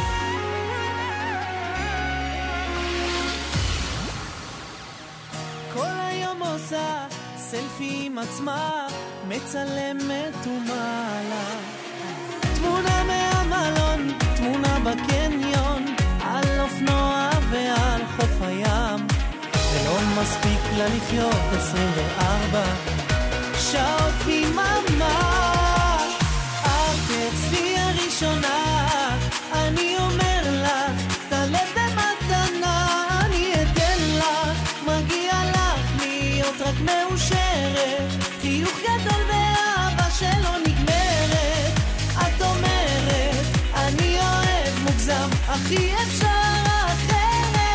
כל היום עושה סלפי עם עצמה, מצלמת ומעלה. תמונה מהמלון, תמונה בקניון, על אופנוע ועל חוף הים. ולא מספיק לה לחיות 24 שעות ביממה. את אצלי הראשונה, אני אומר לך, תעלה במתנה, אני אתן לך, מגיע לך להיות רק מאושרת, חיוך גדול ואהבה שלא נגמרת. את אומרת, אני אוהב מוגזם, הכי אפשר אחרת.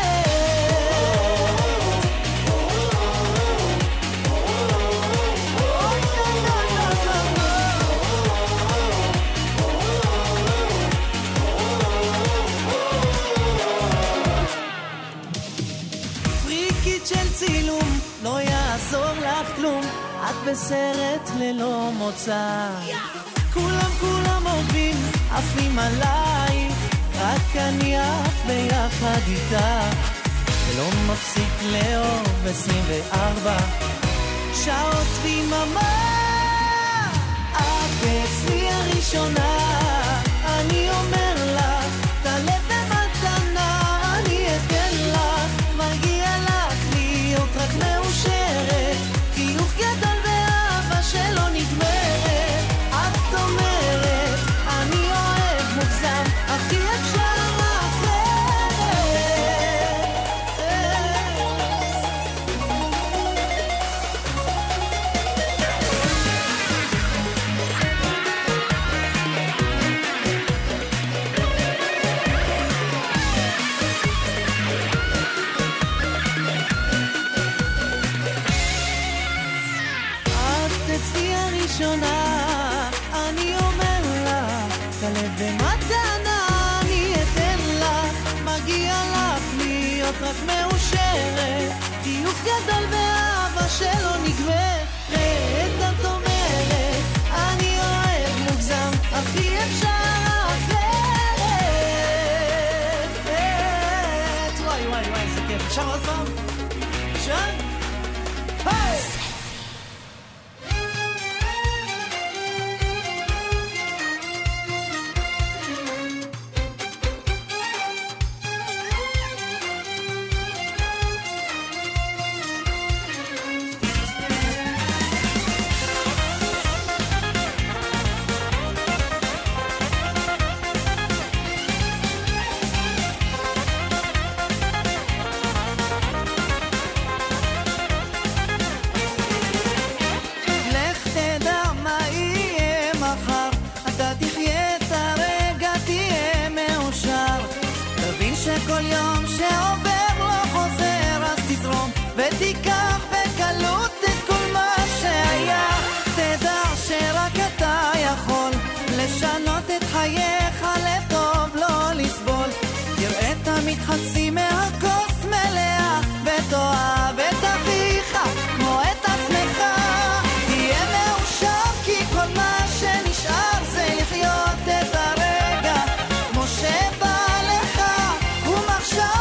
צילום, לא יעזור לך כלום, את בסרט ללא מוצא. כולם עובדים, עפים עליי, רק אני עף ביחד איתה. ולא מפסיק לאהוב 24 שעות ביממה. את אצלי הראשונה, אני אומר לך, תעלה במתנה, אני אתן לך, מגיע לך להיות רק מאושרת, חיוך גדול ואהבה שלא נגמרת. את אומרת, אני אוהב מוגזם, הכי אפשר ראשונה, אני אומר לך, תלב במתנה, אני אתן לך, מגיע לך להיות רק מאושרת, חיוך גדול ואהבה שלא נגמרת. את אומרת, אני אוהב מוגזם, הכי אפשר אחרת. וואי, איזה כיף. אפשר עוד פעם? אפשר? היי! כל יום שעובר לא חוזר, אז תזרום ותיקח בקלות את כל מה שהיה. תדע שרק אתה יכול לשנות את חייך לטוב, לא לסבול. תראה תמיד חצי מהכוס מלאה, ותאהב את אביך כמו את עצמך. תהיה מאושר כי כל מה שנשאר זה לחיות את הרגע כמו שבא לך. ומחשב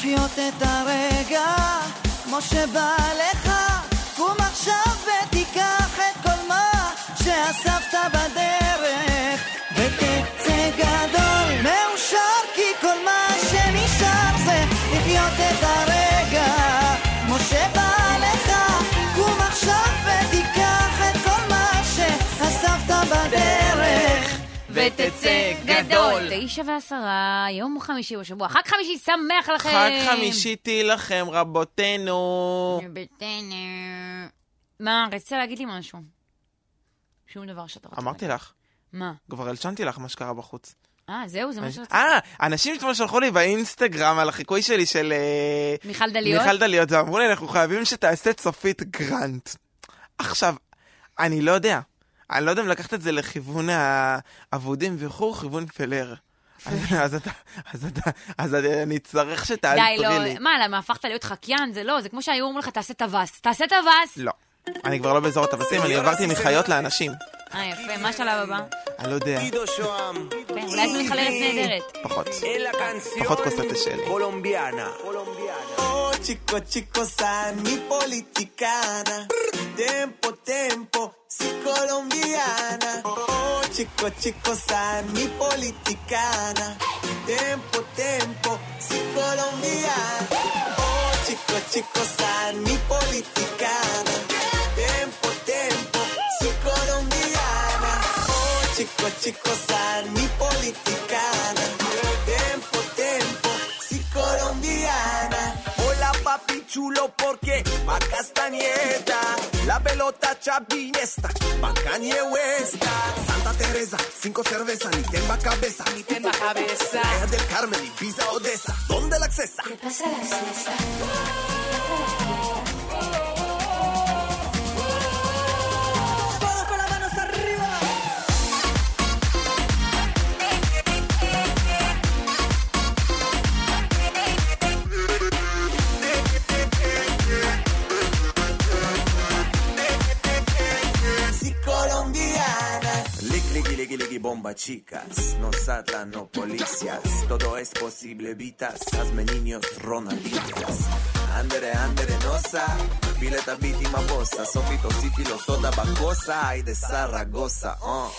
לחיות את הרגע כמו שבא לך, קום עכשיו ותיקח את כל מה שאספת בדרך ותצא גדול מאושר, כי כל מה שנשאר זה לחיות את הרגע כמו שבא לך, קום עכשיו ותיקח את כל מה שאספת בדרך ותצא גדול. 9:10, יום חמישי בשבוע. חג חמישי שמח לכם. חג חמישי לכם, רבותינו. מה, רצית להגיד לי משהו? שום דבר שאתה רוצה. אמרתי לך. מה? כבר הלשנתי לך מה שקרה בחוץ. זהו, זה מה שרציתי. אנשים אתמול שלחו לי באינסטגרם על החיקוי שלי של מיכל דליות. מיכל דליות, ואמרו לי, אנחנו חייבים שתעשה צופית גרנט. עכשיו, אני לא יודע אם לקחת את זה לכיוון העבודים וכו', כיוון פלר. אז אני צריך שתעזרי לי. די, לא. מה, למה הפכת להיות חקיין? זה לא, זה כמו שהיו אומרים לך, תעשה טווס. תעשה טווס. לא. אני כבר לא באזור הטווסים, אני עברתי מחיות לאנשים. יפה, מה השלב הבא? אני לא יודע. אולי זה מחללת נהדרת. פחות כוסת שלי. Oh, chico, san mi politicana. Tempo, si colombiana. Oh, chico, san mi politicana. Tempo, si colombiana. Oh, chico, san mi politicana. Tempo, si colombiana. Oh, chico, san mi politicana. Tempo, si colombiana. Hola papi chulo porque va Castañeda. La pelota chavinesta, va Kanye West. Santa Teresa, 5 cervezas, ni tenga cabeza. Playa del Carmen y Pisa Odessa. ¿Dónde la accesa? ¿Qué pasa la accesa? Ligi bomba chicas, no saltan, no policías, todo es posible vitas, hazme niños Ronaldinhas. Andere, nosa, pileta víctima bosa, sofito sífilo, soda bacosa, y de Zaragoza,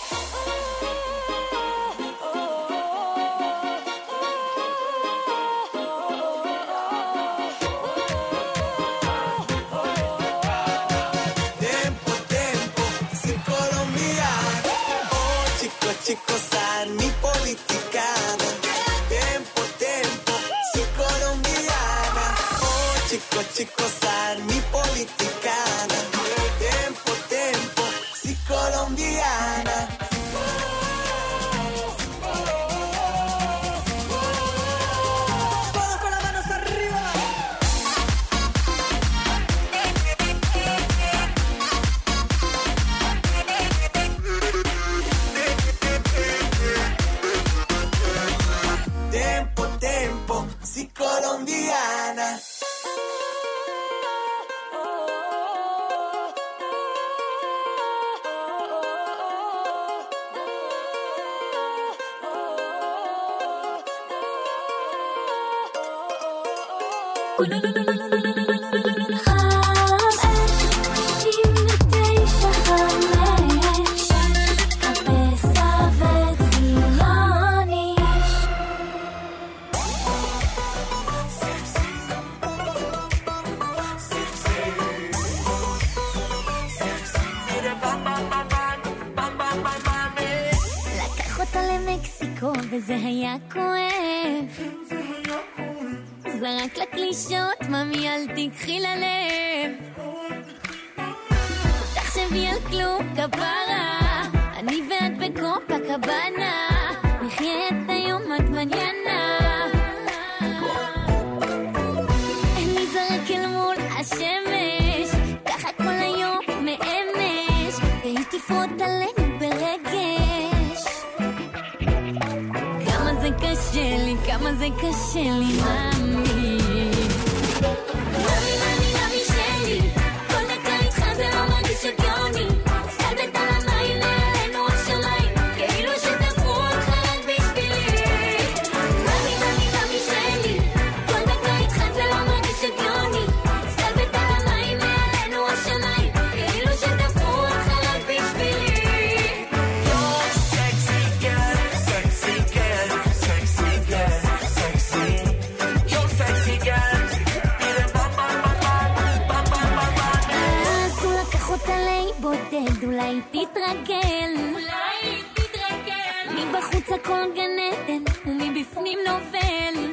Chico, san mi politicana. Tempo, si colombiana. Oh, chico, san mi politicana. Tempo, si colombiana. Todos con las manos arriba. Tempo, si colombiana. וזה היה כואב, זרק לקלישות, ממי אל תקחי ללב, תחשבי על כלום כפרה, אני ואת בקופה קבנה, נחיה את היום עד מניאנה, אני זרק אל מול השמש, ככה כל היום מאמש, והיא תפרוט עלינו ברגש. כמה זה קשה לי, מאמי. מאמי שלי, כל דקה איתך זה לא מרגיש הגיוני. סתלבט על המים, נעלינו השמיים, כאילו שתפרו אותך רק בשבילי. מאמי שלי, כל דקה איתך בחוץ הכל גן עדן, ומבפנים נובל.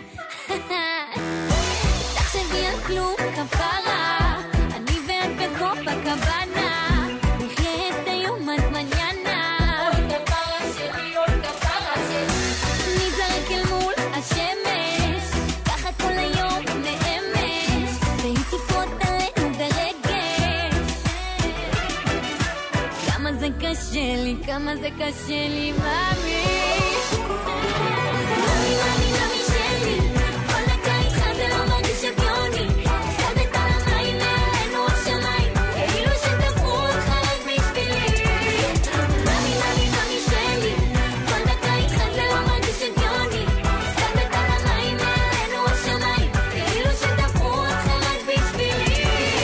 תחשבי על כלום כפרה, אני ואת בקופה קבנה, נחיה את היום עד מניאנה. אוי כפרה שלי, אוי כפרה שלי, נזרק אל מול השמש, ככה כל היום נאמש, והיא תפרוט עלינו ברגש. כמה זה קשה לי, כמה זה קשה לי, מאמי. מאמי, מאמי, מאמי שלי, כל דקה איתך זה לא מרגיש הגיוני. הסתלבט על המים מעלינו השמיים, כאילו שתפרו אותך רק בשבילי. מאמי, מאמי, מאמי שלי, כל דקה איתך זה לא מרגיש הגיוני. הסתלבט על המים מעלינו השמיים, כאילו שתפרו אותך רק בשבילי.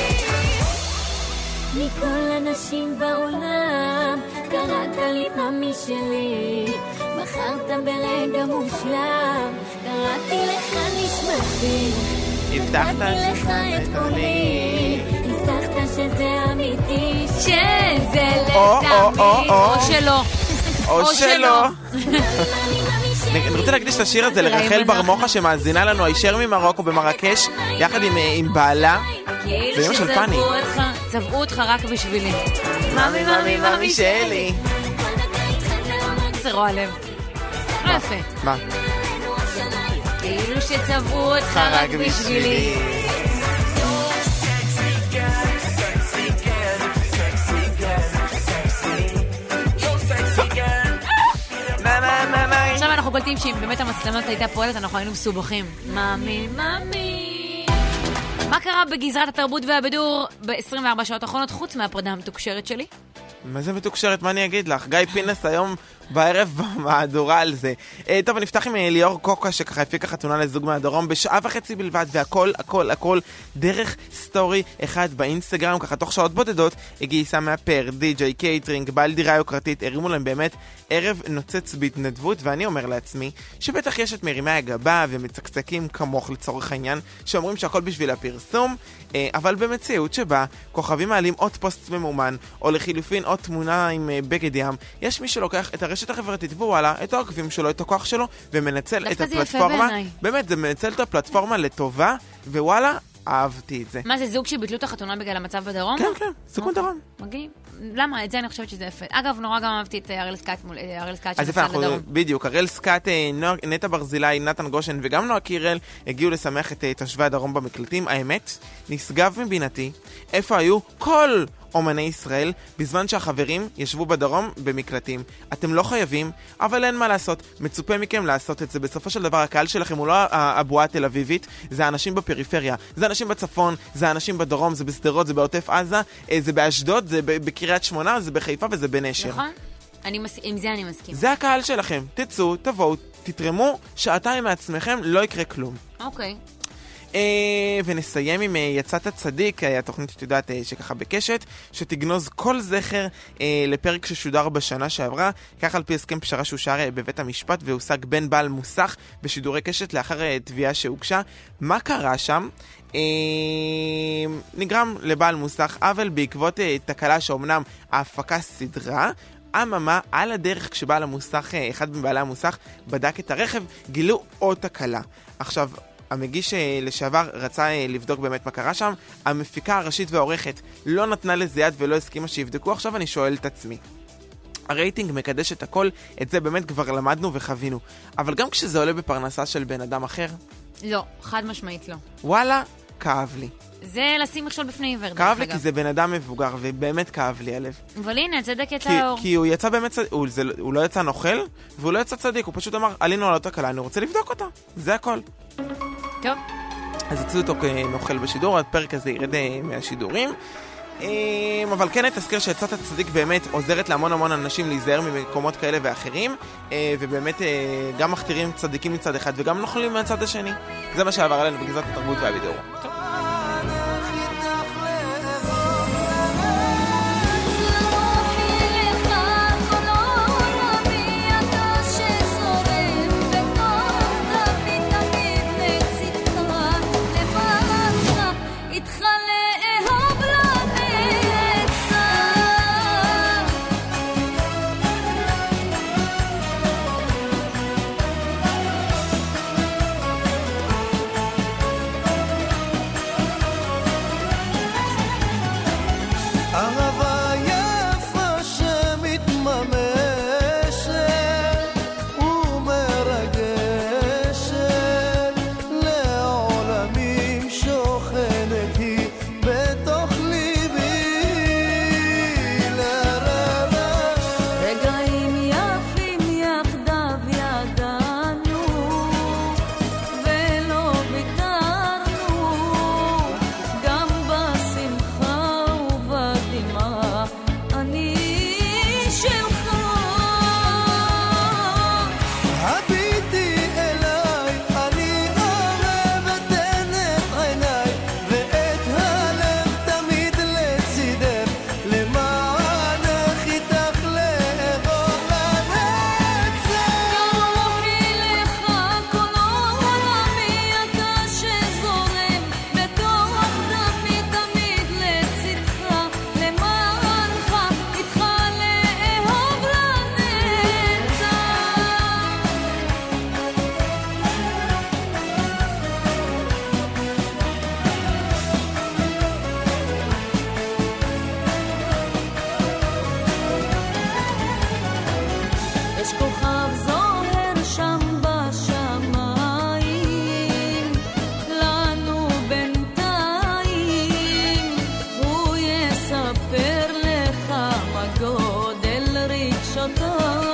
מכל הנשים בעולם קראת לי מאמי שלי, בחרת ברגע מושלם, קראתי לך נשמתי, הבטחת לך את קולי, הבטחת שזה אמיתי, שזה לתמיד, או שלא. או שלא. אני רוצה להקדיש את השיר הזה לרחל ברמוחה שמאזינה לנו הישר ממרוקו במרקש יחד עם בעלה ואמא של פני. צבעו אותך רק בשבילי. מאמי, מאמי, מאמי שלי. זה רוע לב. לא יפה. מה? כאילו שצבעו אותך רק בשבילי. עכשיו אנחנו קולטים שאם באמת המצלמת הייתה פועלת אנחנו היינו מסובכים. מאמי, מאמי. מה קרה בגזרת התרבות והבידור ב-24 שעות האחרונות חוץ מהפרדה המתוקשרת שלי? מה זה מתוקשרת? מה אני אגיד לך? גיא פינס היום בערב במהדורה על זה. טוב, נפתח עם ליאור קוקה שככה הפיקה חתונה לזוג מהדרום בשעה וחצי בלבד, והכל, הכל, הכל דרך סטורי אחד באינסטגרם, ככה תוך שעות בודדות, גייסה מאפר, די-ג'יי, קייטרינג, בעל דירה יוקרתית, הרימו להם באמת ערב נוצץ בהתנדבות, ואני אומר לעצמי שבטח יש את מרימי הגבה ומצקצקים כמוך לצורך העניין, שאומרים שהכל בשביל הפרסום, אבל במציאות שבה כוכבים מעלים עוד פוסט ממומן, או לחילופין עוד תמונה עם בגד ים, יש מי שלוקח את הרשת החברתית ווואלה, את העוקבים שלו, את הכוח שלו, ומנצל את הפלטפורמה. באמת, זה מנצל את הפלטפורמה לטובה, ווואלה, אהבתי את זה. מה זה, זוג שביטלו את החתונה בגלל המצב בדרום? כן, כן, זוג בדרום. מגניב. למה? את זה אני חושבת שזה יפה. אגב, נורא גם אהבתי את הראל סקאט אז יפה, בדיוק, הראל סקאט, נטע ברזילי, נתן גושן וגם נועה קירל הגיעו לשמח את תושבי הדרום במקלטים. האמת, נשגב מבינתי איפה היו כל אומני ישראל בזמן שהחברים ישבו בדרום במקלטים. אתם לא חייבים, אבל אין מה לעשות. מצופה מכם לעשות את זה. בסופו של דבר הקהל שלכם הוא לא הבועה התל אביבית, זה האנשים בפריפריה, זה אנשים בצפון, זה האנשים בדרום, זה בסדרות, זה בעוטף עזה, זה באשדוד, זה בקריית שמונה, זה בחיפה וזה בנשר. נכון? עם זה אני מסכים. זה הקהל שלכם. תצאו, תבואו, תתרמו שעתיים מעצמכם, לא יקרה כלום. אוקיי. ונסיים עם יצאת הצדיק, התוכנית שתדעת שככה בקשת, שתגנוז כל זכר לפרק ששודר בשנה שעברה, כך על פי הסכם פשרה שאושר בבית המשפט והושג בין בעל מוסך בשידורי קשת לאחר תביעה שהוגשה. מה קרה שם? נגרם לבעל מוסך עוול בעקבות תקלה שאומנם ההפקה סדרה, אממה, על הדרך כשבעל המוסך, אחד מבעלי המוסך בדק את הרכב, גילו עוד תקלה. עכשיו, המגיש לשעבר רצה לבדוק באמת מה קרה שם, המפיקה הראשית והעורכת לא נתנה לזה יד ולא הסכימה שיבדקו. עכשיו אני שואל את עצמי, הרייטינג מקדש את הכל, את זה באמת כבר למדנו וחווינו, אבל גם כשזה עולה בפרנסה של בן אדם אחר? לא, חד משמעית לא. וואלה, כאב לי. זה לשים עכשיו בפני עיוור. כאב לי כי זה בן אדם מבוגר, ובאמת כאב לי הלב. אבל הנה, הצדק יצא אור. כי הוא יצא באמת, הוא לא יצא נוכל, והוא לא יצא צדיק, הוא פשוט אמר, עלינו על אותה קלה, אני רוצה לבדוק אותה. זה הכל. טוב. אז יצאו אותו כנוכל בשידור, הפרק הזה ירד מהשידורים. אבל כן, תזכיר שיצאת הצדיק באמת עוזרת להמון אנשים להיזהר ממקומות כאלה ואחרים, ובאמת גם מכתירים צדיקים מצד אחד וגם נוכלים מהצד השני. זה מה שעבר עלינו בגזרת התרבות והבידור. טוב. יש כוכב זוהר שם בשמיים, לנו בינתיים הוא יספר לך מה גודל רגשותיי.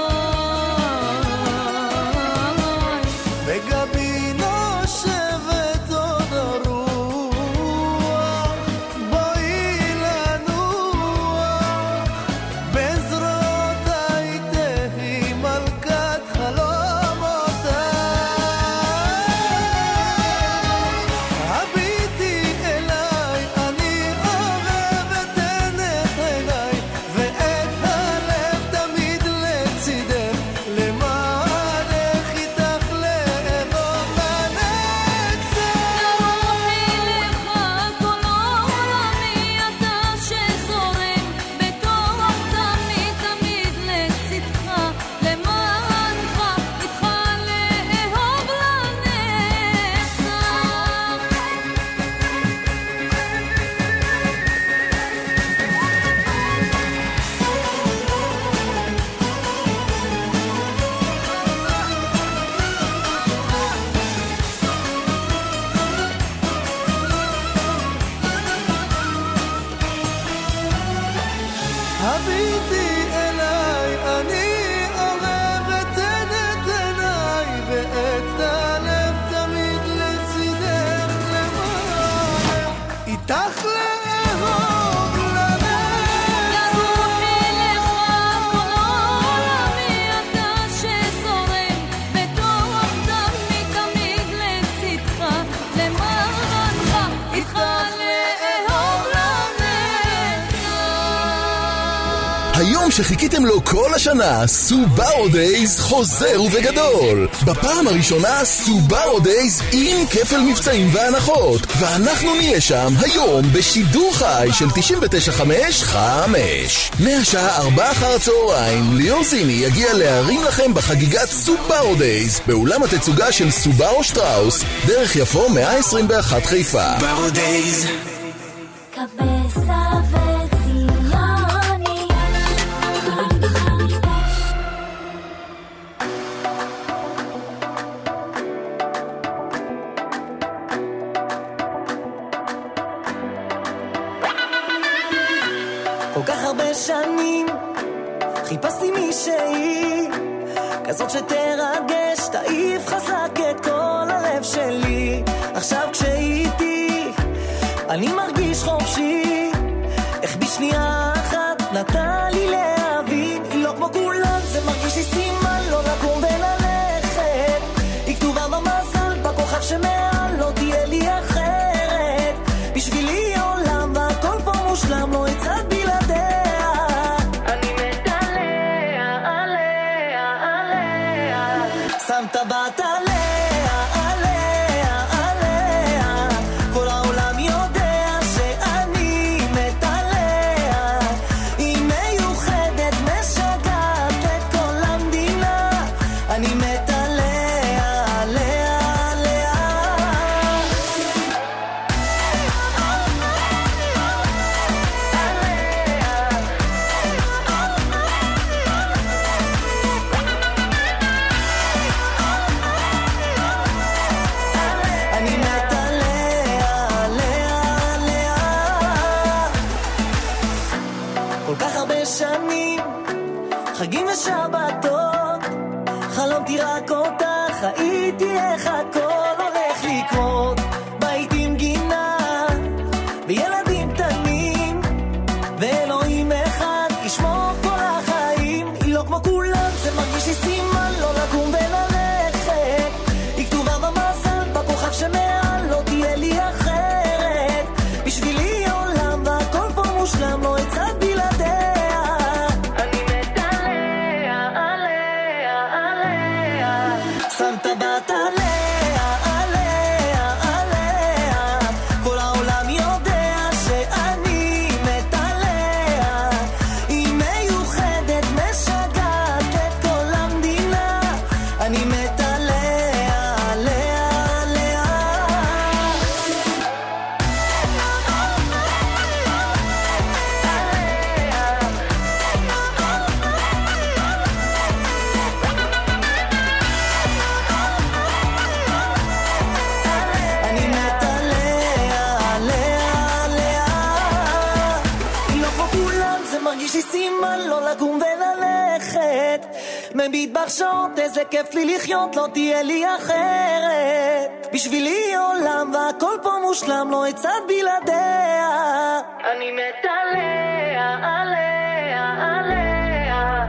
בגבי נושבת עוד הרוח, בואי לנוח, בזרועותיי תהי מלכת חלומותיי. הביטי אליי, אני אוהב את עינת עיניי, ואת הלב תמיד לצידך, למענך איתך לאהוב לנצח. רוחי לך כל עולמי, אתה שזורם בתוך דמי, תמיד לצדך, למענך איתך לאהוב לנצח. הביטי אליי, אני אוהב את עינת עיניי, ואת הלב תמיד לצידך, למענך איתך לאהוב לנצח. רוחי לך כל עולמי, אתה שזורם בתוך דמי, תמיד לצדך, למענך איתך לאהוב לנצח. היום שחיכיתם לו כל השנה, סובארו דייז חוזר ובגדול. בפעם הראשונה סובארו דייז עם כפל מבצעים והנחות, ואנחנו נהיה שם היום בשידור חי של 99.5. מהשעה 4 אחר הצהריים ליאור זיני יגיע להרים לכם בחגיגת סובארו דייז באולם התצוגה של סובארו שטראוס, דרך יפו 121 חיפה. סובארו דייז. cabeza וזיוני כל כך הרבה שנים חיפשתי מישהי כזאת שתרגש, תעיף חזק את כל הלב שלי. עכשיו כשהייתי אני מרגיש חופשי, איך בשנייה אחת נתן לי להבין, היא לא כמו כולם, זה מרגיש לי סימן לא לקום וללכת. היא כתובה במזל, בכוכב שמעל, לא תהיה לי אחרת. בשבילי עולם והכל פה מושלם, לא יצד בלעדיה. אני מת עליה, עליה, עליה. שם טבעת עליה, עליה, עליה. כל העולם יודע שאני מת עליה. היא מיוחדת, משגעת את כל המדינה. אני מת עליה, עליה, עליה. אני מת עליה, עליה, עליה. כל כך הרבה שנים, חגים ושבתות, חלומתי רק אותך, ראיתי איך הכל הולך לקרות. בית עם גינה וילדים קטנים, ואלוהים אחד ישמור כל החיים. היא לא כמו כולם, זה מרגיש לי סימן לא לקום וללכת. היא כתובה במזל, בכוכב שמעל, לא תהיה לי אחרת. בשבילי עולם והכל פה מושלם, לא יצד בלעדיה. אני מת עליה, עליה, עליה. שם טבעת עליה, עליה, עליה. כל העולם יודע שאני מת עליה. היא מיוחדת, משגעת את כל המדינה. אני מת עליה, עליה, עליה. מביט בחשות, איזה כיף לי לחיות, לא תהיה לי אחרת. בשבילי עולם והכל פה מושלם, לא אצעד בלעדיה. אני מת עליה, עליה, עליה.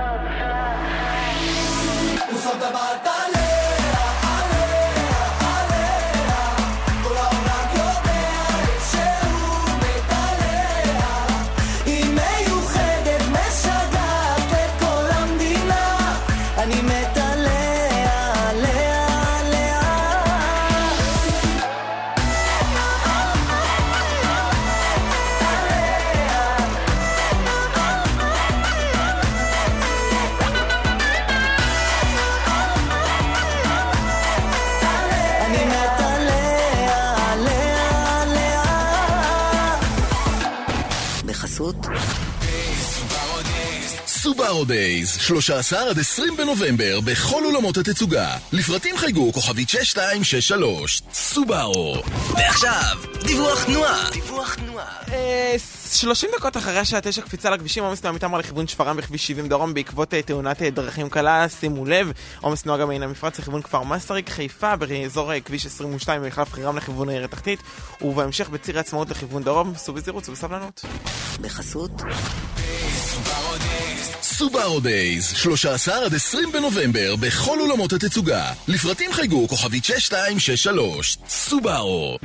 ושמת באת עליה, עליה, עליה. כל העולם יודע שהוא מת עליה. היא מיוחדת, משגעת את כל המדינה. אני מת עליה, עליה, עליה. אני מת עליה, עליה, עליה. בחסות סובארו דייז, 13 עד 20 בנובמבר בכל אולמות התצוגה. לפרטים חייגו כוכבית 6263. סובארו. ועכשיו, דיווח תנועה. 30 דקות אחרי השעה 9 קפיצה לכבישים, עומס תנועה מתמר לכיוון שפרעם בכביש 70 דרום בעקבות תאונת דרכים קלה, שימו לב. עומס תנועה גם מן המפרץ לכיוון כפר מסריק, חיפה באזור כביש 22 במחלף חירם לכיוון העיר התחתית, ובהמשך בציר העצמאות לכיוון דרום. סעו בזהירות ובסבלנות. בחסות סובארו דייז, 13 עד 20 בנובמבר בכל אולמות התצוגה. לפרטים חייגו כוכבית 6263. סובארו.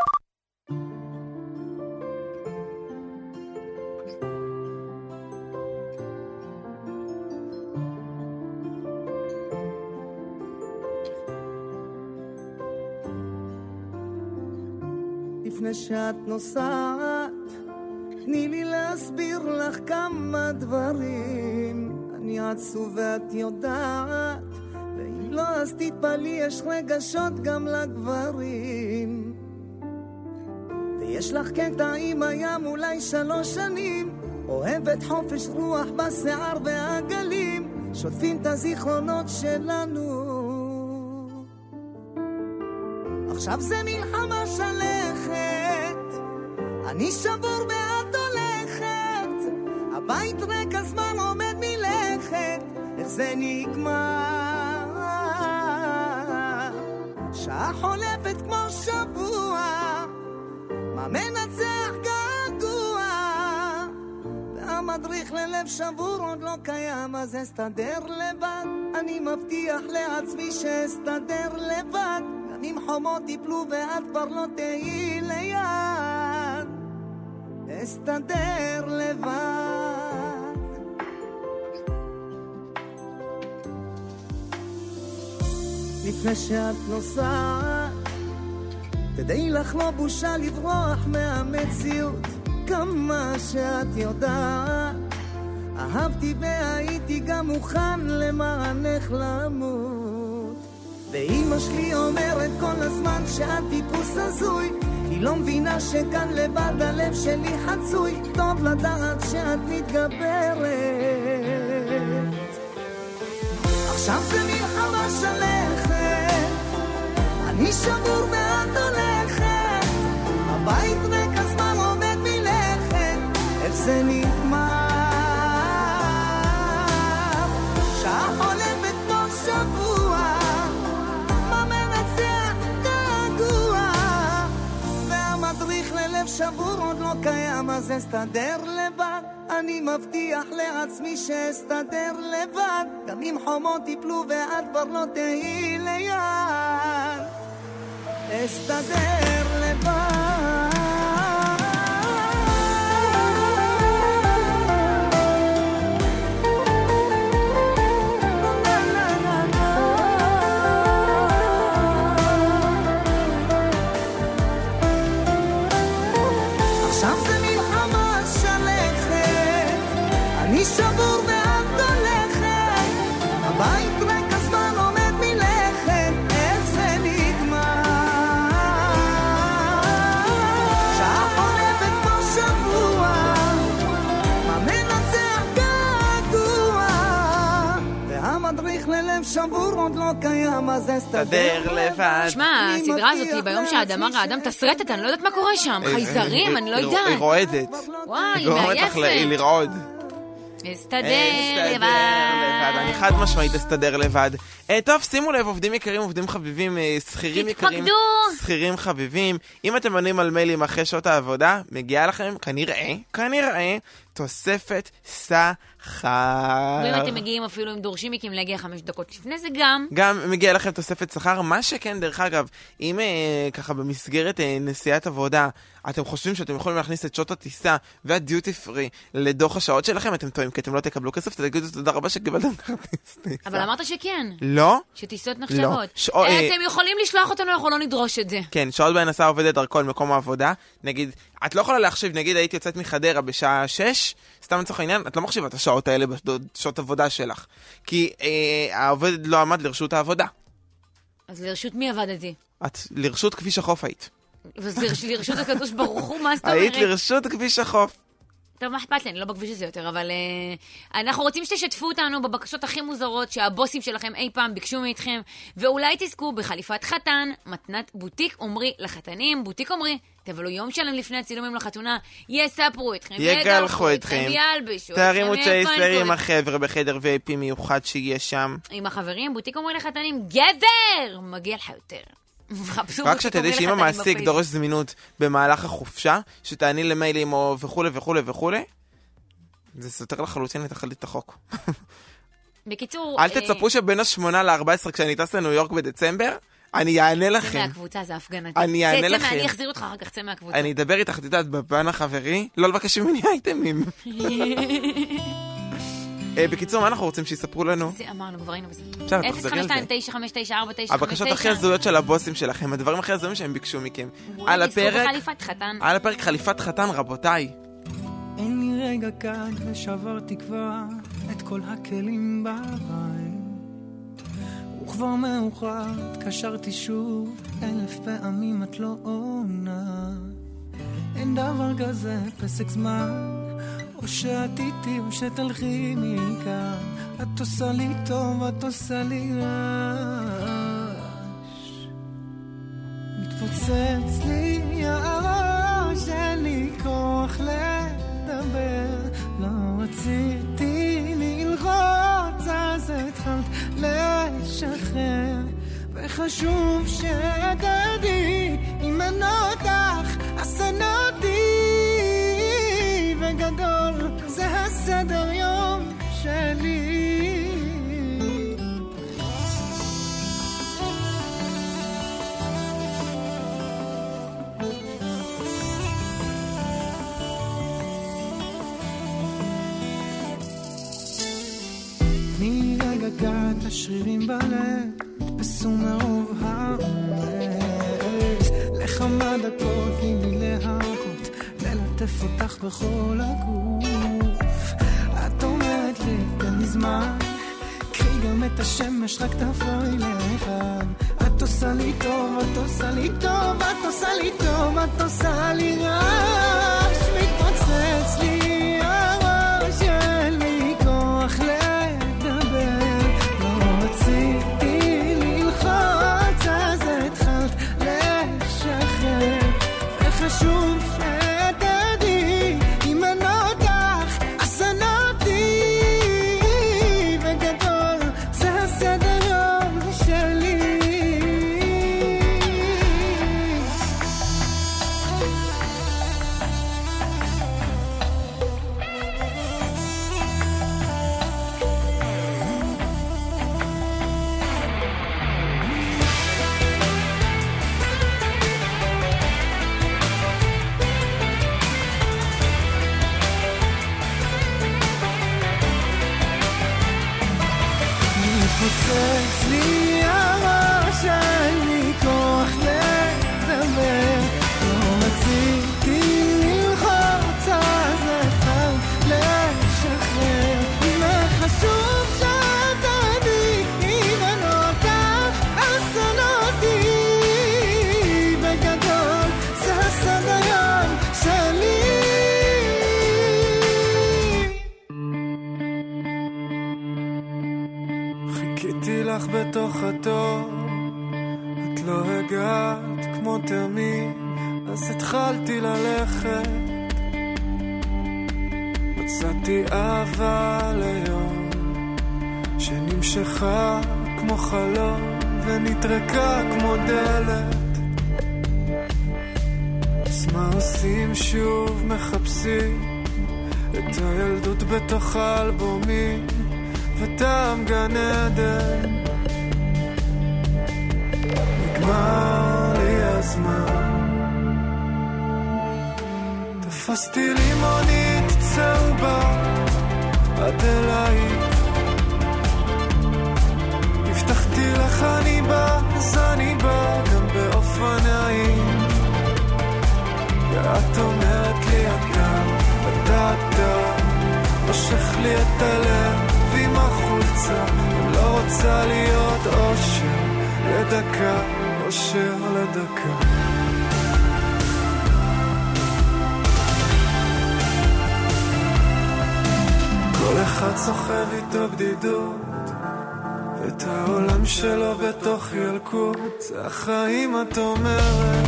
לפני שאת נוסעת, תני לי להסביר לך כמה דברים. אני עצוב ואת יודעת, ואם לא אז תתפלאי, יש רגשות גם לגברים. ויש לך קטע עם הים אולי 3 שנים, אוהבת חופש רוח בשיער והגלים, שוטפים את הזיכרונות שלנו. עכשיו זה מלחמה שלכת, אני שבור ואת הולכת, הבית ריק הזמן עומד מלכת, איך זה נגמר? שעה חולפת כמו שבוע, מה מנצח געגוע, והמדריך ללב שבור עוד לא קיים, אז אסתדר לבד, אני מבטיח לעצמי שאסתדר לבד, אם חומות יפלו ואת כבר לא תהיי ליד, אסתדר לבד. לפני שאת נוסעת, תדעי לך לא בושה לברוח מהמציאות, כמה שאת יודעת, אהבתי והייתי גם מוכן למענך למות. ואמא שלי אומרת כל הזמן שאת טיפוס הזוי, היא לא מבינה שכאן לבד הלב שלי חצוי, טוב לדעת שאת מתגברת. עכשיו זה מלחמה שלכת, אני שבור ואת הולכת, הבית ריק הזמן עומד מלכת, איך זה נגמר? שעה חולפת כמו שבוע, לב שבור עוד לא קיים, אז אסתדר לבד, אני מבטיח לעצמי שאסתדר לבד, גם אם חומות יפלו ואת כבר לא תהיי ליד, אסתדר לבד. אני שבור ואת הולכת, הבית ריק הזמן עומד מלכת, איך זה נגמר? שעה חולפת כמו שבוע, מה מנצח געגוע, והמדריך ללב שבור עוד לא קיים, אז אסתדר לבד. שמע, הסדרה הזאת היא ביום שהאדמה האדם תסרטת, אני לא יודעת מה קורה שם, חייזרים, אני לא יודעת. היא רועדת. וואי, היא מעייפת. היא לרעוד. אסתדר לבד. אני חד משמעית אסתדר לבד. טוב, שימו לב, עובדים יקרים, עובדים חביבים, שכירים יקרים, שכירים חביבים. אם אתם עונים על מיילים אחרי שעות העבודה, מגיעה לכם כנראה תוספת שכר. ואם אתם מגיעים אפילו, אם דורשים מכם להגיע 5 דקות לפני זה גם מגיע לכם תוספת שכר. מה שכן, דרך אגב, אם ככה במסגרת נסיעת עבודה, אתם חושבים שאתם יכולים להכניס את שעות הטיסה והדיוטי פרי לדוח השעות שלכם, אתם טועים, כי אתם לא תקבלו כסף, תגידו תודה רבה שקיבלתם כרטיס טיסה. אבל אמרת שכן. לא. שטיסות נחשבות. אתם יכולים לשלוח אותנו, אנחנו לא נדרוש את זה. כן, שעות בהן נסע עובדת דרכו על מקום העבודה. נגיד, את לא יכולה להחשיב, נגיד הייתי יוצאת מחדרה בשעה 6, סתם לצורך העניין, את לא מחשיבה את השעות האלה בשעות עבודה שלך. כי העובד לא עמד לרשות העבודה. אז לרשות מי עבדתי? את לרשות כביש החוף היית. לרשות הקדוש ברוך הוא, מה זאת אומרת? היית לרשות כביש החוף. טוב, מה אכפת לי? אני לא בכביש הזה יותר, אבל אנחנו רוצים שתשתפו אותנו בבקשות הכי מוזרות שהבוסים שלכם אי פעם ביקשו מאיתכם, ואולי תזכו בחליפת חתן, מתנת בוטיק עומרי לחתנים, בוטיק עומרי, תבלו יום שלם לפני הצילומים לחתונה, יספרו אתכם, יגלחו אתכם, ילבשו, תרימו צ'ייסר עם החבר בחדר VIP מיוחד שיהיה שם. עם החברים, בוטיק עומרי לחתנים, גבר! מגיע לך יותר. רק שתדעי שאם המעסיק דורש זמינות במהלך החופשה, שתעני למיילים או וכו' וכו' וכו', זה סותר לחלוטין את החוק. בקיצור... אל תצפו שבין ה-8 ל-14 כשאני טס לניו יורק בדצמבר, אני אענה לכם. זה מהקבוצה, זה הפגנתי. אני אענה לכם. אני אחזיר אותך אחר כך, צא מהקבוצה. אני אדבר איתך, תדעת, בפן החברי, לא לבקש ממני אייטמים. בקיצור, מה אנחנו רוצים שיספרו לנו? אמרנו, כבר היינו בזה. 052-959-49. הבקשות הכי הזויות של הבוסים שלכם, הדברים הכי הזויים שהם ביקשו מכם. על הפרק חליפת חתן, רבותיי. אין לי רגע כאן ושברתי כבר את כל הכלים בבית, וכבר מאוחר התקשרתי שוב 1000 פעמים את לא עונה. אין דבר כזה פסק זמן, או שאת איתי או שתלכי מכאן. את עושה לי טוב, את עושה לי רעש, מתפוצץ לי הראש, אין לי כוח לדבר, לא רציתי ללחוץ, אז התחלת לשחרר, וחשוב שתדעי, אם אין אותך אז אין אותי, וגדול זה הסדר יום שלי. מרגע געת השרירים בלב נתפסו מרוב העומס, לכמה דקות תני לי להרפות, ללטף אותך בכל הגוף. את אומרת לי תן לי זמן, קחי גם את השמש, רק תבואי לאחד. את עושה לי טוב, את עושה לי טוב, את עושה לי טוב, את עושה לי רעש, מתפוצץ לי הראש, אין לי כוח לדבר, לא רציתי ללחוץ, אז התחלת לשחרר, וחשוב שתדעי, אם אין אותך אז אין אותי, וגדול זה הסדר יום שלי. מתפוצץ לי הראש, אין לי כוח לדבר, לא רציתי ללחוץ, אז התחלת לשחרר, וחשוב שתדעי, אם אין אותך אז אין אותי, בגדול זה הסדר יום שלי. חיכיתי לך בתוך התור, את לא הגעת כמו תמיד, אז התחלתי ללכת, מצאתי אהבה ליום שנמשכה כמו חלום ונטרקה כמו דלת. אז מה עושים שוב? מחפשים את הילדות בתוך האלבומים וטעם גן עדן. נגמר לי הזמן, תפסתי לימונית צהובה עד אלייך, הבטחתי לך אני בא, אז אני בא גם באופניים, ואת אומרת לי אתה משך לי את הלב עם החולצה, אני לא רוצה להיות אושר לדקה, אושר לדקה. כל אחד סוחב איתו בדידות, את העולם שלו בתוך ילקוט, זה החיים את אומרת,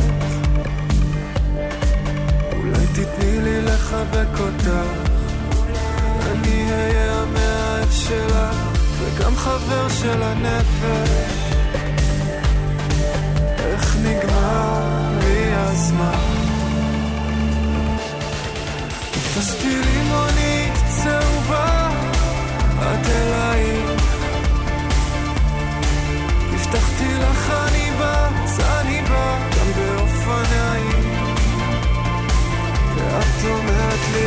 אולי תתני לי לחבק אותך, אני אהיה המאהב שלך וגם חבר של הנפש. איך נגמר לי הזמן, תפסתי לימונית צהובה עד אלייך, הבטחתי לך אני בא, אז אני בא גם באופניים, ואת אומרת לי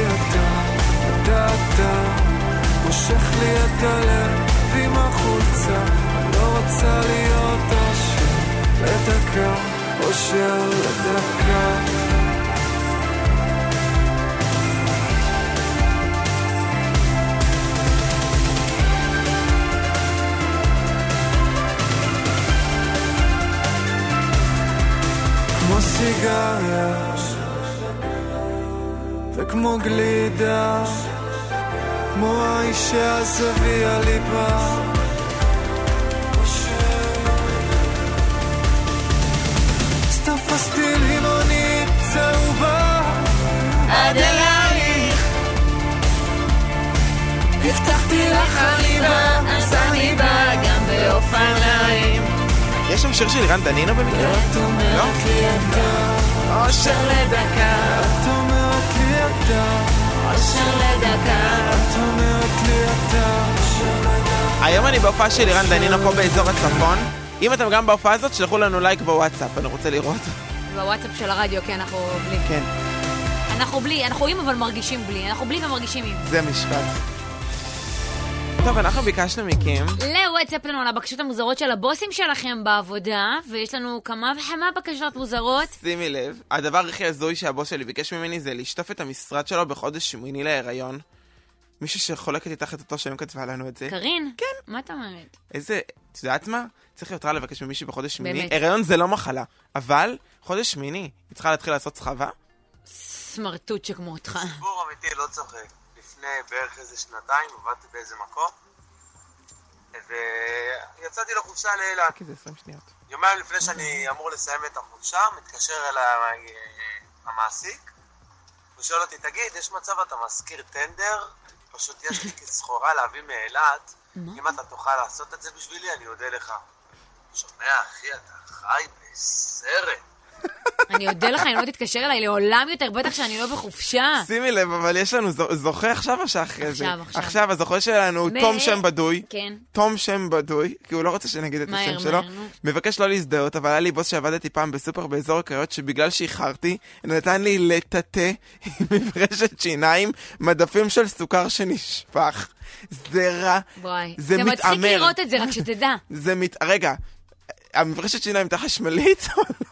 אתה מושך לי את הלב עם החולצה, אני לא רוצה להיות אושר לדקה, אושר לדקה. כמו סיגריה וכמו גלידה, כמו האישה סבי הליבה, תפסתי לימונית צהובה עד אלייך, הבטחתי לך אני בא, אז אני בא גם באופניים. יש שם שיר של לירן דנינו במקרה? את אומרת לי אתה אושר לדקה, את אומרת לי אתה אושר לדקה, את אומרת לי אתה אושר לדקה. היום אני בהופעה של לירן דנינו פה באזור הצפון. אם אתם גם בהופעה הזאת, שלחו לנו לייק בוואטסאפ, אני רוצה לראות. בוואטסאפ של הרדיו, כן, אנחנו בלי. כן. אנחנו בלי, אנחנו עם אבל מרגישים בלי, אנחנו בלי ומרגישים עם. זה משפט. טוב, אנחנו ביקשנו מכם לוואטסאפ לנו על הבקשות המוזרות של הבוסים שלכם בעבודה, ויש לנו כמה וכמה בקשות מוזרות. שימי לב, הדבר הכי הזוי שהבוס שלי ביקש ממני זה לשטוף את המשרד שלו בחודש שמיני להיריון. מישהו שחולקת איתך את אותו שם כתבה לנו את זה. קרין? כן. מה אתה אומרת? איזה, את יודעת מה? צריך יותר לבקש ממישהו בחודש שמיני. באמת. הריון זה לא מחלה, אבל חודש שמיני, היא צריכה להתחיל לעשות סחבה? סמרטוט שכמו אותך. סיפור אמיתי, לא צוחק. לפני בערך איזה שנתיים עבדתי באיזה מקום, ויצאתי לחופשה לאילת. כי זה 20 שניות. יומיים לפני שאני אמור לסיים את החופשה, מתקשר אליי המעסיק, הוא שואל אותי, תגיד, יש מצב אתה מזכיר טנדר? פשוט יש לי כסחורה להביא מאילת, אם אתה תוכל לעשות את זה בשבילי, אני אודה לך. שומע, אחי, אתה חי בסרט. אני אודה לך, אני לא תתקשר אליי לעולם יותר, בטח שאני לא בחופשה. שימי לב, אבל יש לנו זוכה עכשיו או שאחרי זה? עכשיו, הזוכה שלנו הוא תום שם בדוי. כן. תום שם בדוי, כי הוא לא רוצה שנגיד את השם שלו. מבקש לא להזדהות, אבל היה לי בוס שעבדתי פעם בסופר באזור הקריות, שבגלל שאיחרתי, נתן לי לטאטא עם מברשת שיניים, מדפים של סוכר שנשפך. זה רע. וואי. זה מתאמר. מצחיק לראות את זה, רק שתדע. רגע, המברשת שיניים הייתה חשמלית?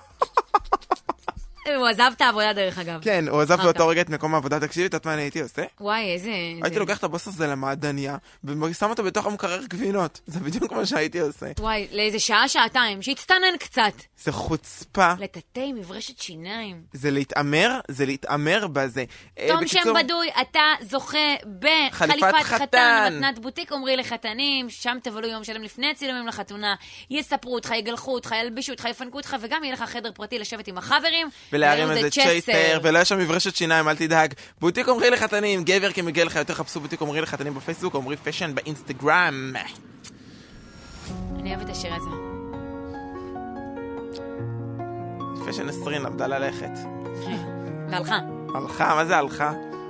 הוא עזב את העבודה דרך אגב. כן, הוא עזב באותו רגע את מקום העבודה. תקשיבי, את מה אני הייתי עושה? וואי, איזה... הייתי לוקח את הבוס הזה למעדניה, ושם אותו בתוך המקרר גבינות. זה בדיוק מה שהייתי עושה. וואי, לאיזה שעה, שעתיים, שיצטנן קצת. זה חוצפה. לטאטא עם מברשת שיניים. זה להתאמר בזה. תום שם בדוי, אתה זוכה בחליפת חתן, מתנת בוטיק, אומרי לחתנים, שם תבלו יום שלם לפני הצילומים לחתונה, יספרו אותך, יגלחו אותך, ילבישו אותך, יפנקו אותך, וגם יהיה לך חדר פרטי לשבת עם החברים. ולהרים זה איזה צ'סר. צ'ייסר, ולא יש שם מברשת שיניים, אל תדאג. בוטיק עומרי לחתנים, גבר כמגיע לך יותר, חפשו בוטיק עומרי לחתנים בפייסבוק, עומרי פשן באינסטגרם. אני אוהבת את השיר הזה. פשן 20 למדה ללכת. והלכה. הלכה, מה זה הלכה?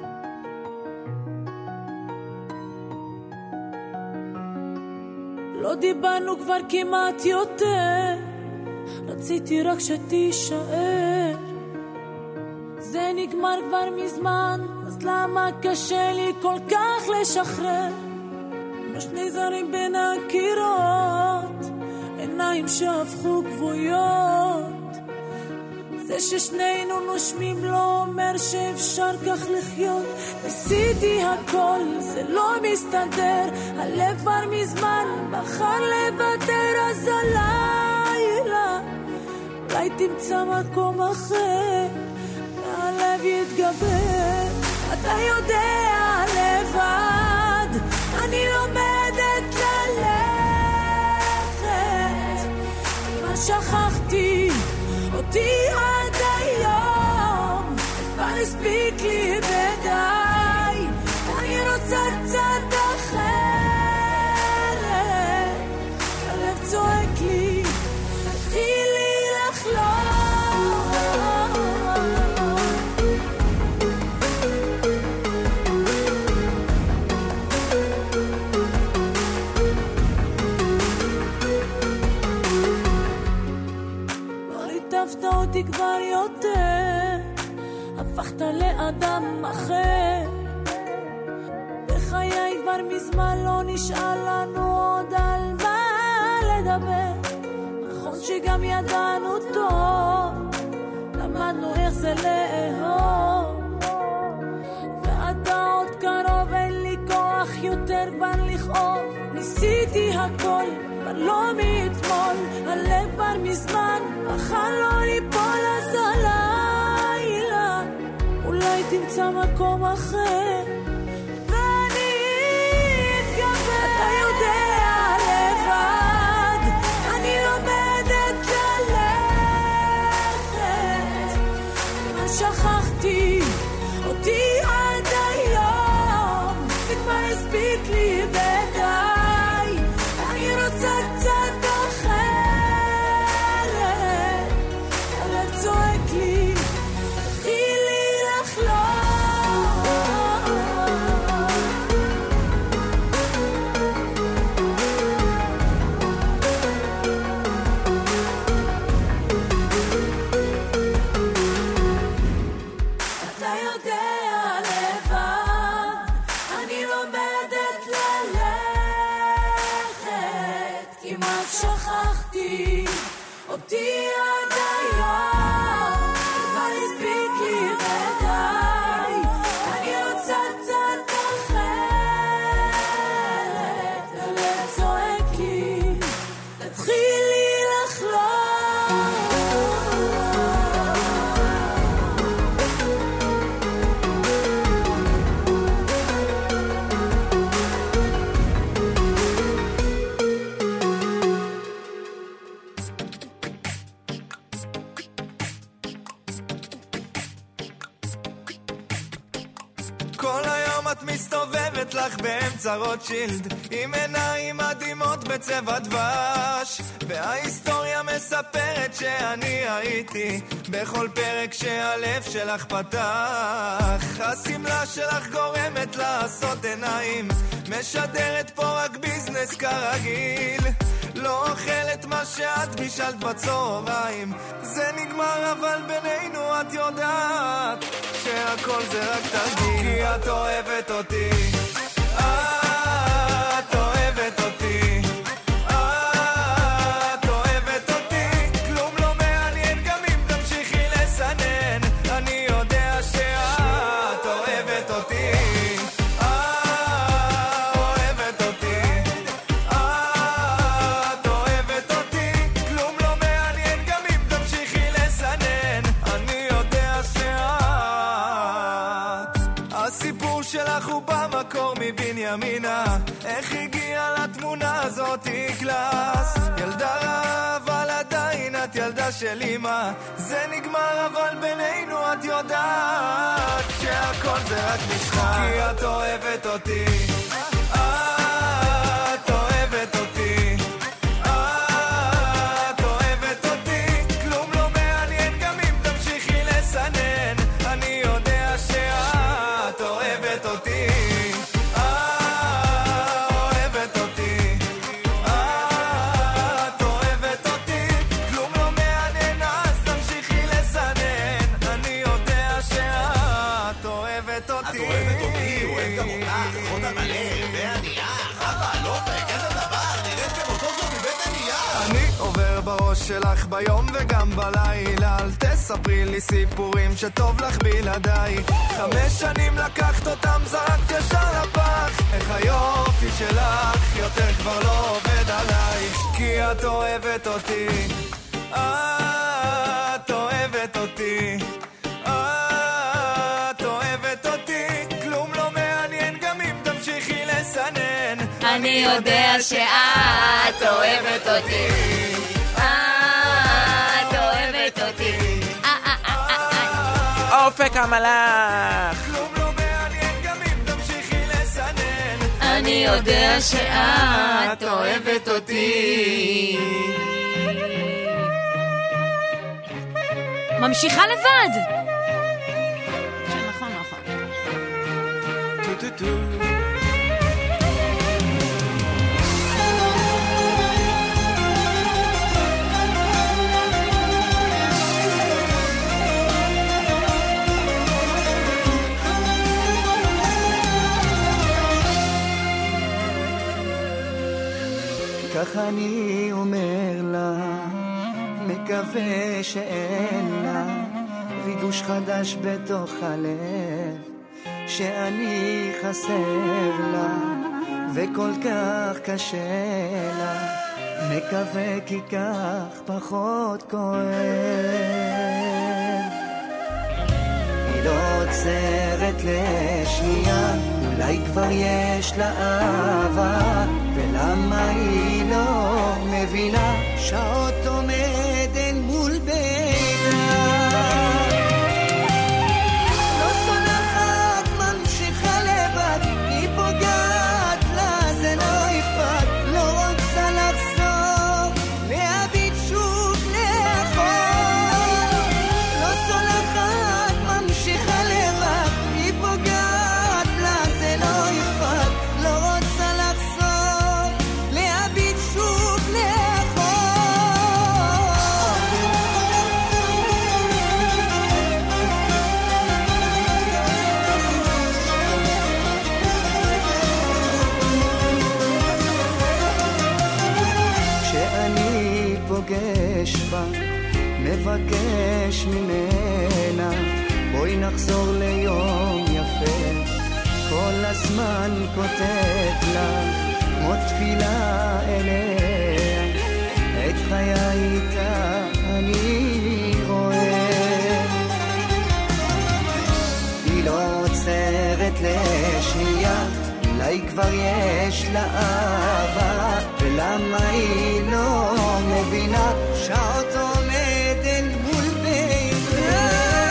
לא דיברנו כבר כמעט יותר, רציתי רק שתישאר. זה נגמר כבר מזמן, אז למה קשה לי כל כך לשחרר? שני זרים בין הקירות, עיניים שהפכו גבויות. זה ששנינו נושמים לא אומר שאפשר כך לחיות. ניסיתי הכל, זה לא מסתדר, הלב כבר מזמן בחר לוותר. אז הלילה אולי תמצא מקום אחר והלב יתגבר. אתה יודע לבד, אני לומדת ללכת. מה שכחתי אותי עד היום, כבר הספיק לי ודי. אני רוצה קצת אחרת, הלב צועק לי, תתחיל לי לחלום. הפכת אותי כבר יותר, הפכת לאדם אחר. בחיי כבר מזמן לא נשאר לנו עוד על מה לדבר. נכון שגם ידענו טוב, למדנו איך זה לאהוב. ואתה עוד קרוב, אין לי כוח יותר כבר לכאוב. ניסיתי הכל, אבל לא מאתמול, הלב כבר מזמן בחר לא ליפול. אז הלילה אולי תמצא מקום אחר ואני אתגבר. אתה יודע לבד, אני לומדת ללכת. מה שכחתי אותי עד היום, זה כבר הספיק לי ודי. אני רוצה קצת אחרת, הלב צועק לי, תתחיל לי אתה יודע לבד, אני לומדת ללכת. כמעט שכחתי אותי עד היום, כבר הספיק לי ודי. אני רוצה קצת אחרת, הלב צועק לי, תתחיל לי כל היום את מסתובבת לך באמצע רוטשילד, עם עיניים מדהימות בצבע דבש, וההיסטוריה מספרת שאני הייתי בכל פרק שהלב שלך פתח. הסמלה שלך גורמת לעשות עיניים, משדרת פה רק ביזנס כרגיל. לא אוכלת מה שאת בישלת בצהריים, זה נגמר אבל בינינו את יודעת שהכל זה רק תרגיל. כי את אוהבת אותי, את אוהבת אותי, את אוהבת אותי. כלום לא מעניין גם אם תמשיכי לסנן, אני יודע שאת אוהבת אותי, אוהבת אותי, את אוהבת אותי. כלום לא מעניין גם אם תמשיכי לסנן, אני יודע שאת. הסיפור שלך הוא במקור מבנימינה, איך הגיעה לתמונה הזאת קלאס. ילדה רעה אבל עדיין את ילדה של אמא, זה נגמר אבל בינינו את יודעת שהכל זה רק משחק כי את אוהבת אותי את אוהבת אותי את אוהבת אותי כלום לא מעניין גם אם תמשיכי לסנן אני יודע שאת אוהבת אותי שלך ביום וגם בלילה אל תספרי לי סיפורים שטוב לך בלעדיי 5 שנים לקחת אותם זרקת ישר לפח איך היופי שלך יותר כבר לא עובד עליי כי את אוהבת אותי את אוהבת אותי את אוהבת אותי כלום לא מעניין גם אם תמשיכי לסנן אני יודע שאת אוהבת אותי אופק המלאך כלום לא מעניין גם אם תמשיכי לסנן אני יודע שאת אוהבת אותי ממשיכה לבד נכון נכון טו כך אני אומר לה, מקווה שאין לה ריגוש חדש בתוך הלב, שאני חסר לה וכל כך קשה לה, מקווה כי כך פחות כואב. היא לא עוצרת לשנייה, אולי כבר יש לה אהבה, ולמה היא לא מבינה שעות עומדת מול ביתה, לא סולחת ממשיכה לבד, היא פוגעת לה זה לא אכפת, לא רוצה לחזור להביט שוב לאחור, לא סולחת ממשיכה לבד, היא פוגעת לה זה לא אכפת, לא רוצה לחזור להביט שוב לאחור. כשאני פוגש בה מבקש ממנה, בואי נחזור ליום יפה, כל הזמן כותב לה כמו תפילה אליה, את חיי איתה אני רואה, היא לא עוצרת לשנייה, אולי כבר יש לה אהבה, ולמה היא לא מבינה שעות עומדת מול ביתה,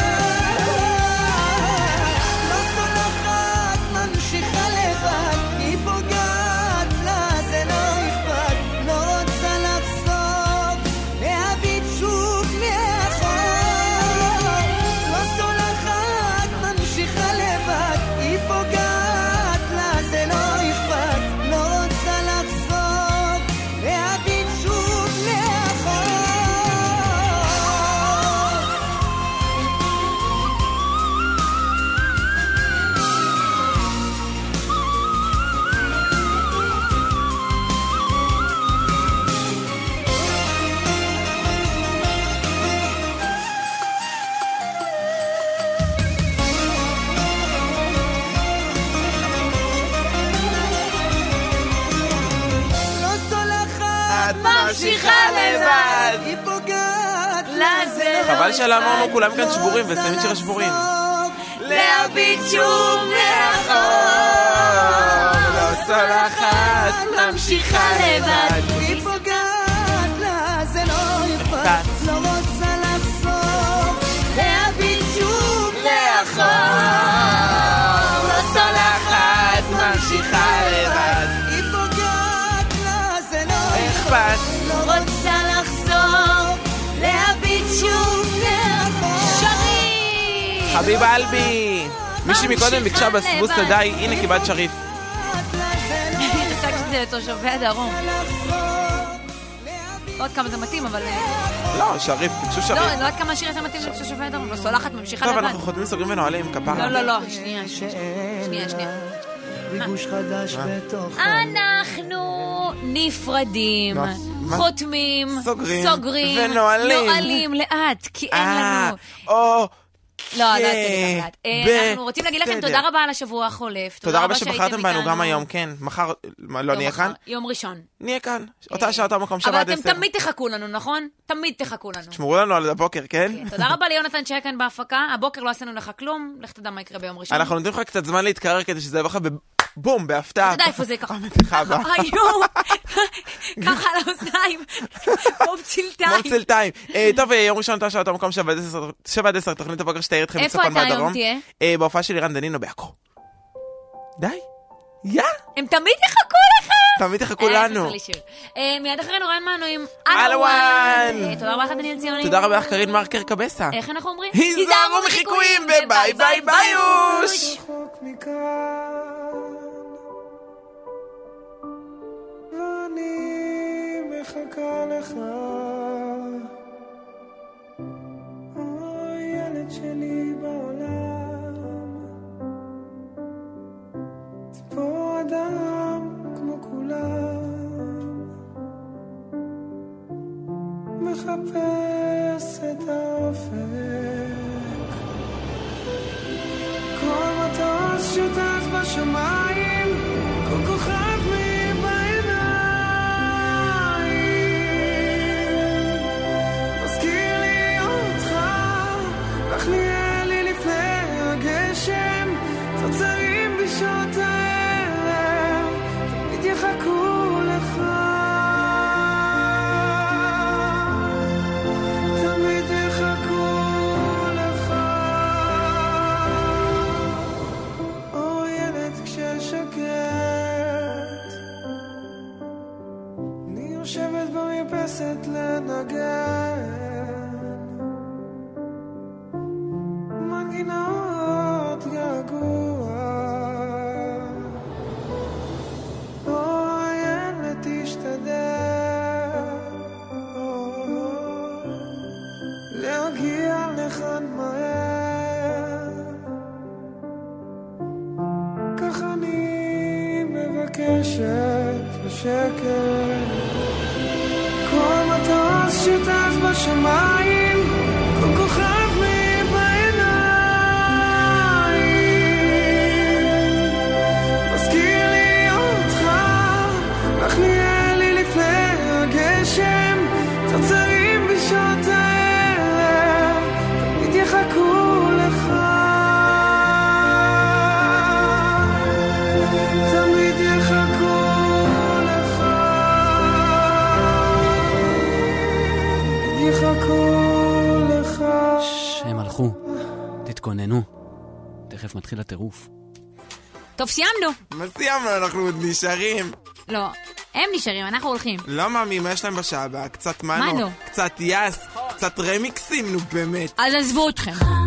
לא סולחת ממשיכה לבד, היא פוגעת לה זה לא אכפת, לא רוצה לחזור להביט שוב לאחור, לא סולחת ממשיכה לבד, היא פוגעת לה זה לא אכפת, לא רוצה לחזור להביט שוב לאחור. לא סולחת ממשיכה לבד, היא פוגעת לה זה לא חבל שלאמרנו כולם כאן שבורים וסיימים שיר השבורים. להביט שוב לאחור, לא סולחת ממשיכה לבד, היא פוגעת לה זה לא אכפת, לא רוצה לחזור רוצה לחזור להביט שוב שריף. חביב אלבי. מישהי מקודם ביקשה בסבוס תדאי, הנה קיבלת שריף. השגתי את זה לתושבי הדרום. לא עוד כמה זה מתאים, אבל... לא, שריף, ביקשו שריף. לא, לא עוד כמה שיר זה מתאים לתושבי הדרום. לא סולחת, ממשיכה לבד. טוב, אנחנו חותמים, סוגרים ונועלים, כפרה. לא, שנייה. ריגוש חדש בתוך... אנחנו נפרדים, חותמים, סוגרים, ונועלים לאט, כי אין לנו... לא, אנחנו רוצים להגיד לכם תודה רבה על השבוע החולף. תודה רבה שבחרתם בנו גם היום, כן. מחר לא נהיה כאן? יום ראשון. נהיה כאן. אותה שעה, אותה מקום, 7-10. אבל אתם תמיד תחכו לנו, נכון? תמיד תחכו לנו. תשמרו לנו על הבוקר, כן? תודה רבה ליונתן שהיה כאן בהפקה. הבוקר לא עשינו לך כלום. לך תדע מה יקרה ביום ראשון. אנחנו נותנים לך קצת זמן להתקרר כדי שזה יבוא לך בבום, בהפתעה. אתה יודע איפה זה ככה. ככה על האוזניים. כמו צלתיים. טוב, יום ראשון, אותה שעה, אותה מקום, 7-10, תוכנית הבוקר שתאיר אתכם מצפון והדרום. בהופעה של אירן דנינו בעכו. די. הם תמיד יחכו לך. תמיד יחכו לנו. מיד אחרינו רן מנו עם אלוואן. תודה רבה לך דניאל ציוני. תודה רבה לך קרין מרקר קבסה. איך אנחנו אומרים? היזהרו מחיקויים וביי ביי ביוש. ואני מחכה לך, הילד שלי בעולם, ציפור אדם כמו כולם, מחפש את האופק, כל מטוס שטס בשמיים, כל כוכב נהיה לי לפני הגשם, צוצרים בשעות הערב, תמיד יחכו לך, תמיד יחכו לך. או ילד כששקט, אני יושבת במרפסת לנגן מנגינות געגוע, ילד תשתדל להגיע לכאן מהר, כך אני מבקשת בשקט, כל מטוס שטס בשמיים, כל כוכב לך נהיה לי לפני הגשם, צוצרים בשעות הערב, תמיד יחכו לך, תמיד יחכו לך, תמיד יחכו לך. הם הלכו, תתכוננו, תכף מתחיל הטירוף. טוב, סיימנו. מה סיימנו? אנחנו עוד נשארים. לא, הם נשארים, אנחנו הולכים. לא מאמי, מה יש להם בשעה? קצת מנו, קצת יס, קצת רמיקסים, נו באמת. אז עזבו אתכם.